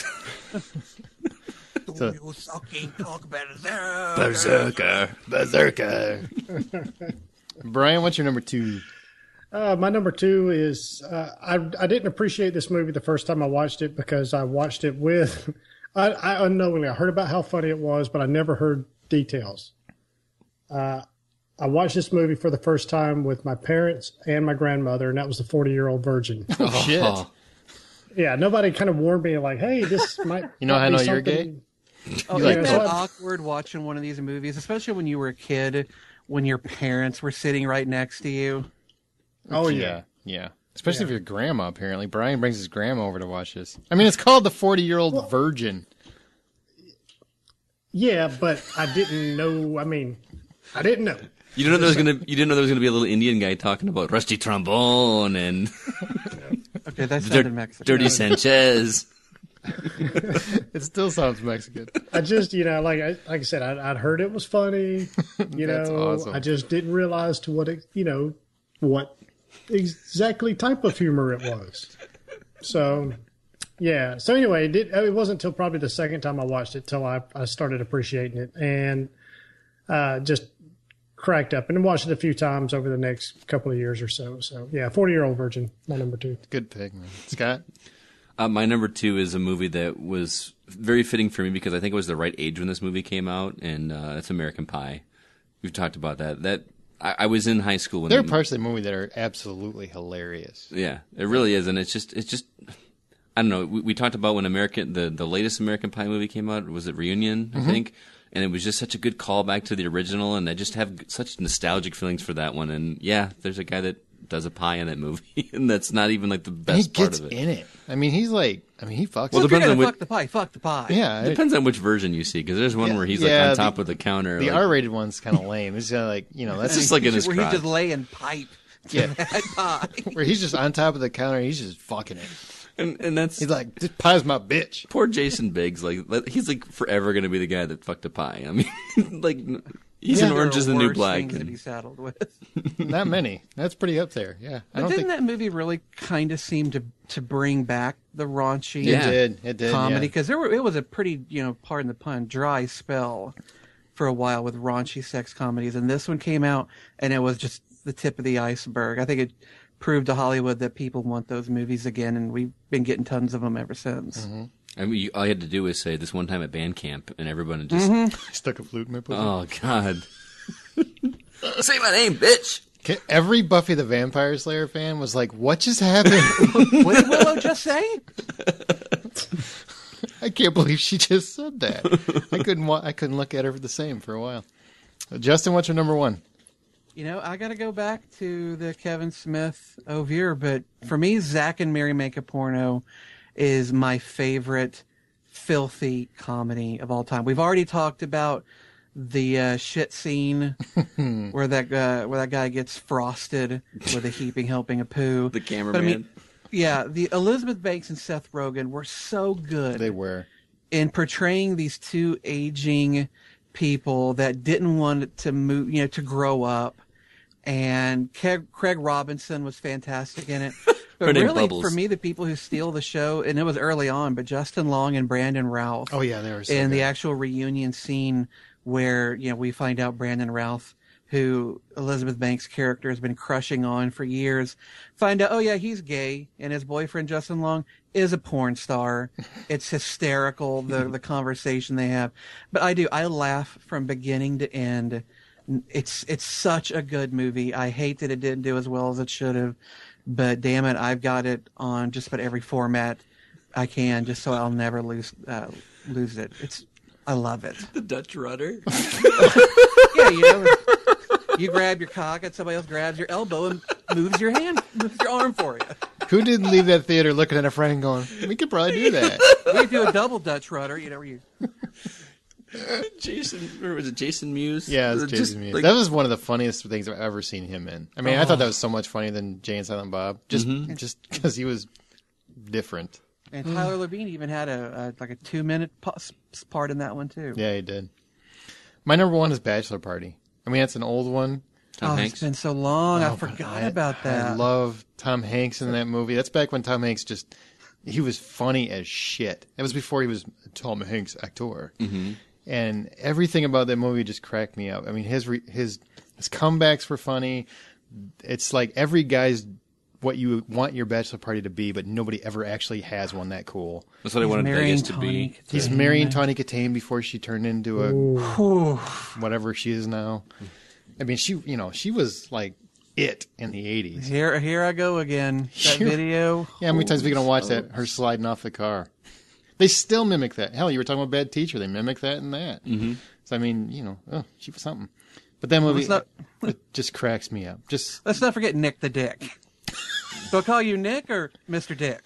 So- You sucking talk berserker. Berserker. Berserker. Brian, what's your number two? Uh, my number two is uh, I I didn't appreciate this movie the first time I watched it because I watched it with I, I unknowingly I heard about how funny it was, but I never heard details. Uh, I watched this movie for the first time with my parents and my grandmother, and that was The forty-Year-Old Virgin. Oh, shit. Yeah, nobody kind of warned me like, hey, this might. You know might how I be know you're something- gay? Oh, You like isn't that that? awkward watching one of these movies, especially when you were a kid, when your parents were sitting right next to you? Oh yeah. Yeah. Especially if your grandma, apparently. Brian brings his grandma over to watch this. I mean, it's called The forty-Year-Old Virgin. Yeah, but I didn't know. I mean, I didn't know. You didn't know there was gonna. You didn't know there was gonna be a little Indian guy talking about rusty trombone and Okay, that Dir- sounded Mexican. Dirty Sanchez. It still sounds Mexican. I just, you know, like I, like I said, I, I'd heard it was funny. You That's know, awesome. I just didn't realize to what, it, you know, what exactly type of humor it was. So, Yeah. So anyway, it, did, it wasn't until probably the second time I watched it till I, I started appreciating it and uh, just cracked up and watched it a few times over the next couple of years or so. So yeah, forty Year Old Virgin, my number two. Good pick, man. Scott? Uh, my number two is a movie that was very fitting for me because I think it was the right age when this movie came out, and uh, it's American Pie. We've talked about that. That I, I was in high school when There are the, parts of the movie that are absolutely hilarious. Yeah, it really is, and it's just it's just I don't know. We, we talked about when American the, the latest American Pie movie came out. Was it Reunion? Mm-hmm. I think. And it was just such a good callback to the original, and I just have such nostalgic feelings for that one. And yeah, there's a guy that does a pie in that movie, and that's not even like the And best he gets part of it. in it. I mean, he's like, I mean, he fucks. Well, it. If you're depends gonna on which- fuck the pie, fuck the pie. Yeah, It depends on which version you see, because there's one Yeah, where he's yeah, like on top the- of the counter. the like, R-rated one's kind of lame. It's just like, you know, that's It's just like in his where crotch. he just lay and pipe to Yeah. that pie. where he's just on top of the counter. He's just fucking it. and, and that's He's like, this pie's my bitch. poor Jason Biggs. Like he's like forever going to be the guy that fucked a pie. I mean, like he's Yeah. an Orange There is are the New worse Black. things that and- he's saddled with. Not many. That's pretty up there. Yeah, I But don't didn't think that movie really kind of seem to to bring back the raunchy it Yeah. did. It did. comedy? Yeah. Because there were it was a pretty, you know, pardon the pun, dry spell for a while with raunchy sex comedies, and this one came out and it was just the tip of the iceberg. I think it proved to Hollywood that people want those movies again, and we've been getting tons of them ever since. Mm-hmm. I mean, you, all you had to do was say this one time at band camp, and everyone just, I stuck a flute in my pussy. oh god, say my name, bitch. Okay, every Buffy the Vampire Slayer fan was like, "What just happened?" What did Willow just say? I can't believe she just said that. I couldn't. Wa- I couldn't look at her the same for a while. Uh, Justin, what's your number one? You know, I got to go back to the Kevin Smith Ovier, but for me, Zack and Mary Make a Porno is my favorite filthy comedy of all time. We've already talked about the uh, shit scene where that uh, where that guy gets frosted with a heaping helping of poo. The But I cameraman. mean, yeah, the Elizabeth Banks and Seth Rogen were so good They were. in portraying these two aging people that didn't want to move, you know, to grow up. And Craig, Craig Robinson was fantastic in it. But Her name really, Bubbles. for me, the people who steal the show, and it was early on, but Justin Long and Brandon Routh. Oh yeah, they were. So in good. the actual reunion scene where, you know, we find out Brandon Routh, who Elizabeth Banks' character has been crushing on for years, find out, oh yeah, he's gay, and his boyfriend Justin Long is a porn star. It's hysterical, the the conversation they have. But I do, I laugh from beginning to end. It's it's such a good movie. I hate that it didn't do as well as it should have, but damn it, I've got it on just about every format I can, just so I'll never lose uh, lose it. It's I love it. The Dutch rudder. Yeah, you know, you grab your cock and somebody else grabs your elbow and moves your hand, moves your arm for you. Who didn't leave that theater looking at a friend and going, "We could probably do that." We do a double Dutch rudder, you know, where you Jason, or was it Jason Mewes? Yeah, it's Just, Jason Mewes. like- That was one of the funniest things I've ever seen him in. I mean, I thought that was so much funnier than Jay and Silent Bob, just just because he was different. and Tyler Labine even had a, a like a two minute part in that one too. Yeah, he did. My number one is Bachelor Party. I mean, it's an old one. Tom oh, Hanks. it's been so long. I Oh, but forgot I- about that. I love Tom Hanks in that movie. That's back when Tom Hanks just he was funny as shit. That was before he was a Tom Hanks actor. Mm-hmm. And everything about that movie just cracked me up. I mean, his re, his his comebacks were funny. It's like every guy's what you want your bachelor party to be, but nobody ever actually has one that cool. That's what I He's wanted marrying Vegas to be. Tawny Katane. He's marrying Tawny Katane before she turned into a Whew. whatever she is now. I mean, she you know she was like it in the eighties. Here, here I go again. That Here- video. Yeah, how many times are we gonna watch that? Her sliding off the car. They still mimic that. Hell, you were talking about Bad Teacher. They mimic that and that. Mm-hmm. So I mean, you know, oh, she was something. But that movie Let's not- it just cracks me up. Just Let's not forget Nick the Dick. Do I call you Nick or Mister Dick?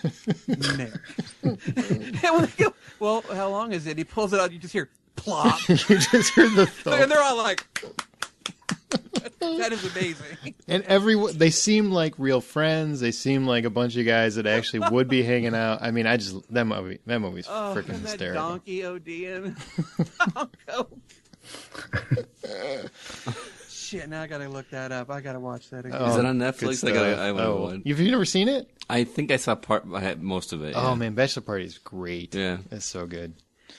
Nick. Well, how long is it? He pulls it out. You just hear plop. you just heard the thump. And they're all like, that is amazing. And every they seem like real friends. They seem like a bunch of guys that actually would be hanging out. I mean, I just that movie that movie's Oh, freaking and that hysterical. donkey ODing. shit! Now I gotta look that up. I gotta watch that again. Oh, Is it on good Netflix? I stuff. gotta. I want oh. one. You've never seen it? I think I saw part. I had most of it. Oh yeah. man, Bachelor Party is great. Yeah. It's so good.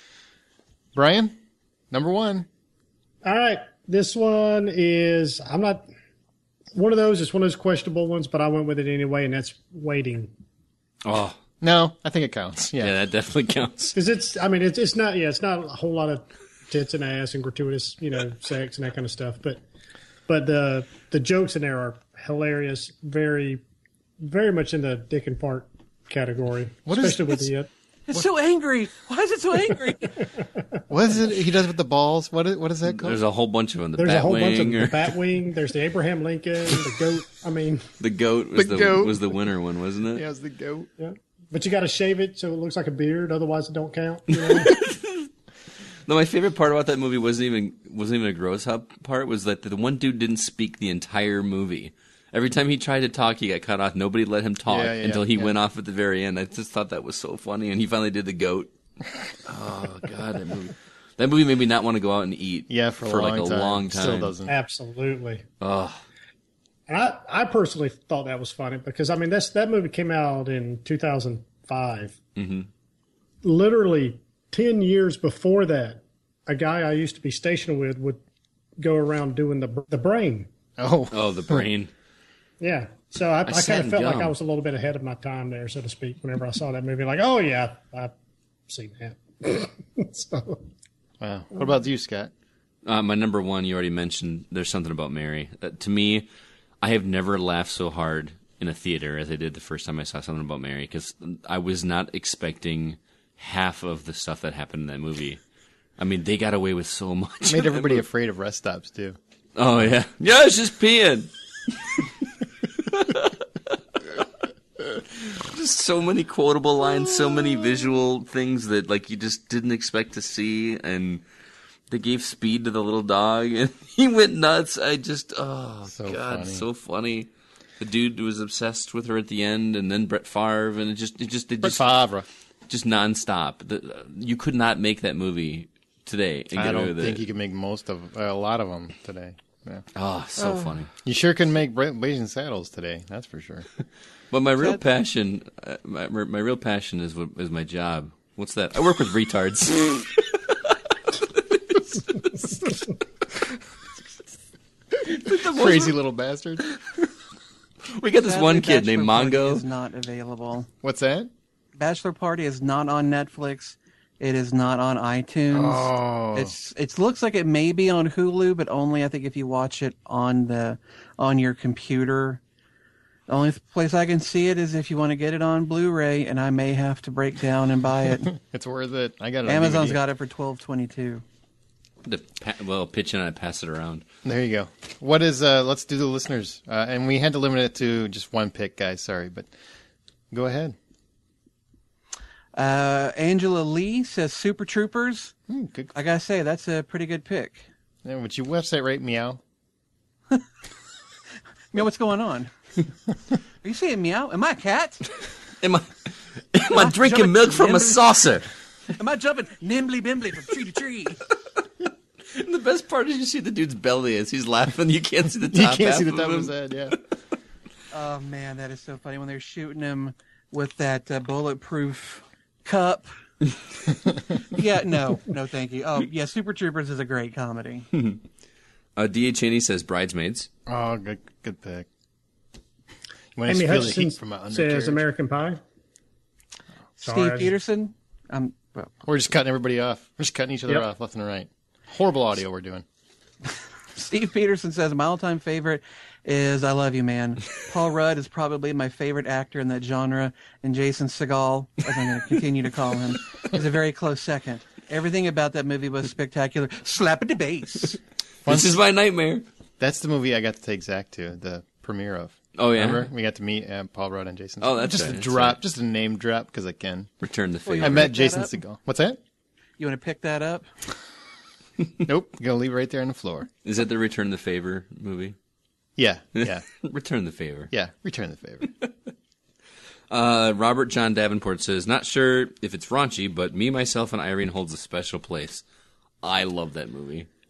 Brian, number one. All right. This one is, I'm not, one of those, it's one of those questionable ones, but I went with it anyway, and that's Waiting. Oh, No, I think it counts. Yeah. yeah, that definitely counts. Because it's, I mean, it's it's not, yeah, it's not a whole lot of tits and ass and gratuitous, you know, sex and that kind of stuff. But but the the jokes in there are hilarious, very, very much in the dick and fart category, What is- especially with it's- the. It's so angry. Why is it so angry? What is it he does with the balls? What is, what is that called? There's a whole bunch of them. The There's a whole bunch of Batwing the or Batwing. There's the Abraham Lincoln, the goat. I mean, the goat was The the, goat. was the winner one, wasn't it? Yeah, it's the goat. yeah. But you got to shave it so it looks like a beard. Otherwise, it don't count. You know? No, my favorite part about that movie wasn't even wasn't even a gross up part. Was that the one dude didn't speak the entire movie. Every time he tried to talk, he got cut off. Nobody let him talk Yeah, yeah, until he yeah. went off at the very end. I just thought that was so funny, and he finally did the goat. Oh god, that movie! That movie made me not want to go out and eat. Yeah, for, a for long like a time. long time. Still doesn't. Absolutely. Oh, And I, I personally thought that was funny because I mean that's that movie came out in two thousand five. Mm-hmm. Literally ten years before that, a guy I used to be stationed with would go around doing the the brain. Oh. oh, the brain. Yeah. So I, I, sat kind in of felt like gum. I was a little bit ahead of my time there, so to speak. Whenever I saw that movie, like, oh yeah, I've seen that. so, Wow. What about you, Scott? Uh, my number one, you already mentioned. There's something about Mary. Uh, to me, I have never laughed so hard in a theater as I did the first time I saw Something About Mary, because I was not expecting half of the stuff that happened in that movie. I mean, they got away with so much. Made everybody afraid of rest stops too. Oh yeah, yeah, it's just peeing. Just so many quotable lines, so many visual things that like you just didn't expect to see, and they gave speed to the little dog, and he went nuts. I just, oh So god, funny. so funny. The dude was obsessed with her at the end, and then Brett Favre, and it just, it just, it Brett just, Favre. just nonstop. The, you could not make that movie today and I get away don't with think it. you can make most of uh, a lot of them today. Yeah. Oh, so funny. You sure can make Bra- Blazing Saddles today. That's for sure. But my real that- passion, uh, my my real passion is what is my job. What's that? I work with retards. Crazy little bastards. We got this Sadly, one kid named Bachelor Party Mongo. is not available. What's that? Bachelor Party is not on Netflix. It is not on iTunes. Oh. It's it looks like it may be on Hulu, but only I think if you watch it on the on your computer. The only place I can see it is if you want to get it on Blu-ray, and I may have to break down and buy it. It's worth it. I got it. on Amazon's D V D. got it for twelve twenty-two. To pa- well, pitch in and I pass it around. There you go. What is? Uh, let's do the listeners, uh, and we had to limit it to just one pick, guys. Sorry, but go ahead. Uh, Angela Lee says Super Troopers. Hmm, good. I gotta say that's a pretty good pick. Yeah, what's your website, right? Meow. Meow, what's going on? Are you saying meow? Am I a cat? Am I, am I drinking jumping milk from a nimbly? saucer? Am I jumping nimbly bimbly from tree to tree? And the best part is you see the dude's belly as he's laughing. You can't see the You top. can't half see the of top of him. his head. Yeah. Oh man, that is so funny when they're shooting him with that uh, bulletproof cup. Yeah, no, no, thank you. Oh yeah, Super Troopers is a great comedy. Uh, D A. Cheney says Bridesmaids. Oh, good, good pick. You want to Amy feel the Hutchinson heat from an says undercarriage? American Pie. Sorry, I Steve just- Peterson. Um, well, We're just cutting everybody off. We're just cutting each other Yep. off left and right. Horrible audio we're doing. Steve Peterson says my all-time favorite is I Love You, Man. Paul Rudd is probably my favorite actor in that genre, and Jason Segel, as I'm going to continue to call him, is a very close second. Everything about that movie was spectacular. Slap at the bass. This is my nightmare. That's the movie I got to take Zach to, the premiere of. Oh, yeah? Remember? We got to meet uh, Paul Rudd and Jason. Oh, that's just right, a that's drop, right. just a name drop because I can. Return the Well, you favor. I wanna met pick that Jason up? Segel. What's that? You want to pick that up? Nope. Gonna leave it right there on the floor. Is that the Return the Favor movie? Yeah, yeah, Return the Favor. yeah. Return the favor. Uh, Robert John Davenport says, not sure if it's raunchy, but Me, Myself, and Irene holds a special place. I love that movie.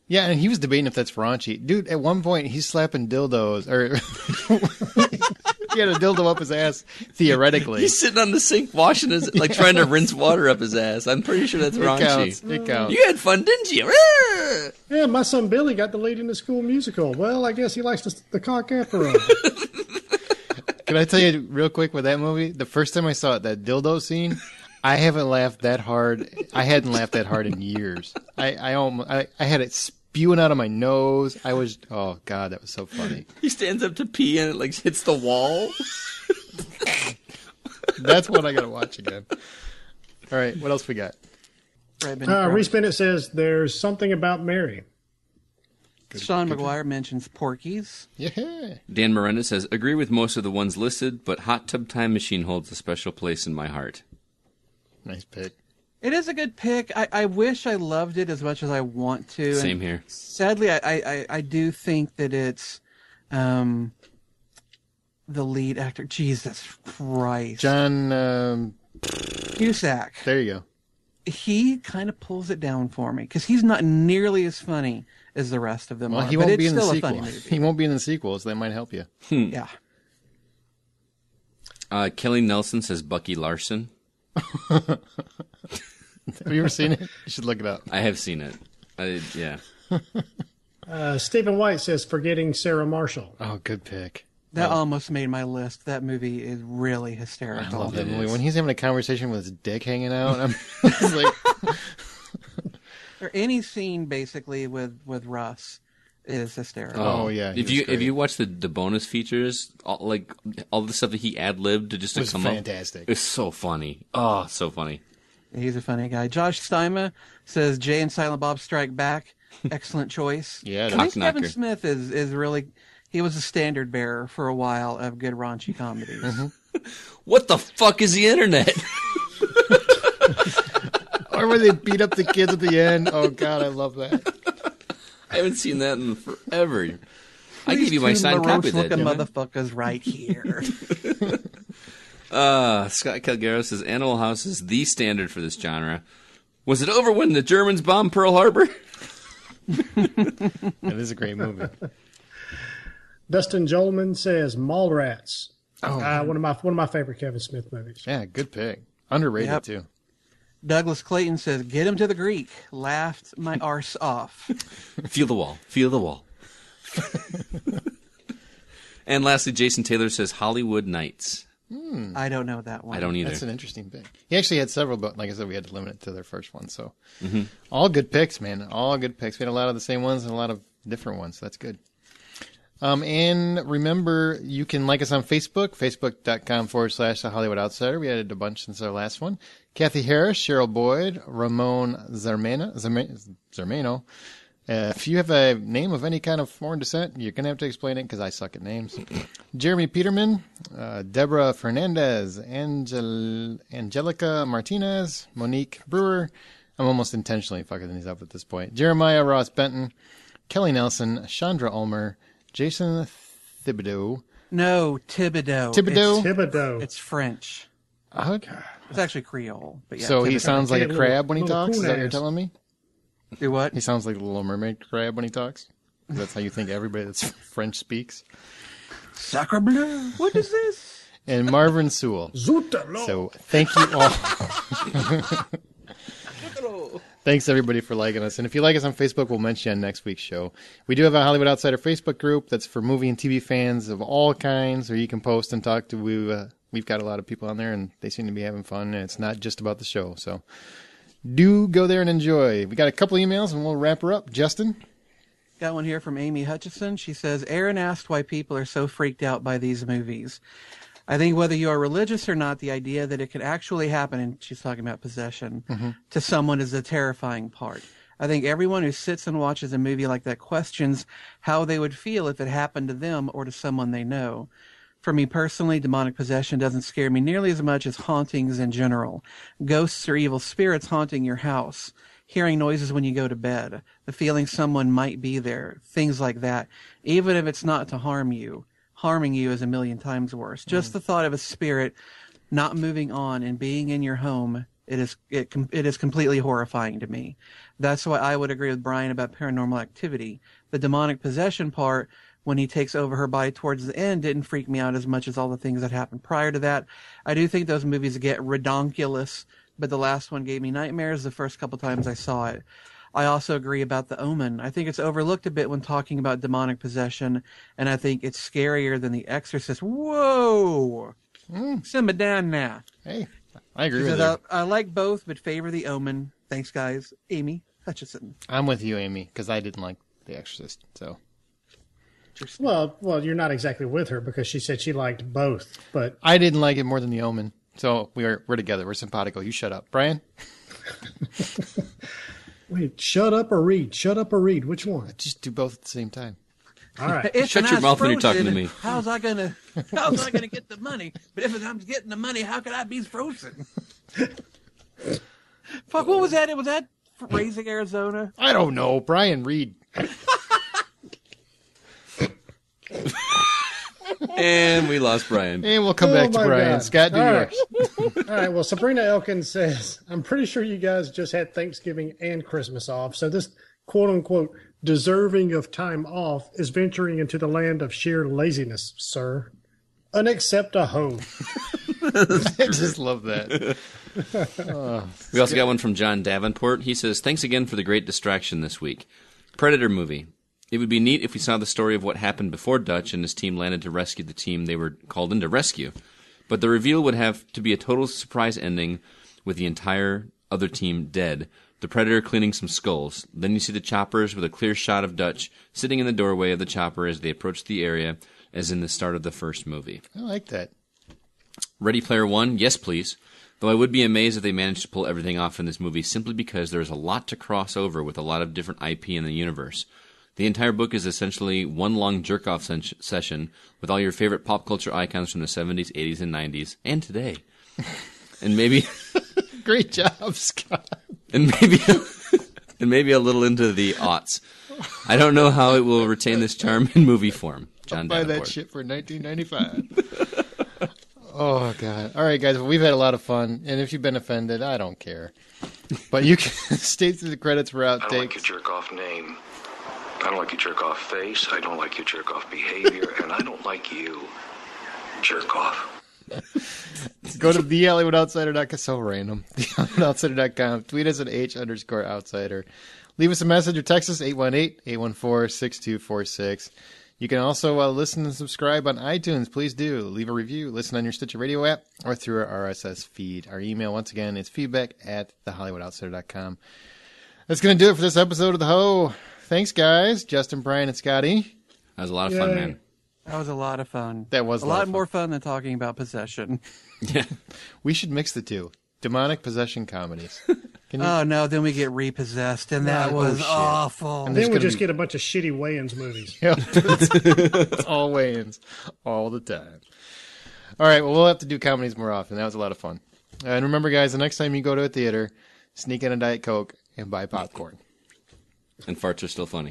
Yeah, and he was debating if that's raunchy. Dude, at one point, he's slapping dildos, or he had a dildo up his ass, theoretically. He's sitting on the sink washing his, like trying to rinse water up his ass. I'm pretty sure that's It raunchy. counts. It counts. You had fun, didn't you? Yeah, my son Billy got the lead in the School Musical. Well, I guess he likes the, the cock after all. Can I tell you real quick with that movie? The first time I saw it, that dildo scene, I haven't laughed that hard. I hadn't laughed that hard in years. I I, almost, I I had it spewing out of my nose. I was, oh God, that was so funny. He stands up to pee and it like hits the wall. That's what I gotta watch again. All right, what else we got? Uh, Reese Bennett says there's something about Mary. Good, Sean good. McGuire mentions Porky's. Yeah. Dan Miranda says, agree with most of the ones listed, but Hot Tub Time Machine holds a special place in my heart. Nice pick. It is a good pick. I, I wish I loved it as much as I want to. Same and here. Sadly, I, I, I do think that it's um, the lead actor. Jesus Christ. John, um, Cusack. there you go. He kind of pulls it down for me because he's not nearly as funny as the rest of them Well, are. he but won't it's be in the still a sequel. funny movie. He won't be in the sequel, so that might help you. Yeah. Uh, Kelly Nelson says Bucky Larson. Have you ever seen it? You should look it up. I have seen it. I, yeah. Uh, Stephen White says forgetting Sarah Marshall. Oh, good pick. That Oh. almost made my list. That movie is really I hysterical. love that It movie. is. When he's having a conversation with his dick hanging out, I'm it's like, Or any scene basically with, with Russ is hysterical. Oh, yeah, he If was you great. if you watch the, the bonus features, all, like all the stuff that he ad libbed to just to was come fantastic. up, it's so funny. Oh, so funny. He's a funny guy. Josh Steima says Jay and Silent Bob Strike Back. Excellent choice. Yeah, I think Cock Kevin knocker. Smith is, is really, he was a standard bearer for a while of good raunchy comedies. What the fuck is the internet? or when they beat up the kids at the end. Oh God, I love that. I haven't seen that in forever. I These gave you my two signed copy of that. morose-looking didn't I? motherfuckers right here. Uh, Scott Calgaro says Animal House is the standard for this genre. Was it over when the Germans bombed Pearl Harbor? That is a great movie. Dustin Jolman says Mallrats. Oh, Uh, one of my one of my favorite Kevin Smith movies. yeah, good pick. Underrated Yep. too. Douglas Clayton says, get him to the Greek. Laughed my arse off. Feel the wall. Feel the wall. And lastly, Jason Taylor says Hollywood Nights. I don't know that one. I don't either. That's an interesting pick. He actually had several, but like I said, we had to limit it to their first one. So, all good picks, man. All good picks. We had a lot of the same ones and a lot of different ones. So that's good. Um, and remember, you can like us on Facebook, facebook.com forward slash The Hollywood Outsider. We added a bunch since our last one. Kathy Harris, Cheryl Boyd, Ramon Zermena, Zerme- Zermeno. Uh, if you have a name of any kind of foreign descent, you're going to have to explain it because I suck at names. Jeremy Peterman, uh, Deborah Fernandez, Angel- Angelica Martinez, Monique Brewer. I'm almost intentionally fucking these up at this point. Jeremiah Ross Benton, Kelly Nelson, Chandra Ulmer, Jason Thibodeau. No, Thibodeau. Thibodeau? It's, Thibodeau. it's French. Uh, It's actually Creole. But yeah, so he Thibodeau. sounds like a Little- crab when he little talks? Is that what you're coon-ass. telling me? Do what? He sounds like the Little Mermaid crab when he talks? 'Cause that's how you think everybody that's French speaks. Sacre bleu. What is this? And Marvin Sewell. Zutalo. So thank you all. Thanks everybody for liking us. And if you like us on Facebook, we'll mention you on next week's show. We do have a Hollywood Outsider Facebook group that's for movie and T V fans of all kinds, where you can post and talk to. We, uh, we've got a lot of people on there, and they seem to be having fun, and it's not just about the show. So do go there and enjoy. We got a couple emails, and we'll wrap her up. Justin? Got one here from Amy Hutchison. She says, Aaron asked why people are so freaked out by these movies. I think whether you are religious or not, the idea that it could actually happen, and she's talking about possession, to someone is the terrifying part. I think everyone who sits and watches a movie like that questions how they would feel if it happened to them or to someone they know. For me personally, demonic possession doesn't scare me nearly as much as hauntings in general. Ghosts or evil spirits haunting your house, hearing noises when you go to bed, the feeling someone might be there, things like that. Even if it's not to harm you, harming you is a million times worse. Just the thought of a spirit not moving on and being in your home It is it com- it is completely horrifying to me. That's why I would agree with Brian about Paranormal Activity. The demonic possession part, when he takes over her body towards the end, didn't freak me out as much as all the things that happened prior to that. I do think those movies get redonkulous, but the last one gave me nightmares the first couple times I saw it. I also agree about The Omen. I think it's overlooked a bit when talking about demonic possession, and I think it's scarier than The Exorcist. Whoa! Mm. Simmer down now. Hey, I agree with I, you. I like both, but favor The Omen. Thanks, guys. Amy Hutchison. I'm with you, Amy, because I didn't like The Exorcist. So, well, well, you're not exactly with her because she said she liked both, but I didn't like it more than The Omen. So we're we're together. We're simpatico. You shut up, Brian. Wait, shut up or read? Shut up or read? Which one? Just do both at the same time. All right. It's Shut your mouth when you're talking to me. How's I gonna? How's I gonna get the money? But if I'm getting the money, how could I be frozen? Fuck! What was that? Was that Raising Arizona? I don't know, Brian. Read. And we lost Brian. And we'll come Oh back to my Brian. God. Scott, do All yours. right. All right. Well, Sabrina Elkins says, I'm pretty sure you guys just had Thanksgiving and Christmas off. So this quote unquote deserving of time off is venturing into the land of sheer laziness, sir. Unaccept a hoe. I just love that. We also got one from John Davenport. He says, thanks again for the great distraction this week. Predator movie. It would be neat if we saw the story of what happened before Dutch and his team landed to rescue the team they were called in to rescue. But the reveal would have to be a total surprise ending with the entire other team dead. The Predator cleaning some skulls. Then you see the choppers with a clear shot of Dutch sitting in the doorway of the chopper as they approach the area, as in the start of the first movie. I like that. Ready Player One, yes please. Though I would be amazed if they managed to pull everything off in this movie simply because there is a lot to cross over with a lot of different I P in the universe. The entire book is essentially one long jerk-off sen- session with all your favorite pop culture icons from the seventies, eighties, and nineties, and today. And maybe... Great job, Scott. And maybe... and maybe a little into the aughts. I don't know how it will retain this charm in movie form. John I'll buy Davenport. that shit for nineteen ninety-five. Oh, God. All right, guys. Well, we've had a lot of fun. And if you've been offended, I don't care. But you can stay through the credits for outtakes. I don't like your jerk-off name. I don't like your jerk-off face. I don't like your jerk-off behavior. And I don't like you. Jerk-off. Go to the Hollywood Outsider dot com. So random. the Hollywood Outsider dot com. Tweet us at H underscore outsider. Leave us a message or text us eight one eight, eight one four, six two four six. You can also uh, listen and subscribe on iTunes. Please do. Leave a review. Listen on your Stitcher Radio app or through our R S S feed. Our email, once again, is feedback at the Hollywood Outsider dot com. That's going to do it for this episode of The Ho. Thanks, guys. Justin, Brian, and Scotty. That was a lot of Yay. fun, man. That was a lot of fun. That was a a lot lot of fun. more fun than talking about possession. Yeah. We should mix the two. Demonic possession comedies. Can you? Oh no, then we get repossessed, and that Oh, was shit. awful. And Then we gonna just be- get a bunch of shitty Wayans movies. Yep. It's all Wayans all the time. All right, well, we'll have to do comedies more often. That was a lot of fun. Uh, and remember, guys, the next time you go to a theater, sneak in a Diet Coke and buy popcorn. And farts are still funny.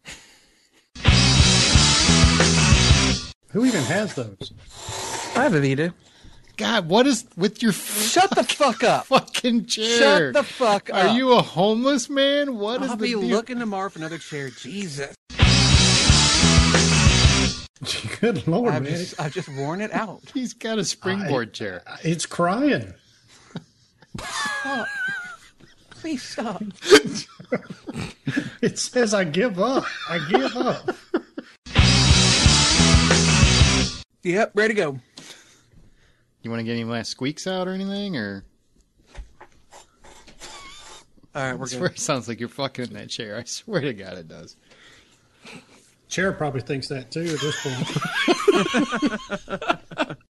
Who even has those? I have a Vita. God, what is with your Shut the fuck up. fucking chair? Shut the fuck up. Are you a homeless man? What is I'll the be deal? looking tomorrow for another chair. Jesus. Good Lord, I've man. just, I've just worn it out. He's got a springboard chair. It's crying. Stop. Please stop. It says, I give up. I give up. Yep, ready to go. You want to get any last squeaks out or anything? Or All right, I we're swear good. it sounds like you're fucking in that chair. I swear to God it does. Chair probably thinks that too at this point.